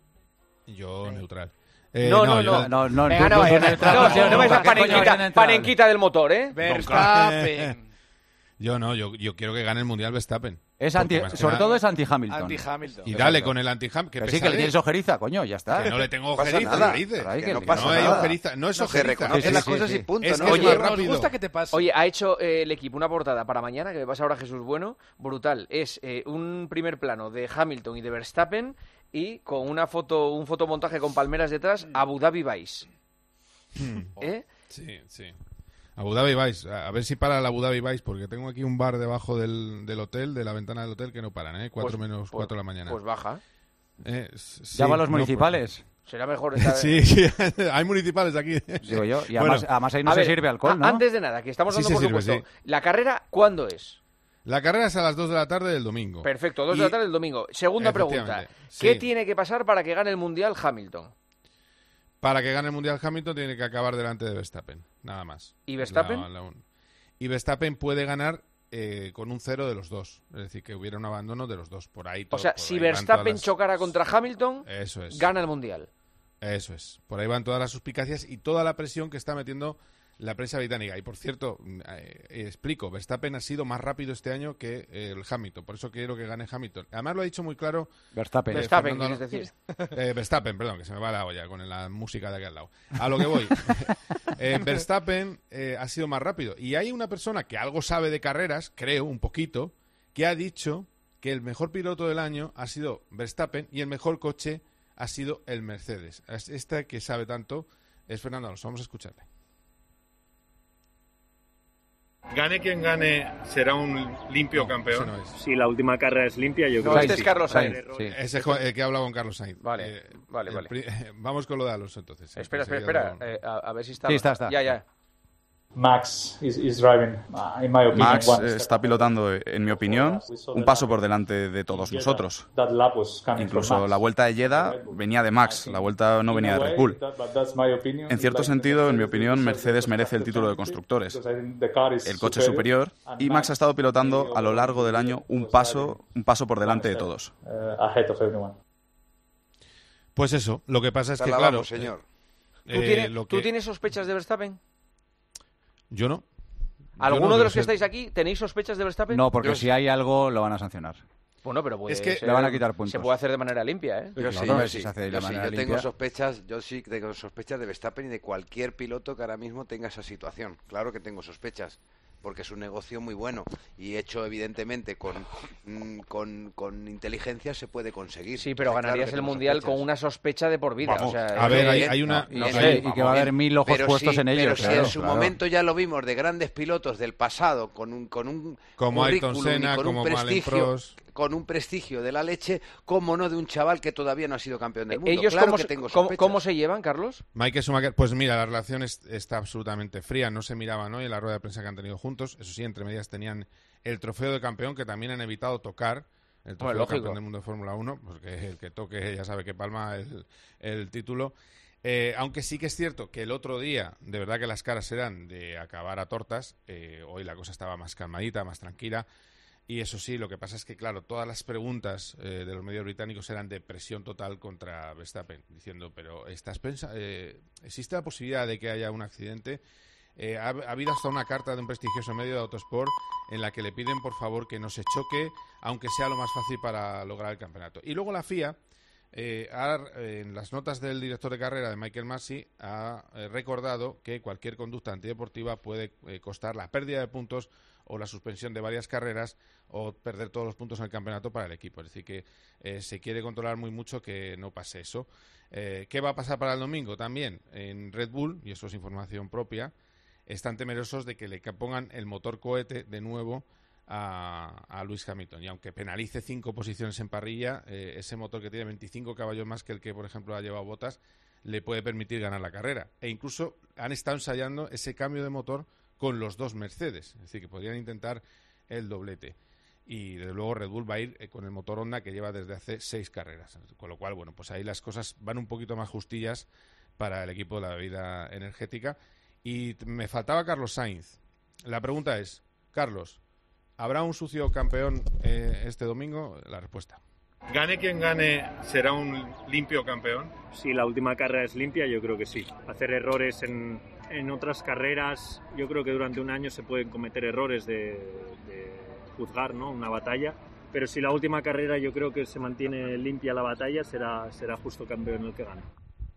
Yo, neutral. no, no, yo- no, no, Venga, tú- no, tú vayas- neutral, no, no, sí, no no, vais a ¿qué coño vais a panenquita, neutral? panenquita del motor, ¿eh? Verstappen. Yo no, yo, yo quiero que gane el Mundial Verstappen. Es Porque anti, más que sobre nada- todo es anti-Hamilton. Anti-Hamilton. Y dale Exacto. con el anti-Ham. Que sí, que le tienes ojeriza, coño, ya está. Que no le tengo No pasa ojeriza, nada. narices. Pero hay Que que- no no pasa pasa no hay nada. ojeriza, no es No se ojeriza. reconoce Es las que- cosas y punto, es ¿no? que Oye, es más nos rápido. gusta que te pase. Oye, ha hecho eh, el equipo una portada para mañana, que me pasa ahora Jesús Bueno, brutal. Es eh, un primer plano de Hamilton y de Verstappen y con una foto, un fotomontaje con palmeras detrás, Abu Dhabi Vice. Hmm. ¿Eh? Sí, sí. Abu Dhabi Vice, a a ver si para el Abu Dhabi Vice, porque tengo aquí un bar debajo del, del hotel, de la ventana del hotel, que no paran, ¿eh? Cuatro Pues- menos pues- cuatro de la mañana. Pues baja. Eh, s- sí, Llama a los no, municipales. Será mejor estar... Sí, sí, hay municipales aquí. Digo yo, y Bueno, además, además ahí no A se ver, sirve alcohol, a- ¿no? Antes de nada, que estamos Sí dando se por sirve, supuesto. sí. ¿La carrera cuándo es? La carrera es a las dos de la tarde del domingo. Perfecto, dos Y- de la tarde del domingo. Segunda pregunta. Efectivamente, ¿Qué sí. tiene que pasar para que gane el Mundial Hamilton? Para que gane el Mundial Hamilton tiene que acabar delante de Verstappen, nada más. ¿Y Verstappen? La- la un- y Verstappen puede ganar eh, con un cero de los dos. Es decir, que hubiera un abandono de los dos. Por ahí O todo- sea, por si ahí van Verstappen todas las- chocara contra Hamilton, Eso es. gana el Mundial. Eso es. Por ahí van todas las suspicacias y toda la presión que está metiendo la prensa británica. Y por cierto, eh, eh, explico, Verstappen ha sido más rápido este año que eh, el Hamilton. Por eso quiero que gane Hamilton. Además lo ha dicho muy claro. Verstappen. eh, Verstappen, Fernando quieres Alonso- Eh, Verstappen, perdón, que se me va la olla con la música de aquí al lado. A lo que voy. Eh, Verstappen eh, ha sido más rápido. Y hay una persona que algo sabe de carreras, creo, un poquito, que ha dicho que el mejor piloto del año ha sido Verstappen y el mejor coche ha sido el Mercedes. Es- Este que sabe tanto es Fernando Alonso. Vamos a escucharle. Gane quien gane, será un limpio campeón. ese no es. Si la última carrera es limpia, yo No, creo este que es sí. Carlos Sainz. Sí. Ese es el que ha hablado con Carlos Sainz. Vale, Eh, vale, el vale. pri- Vamos con lo de Alonso entonces. Espera, espera, Enseguida espera. lo- eh, a, a ver si está. Sí, está, está. Ya, ya. Max is, is driving, uh, in my opinion, Max one eh, step está pilotando, en mi opinión, un paso por delante de todos nosotros. That lap was coming from Incluso Max. la vuelta de Jeddah venía de Max, la vuelta no venía de Red Bull. En cierto sentido, en mi opinión, Mercedes merece el título de constructores. El coche es superior y Max ha estado pilotando a lo largo del año un paso, un paso por delante de todos. Uh, ahead of everyone. Pues eso, lo que pasa es Te que, alabamos, claro... señor. eh, ¿Tú, eh, tienes, lo ¿Tú que- tienes sospechas de Verstappen? Yo no. ¿Alguno no de los que sé. estáis aquí tenéis sospechas de Verstappen? No, porque Yo si hay algo lo van a sancionar. Bueno, pero puede Es que ser- le van a quitar puntos. Se puede hacer de manera limpia, ¿eh? Yo sí, Claro, yo si sí, se hace de yo, sí, manera yo tengo limpia. sospechas, yo sí tengo sospechas de Verstappen y de cualquier piloto que ahora mismo tenga esa situación. Claro que tengo sospechas, porque es un negocio muy bueno y hecho evidentemente con mm, con, con inteligencia se puede conseguir. Sí, pero Está claro ganarías que el tengo Mundial sospechas. con una sospecha de por vida. Vamos, o sea, a eso- ver, hay- bien. hay una- No, no y sé, sé, y que va a haber mil ojos Pero puestos sí, en ellos. Pero si claro, en su claro. momento ya lo vimos de grandes pilotos del pasado con un con un Como Ayrton currículum y Senna, con como un Alain prestigio, Prost. con un prestigio de la leche, como no de un chaval que todavía no ha sido campeón del mundo. ¿Ellos claro cómo, que se- tengo cómo- sospechas. cómo se llevan, Carlos? Michael Schumacher, pues mira, la relación es- está absolutamente fría, no se miraban hoy en la rueda de prensa que han tenido juntos, eso sí, entre medias tenían el trofeo de campeón que también han evitado tocar, el trofeo de lógico. campeón del mundo de Fórmula uno, porque el que toque ya sabe que palma el, el título. Eh, aunque sí que es cierto que el otro día, de verdad que las caras eran de acabar a tortas, eh, hoy la cosa estaba más calmadita, más tranquila. Y eso sí, lo que pasa es que, claro, todas las preguntas eh, de los medios británicos eran de presión total contra Verstappen, diciendo, pero ¿estás pensa eh, ¿existe la posibilidad de que haya un accidente? Eh, ha, ha habido hasta una carta de un prestigioso medio de Autosport en la que le piden, por favor, que no se choque, aunque sea lo más fácil para lograr el campeonato. Y luego la F I A, eh, ha, eh, en las notas del director de carrera, de Michael Masi, ha eh, recordado que cualquier conducta antideportiva puede eh, costar la pérdida de puntos o la suspensión de varias carreras o perder todos los puntos en el campeonato para el equipo. Es decir, que eh, se quiere controlar muy mucho que no pase eso. Eh, ¿Qué va a pasar para el domingo? También en Red Bull, y eso es información propia, están temerosos de que le pongan el motor cohete de nuevo a, a Lewis Hamilton. Y aunque penalice cinco posiciones en parrilla, eh, ese motor que tiene veinticinco caballos más que el que, por ejemplo, ha llevado Bottas, le puede permitir ganar la carrera. E incluso han estado ensayando ese cambio de motor con los dos Mercedes. Es decir, que podrían intentar el doblete. Y desde luego Red Bull va a ir eh, con el motor Honda que lleva desde hace seis carreras. Con lo cual, bueno, pues ahí las cosas van un poquito más justillas para el equipo de la bebida energética. Y t- me faltaba Carlos Sainz. La pregunta es, Carlos, ¿habrá un sucio campeón eh, este domingo? La respuesta. Gane quien gane, ¿será un limpio campeón? Si la última carrera es limpia, yo creo que sí. Hacer errores en, en otras carreras, yo creo que durante un año se pueden cometer errores de, de juzgar, ¿no?, una batalla. Pero si la última carrera yo creo que se mantiene limpia la batalla, será, será justo campeón el que gane.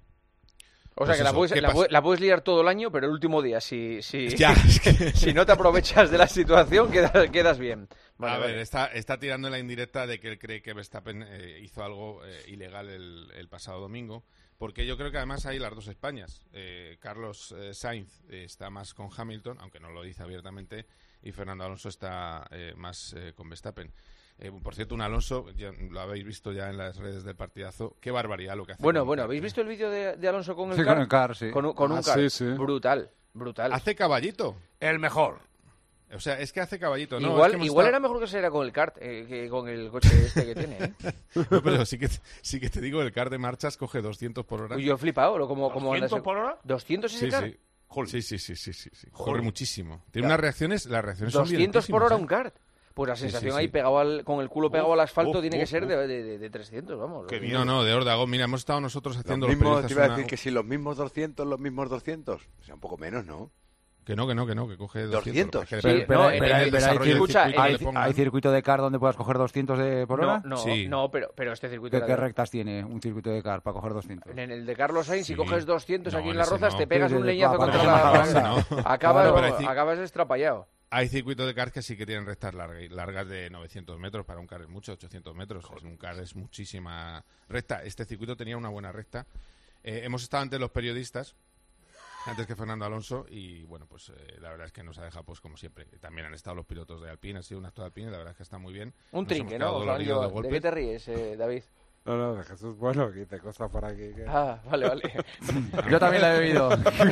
O sea, Pues que la eso, puedes, ¿qué la, pasa? puedes, la puedes liar todo el año, pero el último día, si, si, Ya, es que- si no te aprovechas de la situación, quedas, quedas bien. Vale, a ver, vale. está, está tirando la indirecta de que él cree que Verstappen eh, hizo algo eh, ilegal el, el pasado domingo, porque yo creo que además hay las dos Españas. Eh, Carlos eh, Sainz eh, está más con Hamilton, aunque no lo dice abiertamente, y Fernando Alonso está eh, más eh, con Verstappen. Eh, por cierto, un Alonso, ya lo habéis visto ya en las redes del partidazo, qué barbaridad lo que hace. Bueno, con bueno, el ¿habéis kart, visto el vídeo de, de Alonso con el Sí, kart? con el kart, sí. Con, un- con un Ah, kart. sí, sí. Brutal, brutal. Hace caballito. El mejor. O sea, es que hace caballito, ¿no? igual es que hemos igual estado- era mejor que se era con el kart eh, que con el coche este que tiene. ¿eh? No, pero sí que, sí que te digo, el kart de marchas coge doscientos por hora. Uy, yo he flipado. Lo, como, como anda ¿doscientos ese- por hora? ¿doscientos ese Sí, kart? sí. Sí, sí, sí, sí, sí, sí. Corre Joder. muchísimo. Tiene unas reacciones, las reacciones son doscientos por hora un violentísimas, kart. Pues la Sí, sensación sí, ahí sí. pegado al, con el culo pegado Uf, al asfalto uf, tiene que uf, ser uf. de, de, de- de trescientos, vamos. Qué ¿eh? bien. No, no, de Hordago. Mira, hemos estado nosotros haciendo Los los, mismos, te periodistas iba a una- decir que si los mismos doscientos, los mismos doscientos. O sea, un poco menos, ¿no? Que no, que no, que no, que coge doscientos. doscientos. Que Sí, depende- no, depende en del el- pero hay, desarrollo del escucha, circuito que ¿Hay, le pongan. hay circuito de kart donde puedas coger doscientos de por hora? No, no, Sí. no, pero, pero este circuito ¿Qué, era qué de- rectas tiene un circuito de kart para coger doscientos? En el de Carlos Sainz, si Sí. coges doscientos No, aquí en en las ese rozas, no. te pegas Sí, sí, un sí, leñazo va, contra va, la... va, ese no. Acabas, Claro, pero hay ci- acabas estrapallado. Hay circuitos de kart que sí que tienen rectas largas, largas de novecientos metros. Para un kart es mucho, ochocientos metros. Es un kart es muchísima recta. Este circuito tenía una buena recta. Eh, hemos estado ante los periodistas, antes que Fernando Alonso, y bueno, pues eh, la verdad es que nos ha dejado, pues como siempre. También han estado los pilotos de Alpine, ha sido un acto de Alpine, la verdad es que está muy bien. Un Nos trinque, hemos ¿no? quedado Os lo han doloridos de llevado. ¿De golpe. qué te ríes, eh, David? No, no, de Jesús Bueno, que te cosa por aquí. Que... Ah, vale, vale. Yo también la he bebido.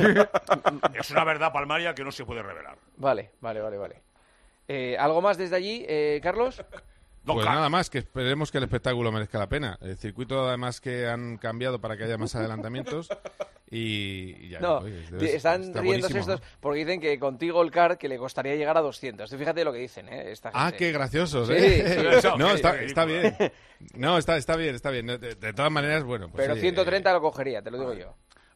Es una verdad palmaria que no se puede revelar. Vale, vale, vale, vale. Eh, ¿Algo más desde allí, eh, Carlos? Pues nada más, que esperemos que el espectáculo merezca la pena. El circuito, además, que han cambiado para que haya más adelantamientos. Y, y ya No, digo, oye, te- debe- están está riéndose buenísimo. estos porque dicen que contigo el kart que le costaría llegar a doscientos. Tú fíjate lo que dicen, ¿eh? Esta Ah, gente. qué graciosos, Sí, ¿eh? sí, no, sí, está, sí. está bien. No, está, está bien, está bien. De, de todas maneras, bueno. Pues Pero oye, ciento treinta lo cogería, te lo digo yo.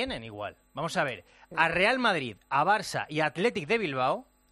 tienen igual. Vamos a ver, a Real Madrid, a Barça y a Athletic de Bilbao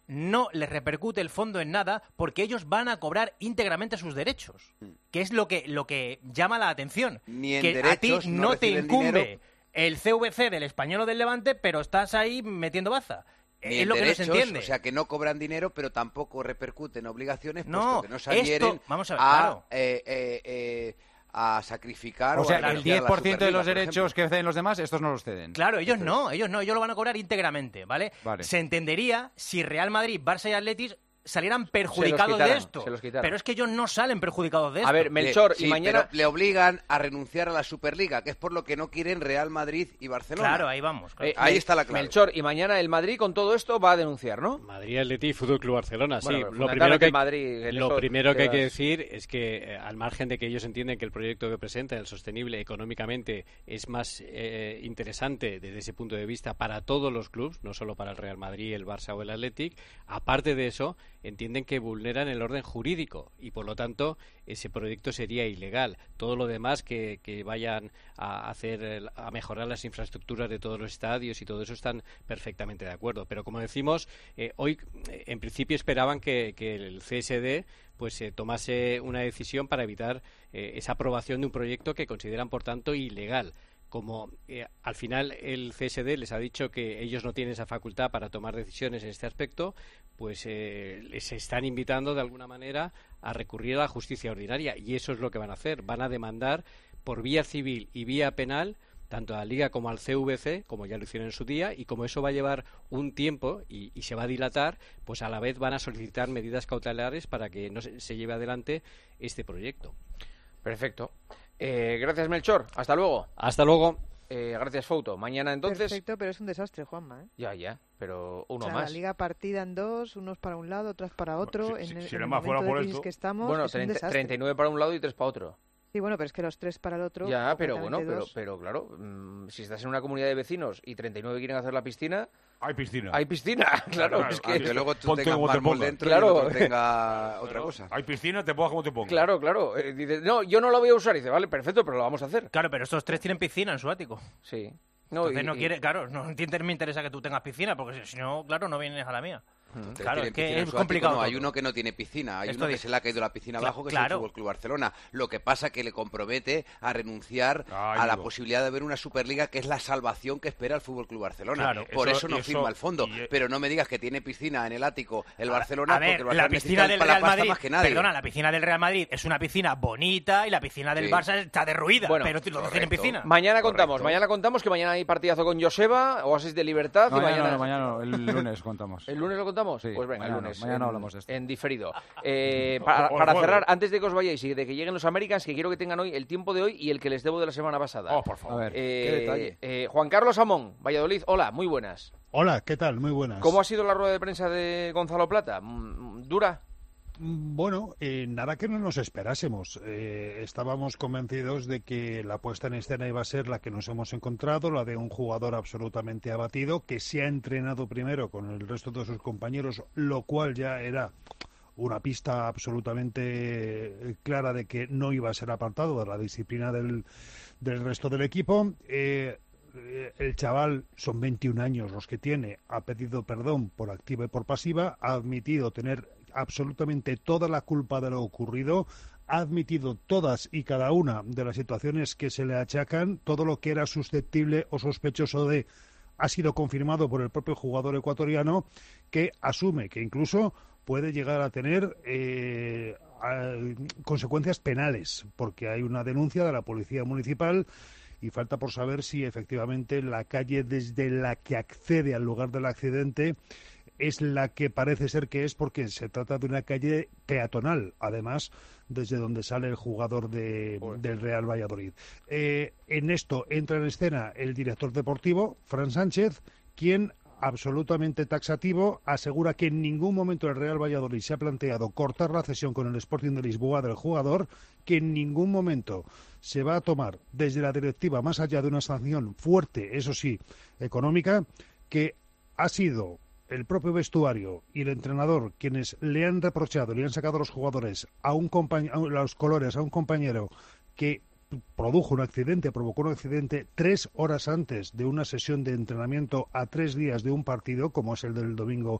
no les repercute el fondo en nada porque ellos van a cobrar íntegramente sus derechos, que es lo que, lo que llama la atención. Ni en que derechos, a ti no no te reciben incumbe dinero. el C V C del Español o del Levante, pero estás ahí metiendo baza. Ni Es en lo que no derechos, se entiende. o sea, que no cobran dinero, pero tampoco repercuten obligaciones, No, puesto que no se adhieren esto- vamos a ver, a, claro. eh, eh, eh, a sacrificar O sea, a el renunciar a diez la por ciento de Superliga, los por derechos que ceden los demás, estos no los ceden. Claro, ellos no, ellos no, ellos lo van a cobrar íntegramente, ¿vale? Vale. Se entendería si Real Madrid, Barça y Atletis salieran perjudicados quitaran, de esto. se los quitaran. Pero es que ellos no salen perjudicados de esto. A ver, Melchor, Sí, y mañana... pero le obligan a renunciar a la Superliga, que es por lo que no quieren Real Madrid y Barcelona. Claro, ahí vamos. claro. Eh, Ahí Mel- está la clave. Melchor, y mañana el Madrid con todo esto va a denunciar, ¿no? Madrid, Atleti y Fútbol Club Barcelona, Bueno, sí. pero Lo primero que, hay, Madrid, en lo eso primero te que hay que das- decir es que, eh, al margen de que ellos entienden que el proyecto que presentan, el sostenible económicamente, es más eh, interesante desde ese punto de vista para todos los clubes, no solo para el Real Madrid, el Barça o el Athletic, aparte de eso, entienden que vulneran el orden jurídico y, por lo tanto, ese proyecto sería ilegal. Todo lo demás que, que vayan a hacer, el- a mejorar las infraestructuras de todos los estadios y todo eso están perfectamente de acuerdo. Pero, como decimos, eh, hoy eh, en principio esperaban que, que el C S D pues eh, tomase una decisión para evitar eh, esa aprobación de un proyecto que consideran, por tanto, ilegal. Como eh, al final el C S D les ha dicho que ellos no tienen esa facultad para tomar decisiones en este aspecto, pues eh, les están invitando de alguna manera a recurrir a la justicia ordinaria, y eso es lo que van a hacer. Van a demandar por vía civil y vía penal tanto a la Liga como al C V C, como ya lo hicieron en su día, y como eso va a llevar un tiempo y, y se va a dilatar, pues a la vez van a solicitar medidas cautelares para que no se, se lleve adelante este proyecto. Perfecto. Eh, gracias, Melchor. Hasta luego. Hasta luego. Eh, gracias, Fouto. Mañana entonces... Perfecto, pero es un desastre, Juanma, ¿eh? Ya, ya, pero uno O sea, más. la liga partida en dos, unos para un lado, otros para otro. si- en si- el, si en el el más fuera momento de por crisis esto- que estamos, Bueno, es un treinta, desastre. treinta y nueve para un lado y tres para otro. Sí, bueno, pero es que los tres para el otro. Ya, pero bueno, concretamente pero, dos. pero claro, mm, si estás en una comunidad de vecinos y treinta y nueve quieren hacer la piscina... Hay piscina. Hay piscina, claro. Claro, es que... Aunque luego tú Ponte tengas como te mármol pongas. dentro Claro. y el otro tenga otra cosa. Hay piscina, te pongas como te pongas. Claro, claro. Eh, dice, no, yo no la voy a usar. Y dice, vale, perfecto, pero lo vamos a hacer. Claro, pero estos tres tienen piscina en su ático. Sí. No, Entonces y- no y- quiere, claro, no entiende- me interesa que tú tengas piscina, porque si no, claro, no vienes a la mía. Ustedes Claro, tienen es que piscina en es su complicado. ático, no, hay todo. uno que no tiene piscina, hay Esto uno que dice- se le ha caído la piscina Cla- abajo, que claro. es el Fútbol Club Barcelona. Lo que pasa que le compromete a renunciar Ay, a la digo. posibilidad de ver una Superliga, que es la salvación que espera el Fútbol Club Barcelona. Claro, Por eso- eso, no y eso- firma el fondo. y- Pero no me digas que tiene piscina en el ático el A- Barcelona, a ver, porque el la Barcelona piscina necesita del la Real pasta Madrid, más que nadie. perdona, la piscina del Real Madrid es una piscina bonita y la piscina del Sí. Barça está derruida, Bueno, pero los dos tienen correcto. piscina. Mañana Correcto. contamos, mañana contamos que mañana hay partidazo con Joseba, Oasis de Libertad. No, y mañana, mañana... no, mañana no, el lunes contamos. ¿El lunes lo contamos? Sí, pues venga, mañana el no, lunes. mañana en, hablamos de esto. En diferido. Eh, para O- o el para jueves. cerrar, antes de que os vayáis y de que lleguen los Americans, que quiero que tengan hoy el tiempo de hoy y el que les debo de la semana pasada. Oh, por favor. A ver, Eh, qué detalle. eh, Juan Carlos Amón, Valladolid. Hola, muy buenas. Hola, ¿qué tal? Muy buenas. ¿Cómo ha sido la rueda de prensa de Gonzalo Plata? Mm, ¿Dura? Mm, Bueno, eh, nada que no nos esperásemos. Eh, estábamos convencidos de que la puesta en escena iba a ser la que nos hemos encontrado, la de un jugador absolutamente abatido, que se ha entrenado primero con el resto de sus compañeros, lo cual ya era una pista absolutamente eh, clara de que no iba a ser apartado de la disciplina del, del resto del equipo. Eh, eh, el chaval, son veintiún años los que tiene, ha pedido perdón por activa y por pasiva, ha admitido tener absolutamente toda la culpa de lo ocurrido, ha admitido todas y cada una de las situaciones que se le achacan, todo lo que era susceptible o sospechoso de ha sido confirmado por el propio jugador ecuatoriano, que asume que incluso puede llegar a tener eh, a- consecuencias penales, porque hay una denuncia de la Policía Municipal y falta por saber si efectivamente la calle desde la que accede al lugar del accidente es la que parece ser que es, porque se trata de una calle peatonal, además, desde donde sale el jugador de, del Real Valladolid. Eh, en esto entra en escena el director deportivo, Fran Sánchez, quien, absolutamente taxativo, asegura que en ningún momento el Real Valladolid se ha planteado cortar la cesión con el Sporting de Lisboa del jugador, que en ningún momento se va a tomar desde la directiva, más allá de una sanción fuerte, eso sí, económica, que ha sido el propio vestuario y el entrenador quienes le han reprochado, le han sacado a los jugadores a un compañ- a los colores a un compañero que produjo un accidente, provocó un accidente tres horas antes de una sesión de entrenamiento a tres días de un partido, como es el del domingo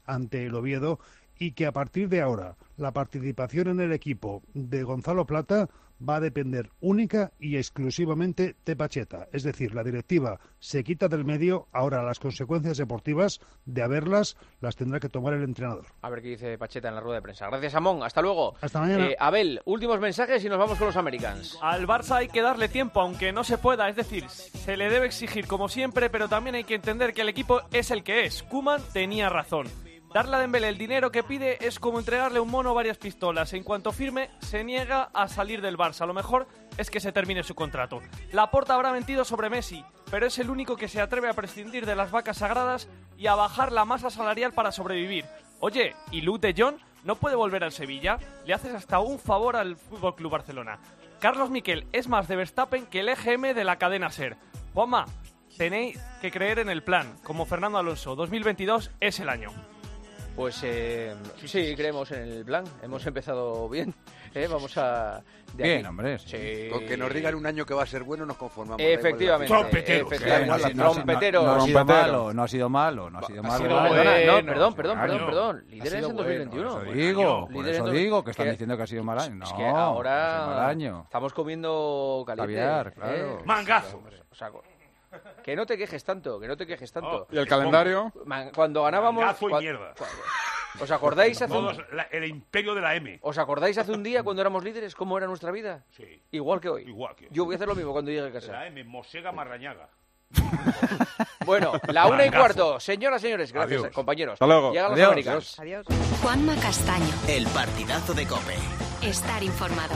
ante el Oviedo y que a partir de ahora la participación en el equipo de Gonzalo Plata va a depender única y exclusivamente de Pacheta. Es decir, la directiva se quita del medio, ahora las consecuencias deportivas de haberlas las tendrá que tomar el entrenador. A ver qué dice Pacheta en la rueda de prensa. Gracias, Amón. Hasta luego. Hasta mañana. Eh, Abel, últimos mensajes y nos vamos con los Americans. Al Barça hay que darle tiempo, aunque no se pueda. Es decir, se le debe exigir como siempre, pero también hay que entender que el equipo es el que es. Koeman tenía razón. Darle a Dembélé el dinero que pide es como entregarle un mono o varias pistolas. En cuanto firme, se niega a salir del Barça. Lo mejor es que se termine su contrato. Laporta habrá mentido sobre Messi, pero es el único que se atreve a prescindir de las vacas sagradas y a bajar la masa salarial para sobrevivir. Oye, ¿y Luke de Jong no puede volver al Sevilla? Le haces hasta un favor al F C Barcelona. Carlos Miquel es más de Verstappen que el E G M de la cadena SER. Juanma, tenéis que creer en el plan. Como Fernando Alonso, dos mil veintidós es el año. Pues eh, sí, creemos en el plan. Hemos empezado bien. ¿eh? Vamos a... de Bien, aquí. hombre. Sí. Con que nos digan un año que va a ser bueno nos conformamos. Efectivamente. Trompeteros. Efectivamente. No, no, Trompeteros. no, no ha sido malo, no ha sido malo, no ha sido malo. Perdona, Bueno, no, perdón, perdón, año. perdón, perdón. Líderes Ha sido en dos mil veintiuno. bueno, eso digo, por Líderes eso en dos- digo que están que- diciendo que ha sido mal año. No, Es que ahora ha sido mal año. estamos comiendo caliente. Caviar, claro. Mangazo. O sea, que no te quejes tanto, que no te quejes tanto. ¿Y el calendario? Man- Cuando ganábamos... Mangazo y cua- mierda. ¿Os acordáis hace un... Todos, la- el imperio de la M. ¿Os acordáis hace un día cuando éramos líderes cómo era nuestra vida? Sí. Igual que hoy. Igual que hoy. Yo voy a hacer lo mismo cuando llegue a casa. La M, Mosega Marrañaga. Bueno, la una y Mangazo. cuarto. Señoras, señores, gracias, Adiós. compañeros. Hasta luego. Llegan los Adiós. americanos. Adiós. Juanma Castaño. El partidazo de COPE. Estar informado.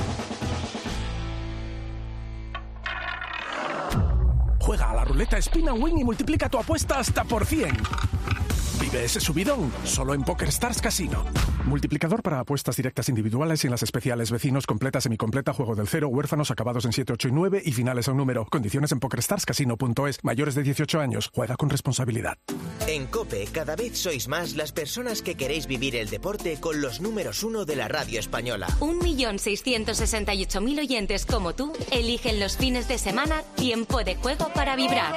Juega a la ruleta Spin and Win y multiplica tu apuesta hasta por cien. Vive ese subidón solo en PokerStars Casino. Multiplicador para apuestas directas individuales y en las especiales vecinos, completa, semicompleta, juego del cero, huérfanos acabados en siete, ocho y nueve y finales a un número. Condiciones en pokerstars casino punto es. Mayores de dieciocho años. Juega con responsabilidad. En COPE cada vez sois más las personas que queréis vivir el deporte con los números uno de la radio española. Un millón seiscientos sesenta y ocho mil oyentes como tú eligen los fines de semana tiempo de juego para vibrar.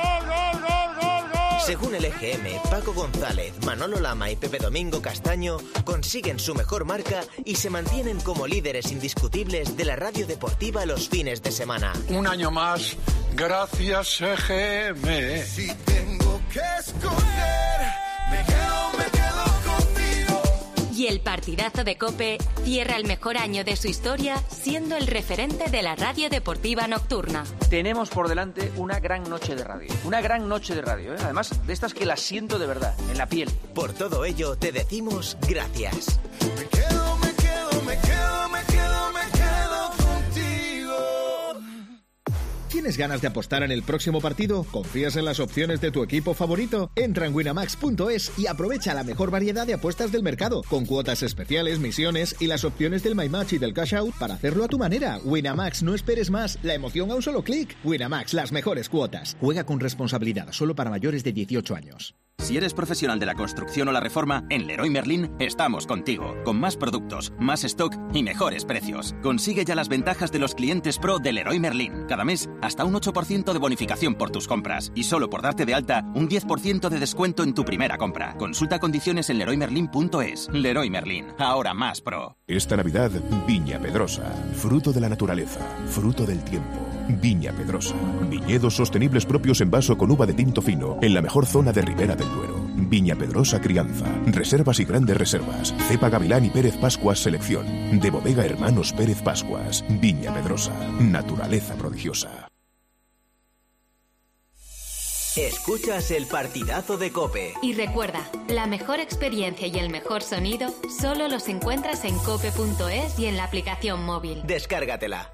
Según el E G M, Paco González, Manolo Lama y Pepe Domingo Castaño consiguen su mejor marca y se mantienen como líderes indiscutibles de la radio deportiva los fines de semana. Un año más, gracias E G M. Si tengo que escoger, me quedo, me quedo contigo. Y el partidazo de COPE cierra el mejor año de su historia siendo el referente de la radio deportiva nocturna. Tenemos por delante una gran noche de radio. Una gran noche de radio, ¿eh? Además de estas que las siento de verdad, en la piel. Por todo ello, te decimos gracias. Me quedo, me quedo, me quedo, me quedo, me quedo contigo. ¿Tienes ganas de apostar en el próximo partido? ¿Confías en las opciones de tu equipo favorito? Entra en winamax punto es y aprovecha la mejor variedad de apuestas del mercado, con cuotas especiales, misiones y las opciones del My Match y del Cash Out para hacerlo a tu manera. Winamax, no esperes más. La emoción a un solo clic. Winamax, las mejores cuotas. Juega con responsabilidad, solo para mayores de dieciocho años. Si eres profesional de la construcción o la reforma, en Leroy Merlin estamos contigo, con más productos, más stock y mejores precios. Consigue ya las ventajas de los clientes pro de Leroy Merlin. Cada mes, hasta un ocho por ciento de bonificación por tus compras. Y solo por darte de alta, un diez por ciento de descuento en tu primera compra. Consulta condiciones en leroy merlin punto es. Leroy Merlin, ahora más pro. Esta Navidad, Viña Pedrosa. Fruto de la naturaleza, fruto del tiempo. Viña Pedrosa. Viñedos sostenibles propios en vaso con uva de tinto fino, en la mejor zona de Ribera del Duero. Viña Pedrosa Crianza. Reservas y grandes reservas. Cepa Gavilán y Pérez Pascuas Selección. De Bodega Hermanos Pérez Pascuas. Viña Pedrosa. Naturaleza prodigiosa. Escuchas el partidazo de COPE. Y recuerda, la mejor experiencia y el mejor sonido solo los encuentras en cope punto es y en la aplicación móvil. Descárgatela.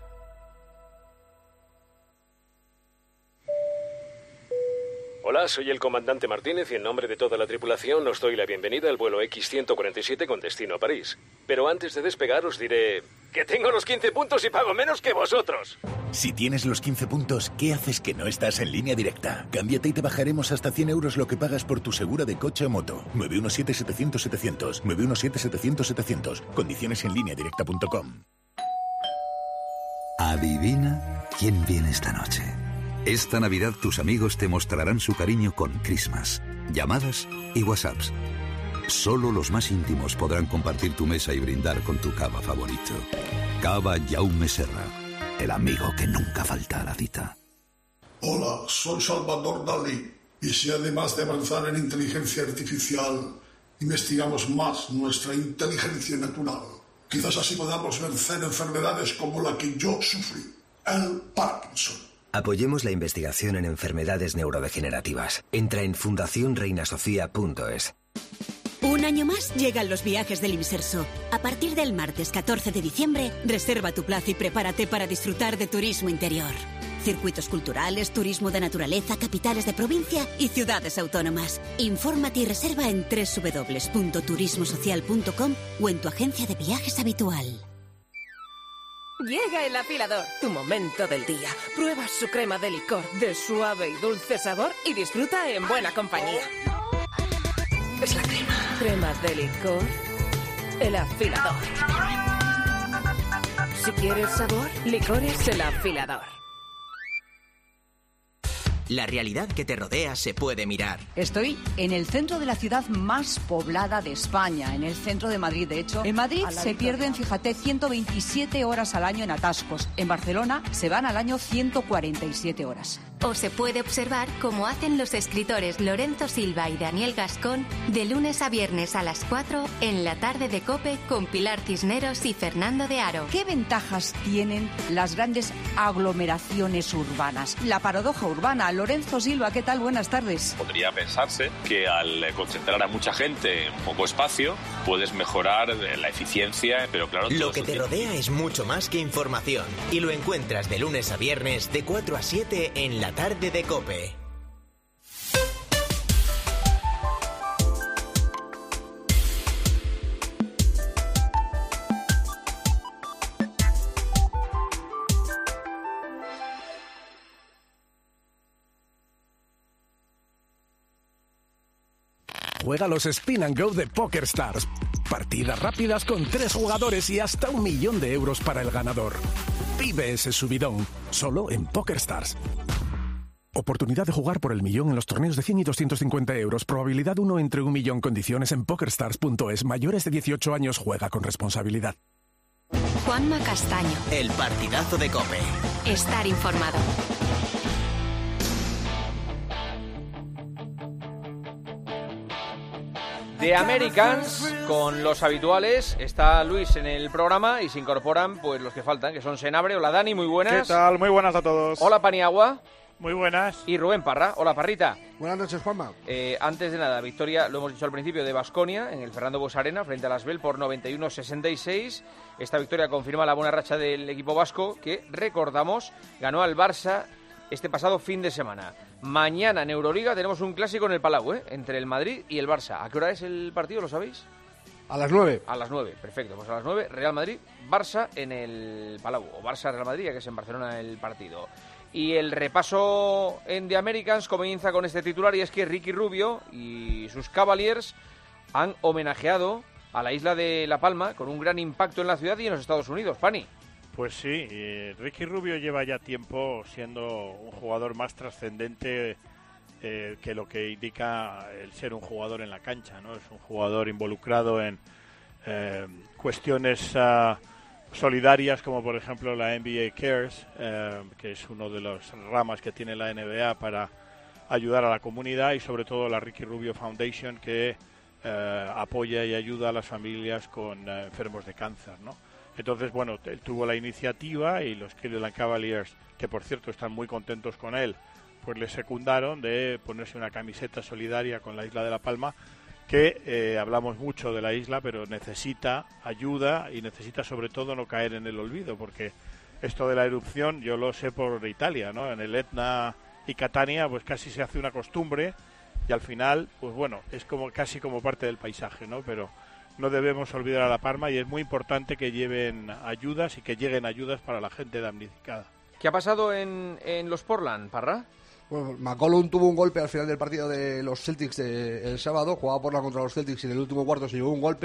Hola, soy el comandante Martínez y en nombre de toda la tripulación os doy la bienvenida al vuelo equis ciento cuarenta y siete con destino a París. Pero antes de despegar os diré que tengo los quince puntos y pago menos que vosotros. Si tienes los quince puntos, ¿qué haces que no estás en Línea Directa? Cámbiate y te bajaremos hasta cien euros lo que pagas por tu segura de coche o moto. nueve uno siete, setecientos, setecientos. nueve uno siete, setecientos, setecientos. Condiciones en línea directa punto com. Adivina quién viene esta noche. Esta Navidad tus amigos te mostrarán su cariño con Christmas, llamadas y WhatsApps. Solo los más íntimos podrán compartir tu mesa y brindar con tu cava favorito. Cava Jaume Serra, el amigo que nunca falta a la cita. Hola, soy Salvador Dalí. Y si además de avanzar en inteligencia artificial, investigamos más nuestra inteligencia natural, quizás así podamos vencer enfermedades como la que yo sufrí, el Parkinson. Apoyemos la investigación en enfermedades neurodegenerativas. Entra en fundación reina sofía punto es. Un año más llegan los viajes del Imserso. A partir del martes catorce de diciembre, reserva tu plaza y prepárate para disfrutar de turismo interior. Circuitos culturales, turismo de naturaleza, capitales de provincia y ciudades autónomas. Infórmate y reserva en doble u doble u doble u punto turismo social punto com o en tu agencia de viajes habitual. Llega el afilador, tu momento del día. Prueba su crema de licor de suave y dulce sabor y disfruta en buena compañía. Es la crema. Crema de licor, el afilador. Si quieres sabor, licores el afilador. La realidad que te rodea se puede mirar. Estoy en el centro de la ciudad más poblada de España, en el centro de Madrid. De hecho, en Madrid se pierden, fíjate, ciento veintisiete horas al año en atascos. En Barcelona se van al año ciento cuarenta y siete horas. O se puede observar cómo hacen los escritores Lorenzo Silva y Daniel Gascón de lunes a viernes a las cuatro en la tarde de COPE con Pilar Cisneros y Fernando de Aro. ¿Qué ventajas tienen las grandes aglomeraciones urbanas? La paradoja urbana. Lorenzo Silva, ¿qué tal? Buenas tardes. Podría pensarse que al concentrar a mucha gente en poco espacio puedes mejorar la eficiencia, pero claro... Lo que te rodea es mucho más que información y lo encuentras de lunes a viernes de cuatro a siete en la tarde de COPE. Juega los Spin and Go de PokerStars. Partidas rápidas con tres jugadores y hasta un millón de euros para el ganador. Vive ese subidón, solo en PokerStars. Oportunidad de jugar por el millón en los torneos de cien y doscientos cincuenta euros. Probabilidad uno entre un millón. Condiciones en pokerstars punto es. Mayores de dieciocho años, juega con responsabilidad. Juanma Castaño. El partidazo de COPE. Estar informado. The Americans, con los habituales, está Luis en el programa y se incorporan pues los que faltan, que son Senabre. Hola Dani, muy buenas. ¿Qué tal? Muy buenas a todos. Hola Paniagua. Muy buenas. Y Rubén Parra. Hola Parrita. Buenas noches, Juanma. Eh, antes de nada, victoria, lo hemos dicho al principio, de Baskonia en el Fernando Bues Arena frente a las Bell por noventa y uno a sesenta y seis. Esta victoria confirma la buena racha del equipo vasco que, recordamos, ganó al Barça este pasado fin de semana. Mañana en Euroliga tenemos un clásico en el Palau, ¿eh? Entre el Madrid y el Barça. ¿A qué hora es el partido? ¿Lo sabéis? A las nueve. A las nueve, perfecto. Pues a las nueve, Real Madrid, Barça en el Palau. O Barça-Real Madrid, ya que es en Barcelona el partido. Y el repaso en The Americans comienza con este titular, y es que Ricky Rubio y sus Cavaliers han homenajeado a la isla de La Palma con un gran impacto en la ciudad y en los Estados Unidos. Pani. Pues sí, eh, Ricky Rubio lleva ya tiempo siendo un jugador más trascendente eh, que lo que indica el ser un jugador en la cancha, ¿no? Es un jugador involucrado en eh, cuestiones uh, solidarias, como por ejemplo la N B A Cares, eh, que es uno de las ramas que tiene la N B A para ayudar a la comunidad, y sobre todo la Ricky Rubio Foundation, que eh, apoya y ayuda a las familias con eh, enfermos de cáncer, ¿no? Entonces, bueno, él tuvo la iniciativa y los Cleveland Cavaliers, que por cierto están muy contentos con él, pues le secundaron de ponerse una camiseta solidaria con la isla de La Palma, que eh, hablamos mucho de la isla, pero necesita ayuda y necesita sobre todo no caer en el olvido, porque esto de la erupción, yo lo sé por Italia, ¿no? En el Etna y Catania, pues casi se hace una costumbre y al final, pues bueno, es como casi como parte del paisaje, ¿no? Pero no debemos olvidar a La Palma y es muy importante que lleven ayudas y que lleguen ayudas para la gente damnificada. ¿Qué ha pasado en, en los Portland, Parra? Bueno, McCollum tuvo un golpe al final del partido de los Celtics de, el sábado, jugaba Portland contra los Celtics y en el último cuarto se llevó un golpe,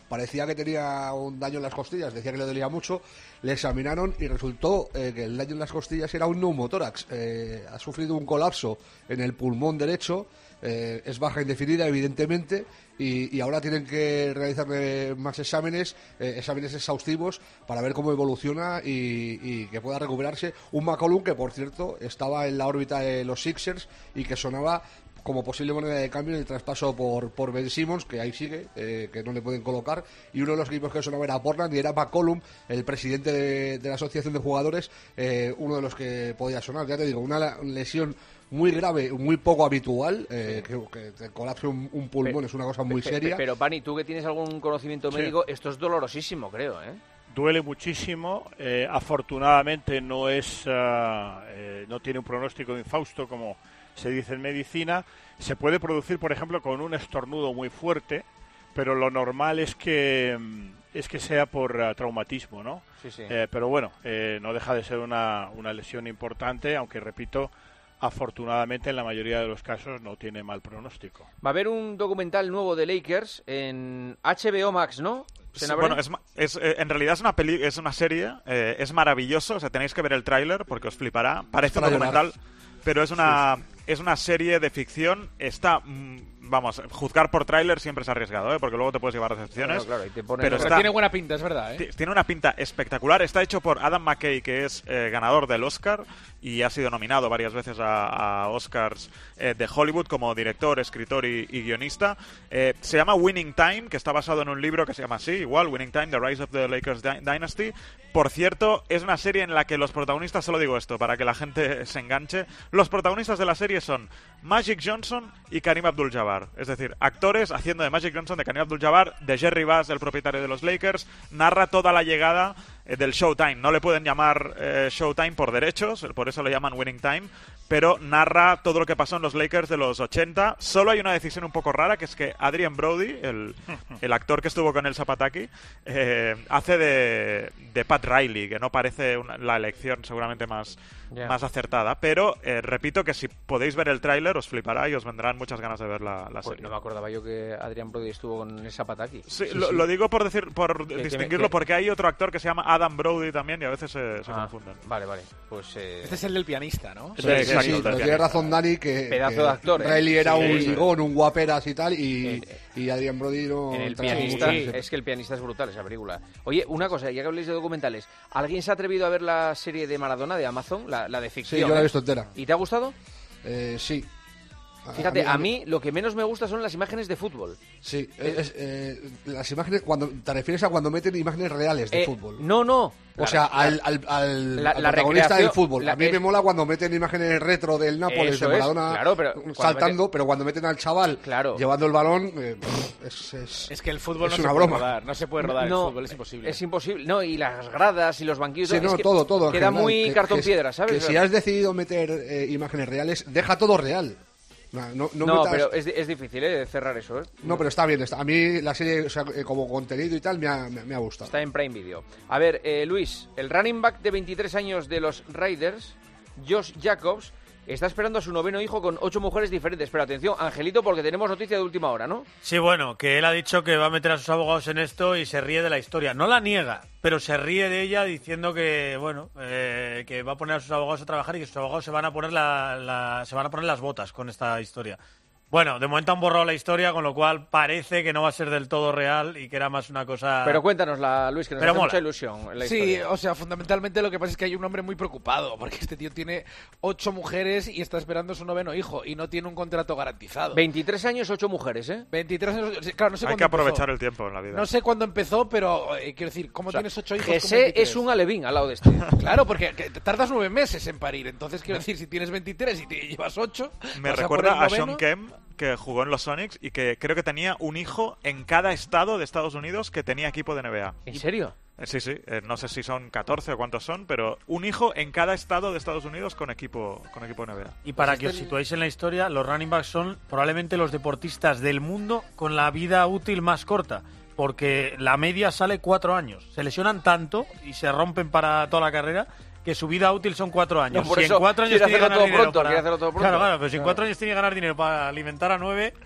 parecía que tenía un daño en las costillas, decía que le dolía mucho, le examinaron y resultó eh, que el daño en las costillas era un neumotórax, eh, ha sufrido un colapso en el pulmón derecho, eh, es baja indefinida evidentemente, y, y ahora tienen que realizarle más exámenes, eh, exámenes exhaustivos para ver cómo evoluciona y, y que pueda recuperarse. Un McCollum que, por cierto, estaba en la órbita de los Sixers y que sonaba como posible moneda de cambio en el traspaso por, por Ben Simmons, que ahí sigue, eh, que no le pueden colocar, y uno de los equipos que sonaba era Portland y era McCollum, el presidente de, de la asociación de jugadores, eh, uno de los que podía sonar. Ya te digo, una lesión muy grave, muy poco habitual, eh, sí. que, que te colapse un, un pulmón pero, es una cosa muy pero, seria. Pero, Pani, tú que tienes algún conocimiento sí. médico, esto es dolorosísimo, creo, ¿eh? Duele muchísimo, eh, afortunadamente no es, uh, eh, no tiene un pronóstico infausto como se dice en medicina. Se puede producir, por ejemplo, con un estornudo muy fuerte, pero lo normal es que es que sea por uh, traumatismo, ¿no? Sí, sí. Eh, pero bueno, eh, no deja de ser una, una lesión importante, aunque repito, afortunadamente en la mayoría de los casos no tiene mal pronóstico. Va a haber un documental nuevo de Lakers en H B O Max, ¿no? Sí, bueno, es, es, eh, en realidad es una peli, es una serie, eh, es maravilloso, o sea, tenéis que ver el tráiler porque os flipará. Parece un documental, pero es una sí, sí. es una serie de ficción. Está, mm, vamos, juzgar por tráiler siempre es arriesgado, ¿eh? Porque luego te puedes llevar decepciones. Claro, claro, y te pone... pero, pero está, tiene buena pinta, es verdad, ¿eh? Tiene una pinta espectacular. Está hecho por Adam McKay, que es eh, ganador del Oscar y ha sido nominado varias veces a, a Oscars eh, de Hollywood como director, escritor y, y guionista. Eh, se llama Winning Time, que está basado en un libro que se llama así, igual, Winning Time, The Rise of the Lakers Dynasty. Por cierto, es una serie en la que los protagonistas, solo digo esto para que la gente se enganche, los protagonistas de la serie son Magic Johnson y Kareem Abdul-Jabbar. Es decir, actores haciendo de Magic Johnson, de Kareem Abdul-Jabbar, de Jerry Buss, el propietario de los Lakers. Narra toda la llegada eh, del Showtime. No le pueden llamar eh, Showtime por derechos, por eso lo llaman Winning Time, pero narra todo lo que pasó en los Lakers de los ochenta. Solo hay una decisión un poco rara, que es que Adrien Brody, el, el actor que estuvo con el Zapataki, eh, hace de, de Pat Riley, que no parece una, la elección seguramente más, yeah. más acertada. Pero eh, repito que si podéis ver el tráiler os flipará y os vendrán muchas ganas de ver la, la pues serie. No me acordaba yo que Adrien Brody estuvo con el Zapataki. Sí, sí, lo, sí. lo digo por decir, por que, distinguirlo, que me, que... porque hay otro actor que se llama Adam Brody también y a veces se, se ah, confunden. Vale, vale. Pues, eh... este es el del pianista, ¿no? Sí, sí, sí, sí, pero tiene razón Dani que, pedazo que de actor, ¿eh? Riley era sí, un sí. ligón, un guaperas y tal, y, eh, y Adrien Brody no... En el pianista, sí, es que el pianista es brutal, esa película. Oye, una cosa, ya que habléis de documentales, ¿alguien se ha atrevido a ver la serie de Maradona de Amazon, la, la de ficción? Sí, yo la he visto entera. ¿Y te ha gustado? Eh, sí. Fíjate, a mí, a mí lo que menos me gusta son las imágenes de fútbol. Sí, es, eh, las imágenes, cuando te refieres a cuando meten imágenes reales de eh, fútbol. No, no. O la, sea, la, al, al, al, la, al la protagonista del fútbol. La, a mí es, me mola cuando meten imágenes retro del Nápoles, de Maradona, es, claro, pero saltando, meten... pero cuando meten al chaval claro. llevando el balón, eh, es, es... Es que el fútbol es no una se broma. puede rodar, no se puede rodar no, el fútbol, es imposible. Es imposible, no, y las gradas y los banquillos... Sí, no, es que todo, todo. Queda general, muy que, cartón que, piedra, ¿sabes? Que si has decidido meter eh, imágenes reales, deja todo real. No, no, no, no metas... pero es, es difícil ¿eh? cerrar eso. ¿eh? No, pero está bien. Está. A mí la serie, o sea, como contenido y tal, me ha, me, me ha gustado. Está en Prime Video. A ver, eh, Luis, el running back de veintitrés años de los Raiders, Josh Jacobs, está esperando a su noveno hijo con ocho mujeres diferentes. Pero atención, Angelito, porque tenemos noticia de última hora, ¿no? Sí, bueno, que él ha dicho que va a meter a sus abogados en esto y se ríe de la historia. No la niega, pero se ríe de ella diciendo que, bueno, eh, que va a poner a sus abogados a trabajar y que sus abogados se van a poner la, la, se van a poner las botas con esta historia. Bueno, de momento han borrado la historia, con lo cual parece que no va a ser del todo real y que era más una cosa... Pero cuéntanosla, Luis, que nos Pero hace mola. mucha ilusión la Sí, historia. o sea, fundamentalmente lo que pasa es que hay un hombre muy preocupado, porque este tío tiene ocho mujeres y está esperando su noveno hijo y no tiene un contrato garantizado. veintitrés años, ocho mujeres, ¿eh? veintitrés años, claro, no sé Hay que aprovechar empezó. el tiempo en la vida. No sé cuándo empezó, pero eh, quiero decir, ¿cómo o sea, tienes ocho hijos? José es un alevín al lado de este. Claro, porque tardas nueve meses en parir, entonces quiero decir, si tienes veintitrés y te llevas ocho... Me recuerda a, a Sean Kemp, que jugó en los Sonics y que creo que tenía un hijo en cada estado de Estados Unidos que tenía equipo de N B A. ¿En serio? Sí, sí. Eh, no sé si son catorce o cuántos son, pero un hijo en cada estado de Estados Unidos con equipo con equipo de N B A. Y para pues que este... os situéis en la historia, los running backs son probablemente los deportistas del mundo con la vida útil más corta, porque la media sale cuatro años. Se lesionan tanto y se rompen para toda la carrera que su vida útil son cuatro años. No, por si eso en cuatro años tiene que ganar todo dinero pronto, para... hacerlo todo pronto. Claro, claro, pero si en claro. cuatro años tiene que ganar dinero para alimentar a nueve...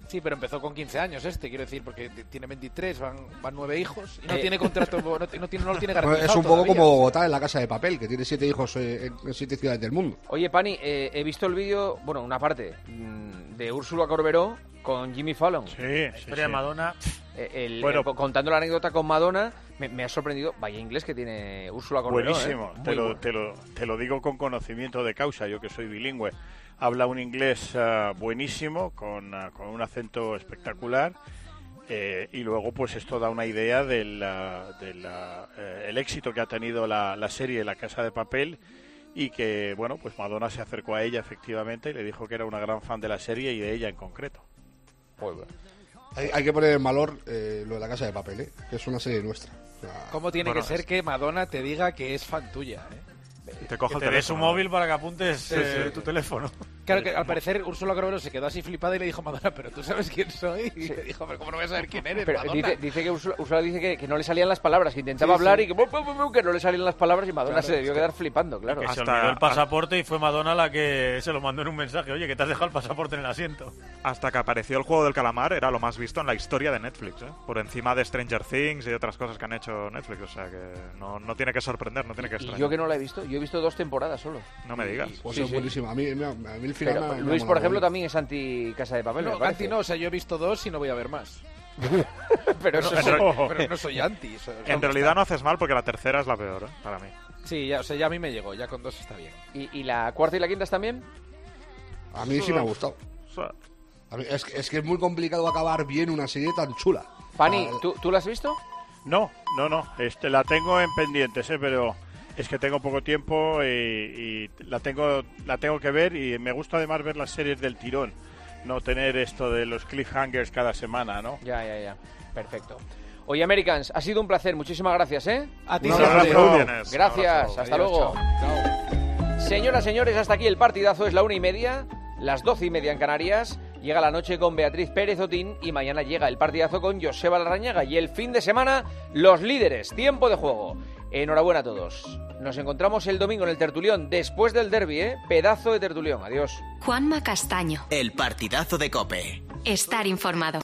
Sí, pero empezó con quince años este, quiero decir, porque t- tiene veintitrés, van, van nueve hijos y no Eh. tiene contrato, no, no tiene, no lo tiene Bueno, garantizado es un poco todavía. como Bogotá en La Casa de Papel, que tiene siete hijos eh, en, en siete ciudades del mundo. Oye, Pani, eh, he visto el vídeo, bueno, una parte, mmm, de Úrsula Corberó con Jimmy Fallon. Sí, La historia de Madonna. Eh, el- Bueno. eh, co- contando la anécdota con Madonna, me, me ha sorprendido, vaya inglés que tiene Úrsula Corberó. Buenísimo, ¿eh? te, Muy lo, bueno. te, lo, te lo digo con conocimiento de causa, yo que soy bilingüe. Habla un inglés uh, buenísimo, con, uh, con un acento espectacular, eh, y luego pues esto da una idea del uh, del, uh, eh, el éxito que ha tenido la, la serie La Casa de Papel, y que, bueno, pues Madonna se acercó a ella efectivamente y le dijo que era una gran fan de la serie y de ella en concreto. Pues bueno. Hay, hay que poner en valor eh, lo de La Casa de Papel, ¿eh? Que es una serie nuestra. O sea, ¿Cómo tiene Bueno, que ser es- que Madonna te diga que es fan tuya? ¿eh? Y te coge Que el te des su teléfono. móvil para que apuntes Sí, eh, sí. tu teléfono. Claro que al parecer Úrsula Corberó se quedó así flipada y le dijo a Madonna, pero tú sabes quién soy. Y le dijo, pero ¿cómo no voy a saber quién eres, Pero Madonna? dice, dice que Úrsula, Úrsula dice que, que no le salían las palabras, que intentaba Sí, hablar sí. y que, bu, bu, bu, bu, que no le salían las palabras y Madonna Claro, se debió es que- quedar flipando, claro. Que se Hasta- olvidó el pasaporte y fue Madonna la que se lo mandó en un mensaje. Oye, que te has dejado el pasaporte en el asiento. Hasta que apareció el juego del calamar, era lo más visto en la historia de Netflix, ¿eh? Por encima de Stranger Things y otras cosas que han hecho Netflix. O sea que no, no tiene que sorprender, no tiene que Y extrañar. yo que no la he visto, yo he visto dos temporadas solo. No me digas. pues Sí, es sí. buenísima. A mí, me- a mí el final Pero me ha- me ha Luis, por molado ejemplo, mucho. también es anti Casa de Papel, me No, parece. anti no, o sea, yo he visto dos y no voy a ver más. Pero eso no, es- pero no soy anti. eso- En ¿dónde realidad está? no haces mal porque la tercera es la peor, ¿eh? Para mí. Sí, ya, o sea, ya a mí me llegó, ya con dos está bien. ¿Y, y la cuarta y la quinta también? A mí sí me ha gustado. A mí- es, que- es que es muy complicado acabar bien una serie tan chula. Pani, O sea, ¿tú, ¿tú la has visto? No, no, no, este, la tengo en pendientes, ¿eh? Pero es que tengo poco tiempo y, y la tengo la tengo que ver, y me gusta además ver las series del tirón, no tener esto de los cliffhangers cada semana, ¿no? Ya, ya, ya. Perfecto. Oye, Americans, ha sido un placer. Muchísimas gracias, ¿eh? A ti Un siempre. abrazo. Muy bien, es. Un Gracias. abrazo. Hasta Adiós, luego. chao. Señoras, señores, hasta aquí el partidazo. Es la una y media, las doce y media en Canarias. Llega la noche con Beatriz Pérez Otín y mañana llega el partidazo con Joseba Larrañaga. Y el fin de semana, los líderes. Tiempo de juego. Enhorabuena a todos. Nos encontramos el domingo en el tertulión, después del derbi, ¿eh? Pedazo de tertulión. Adiós. Juanma Castaño. El partidazo de COPE. Estar informado.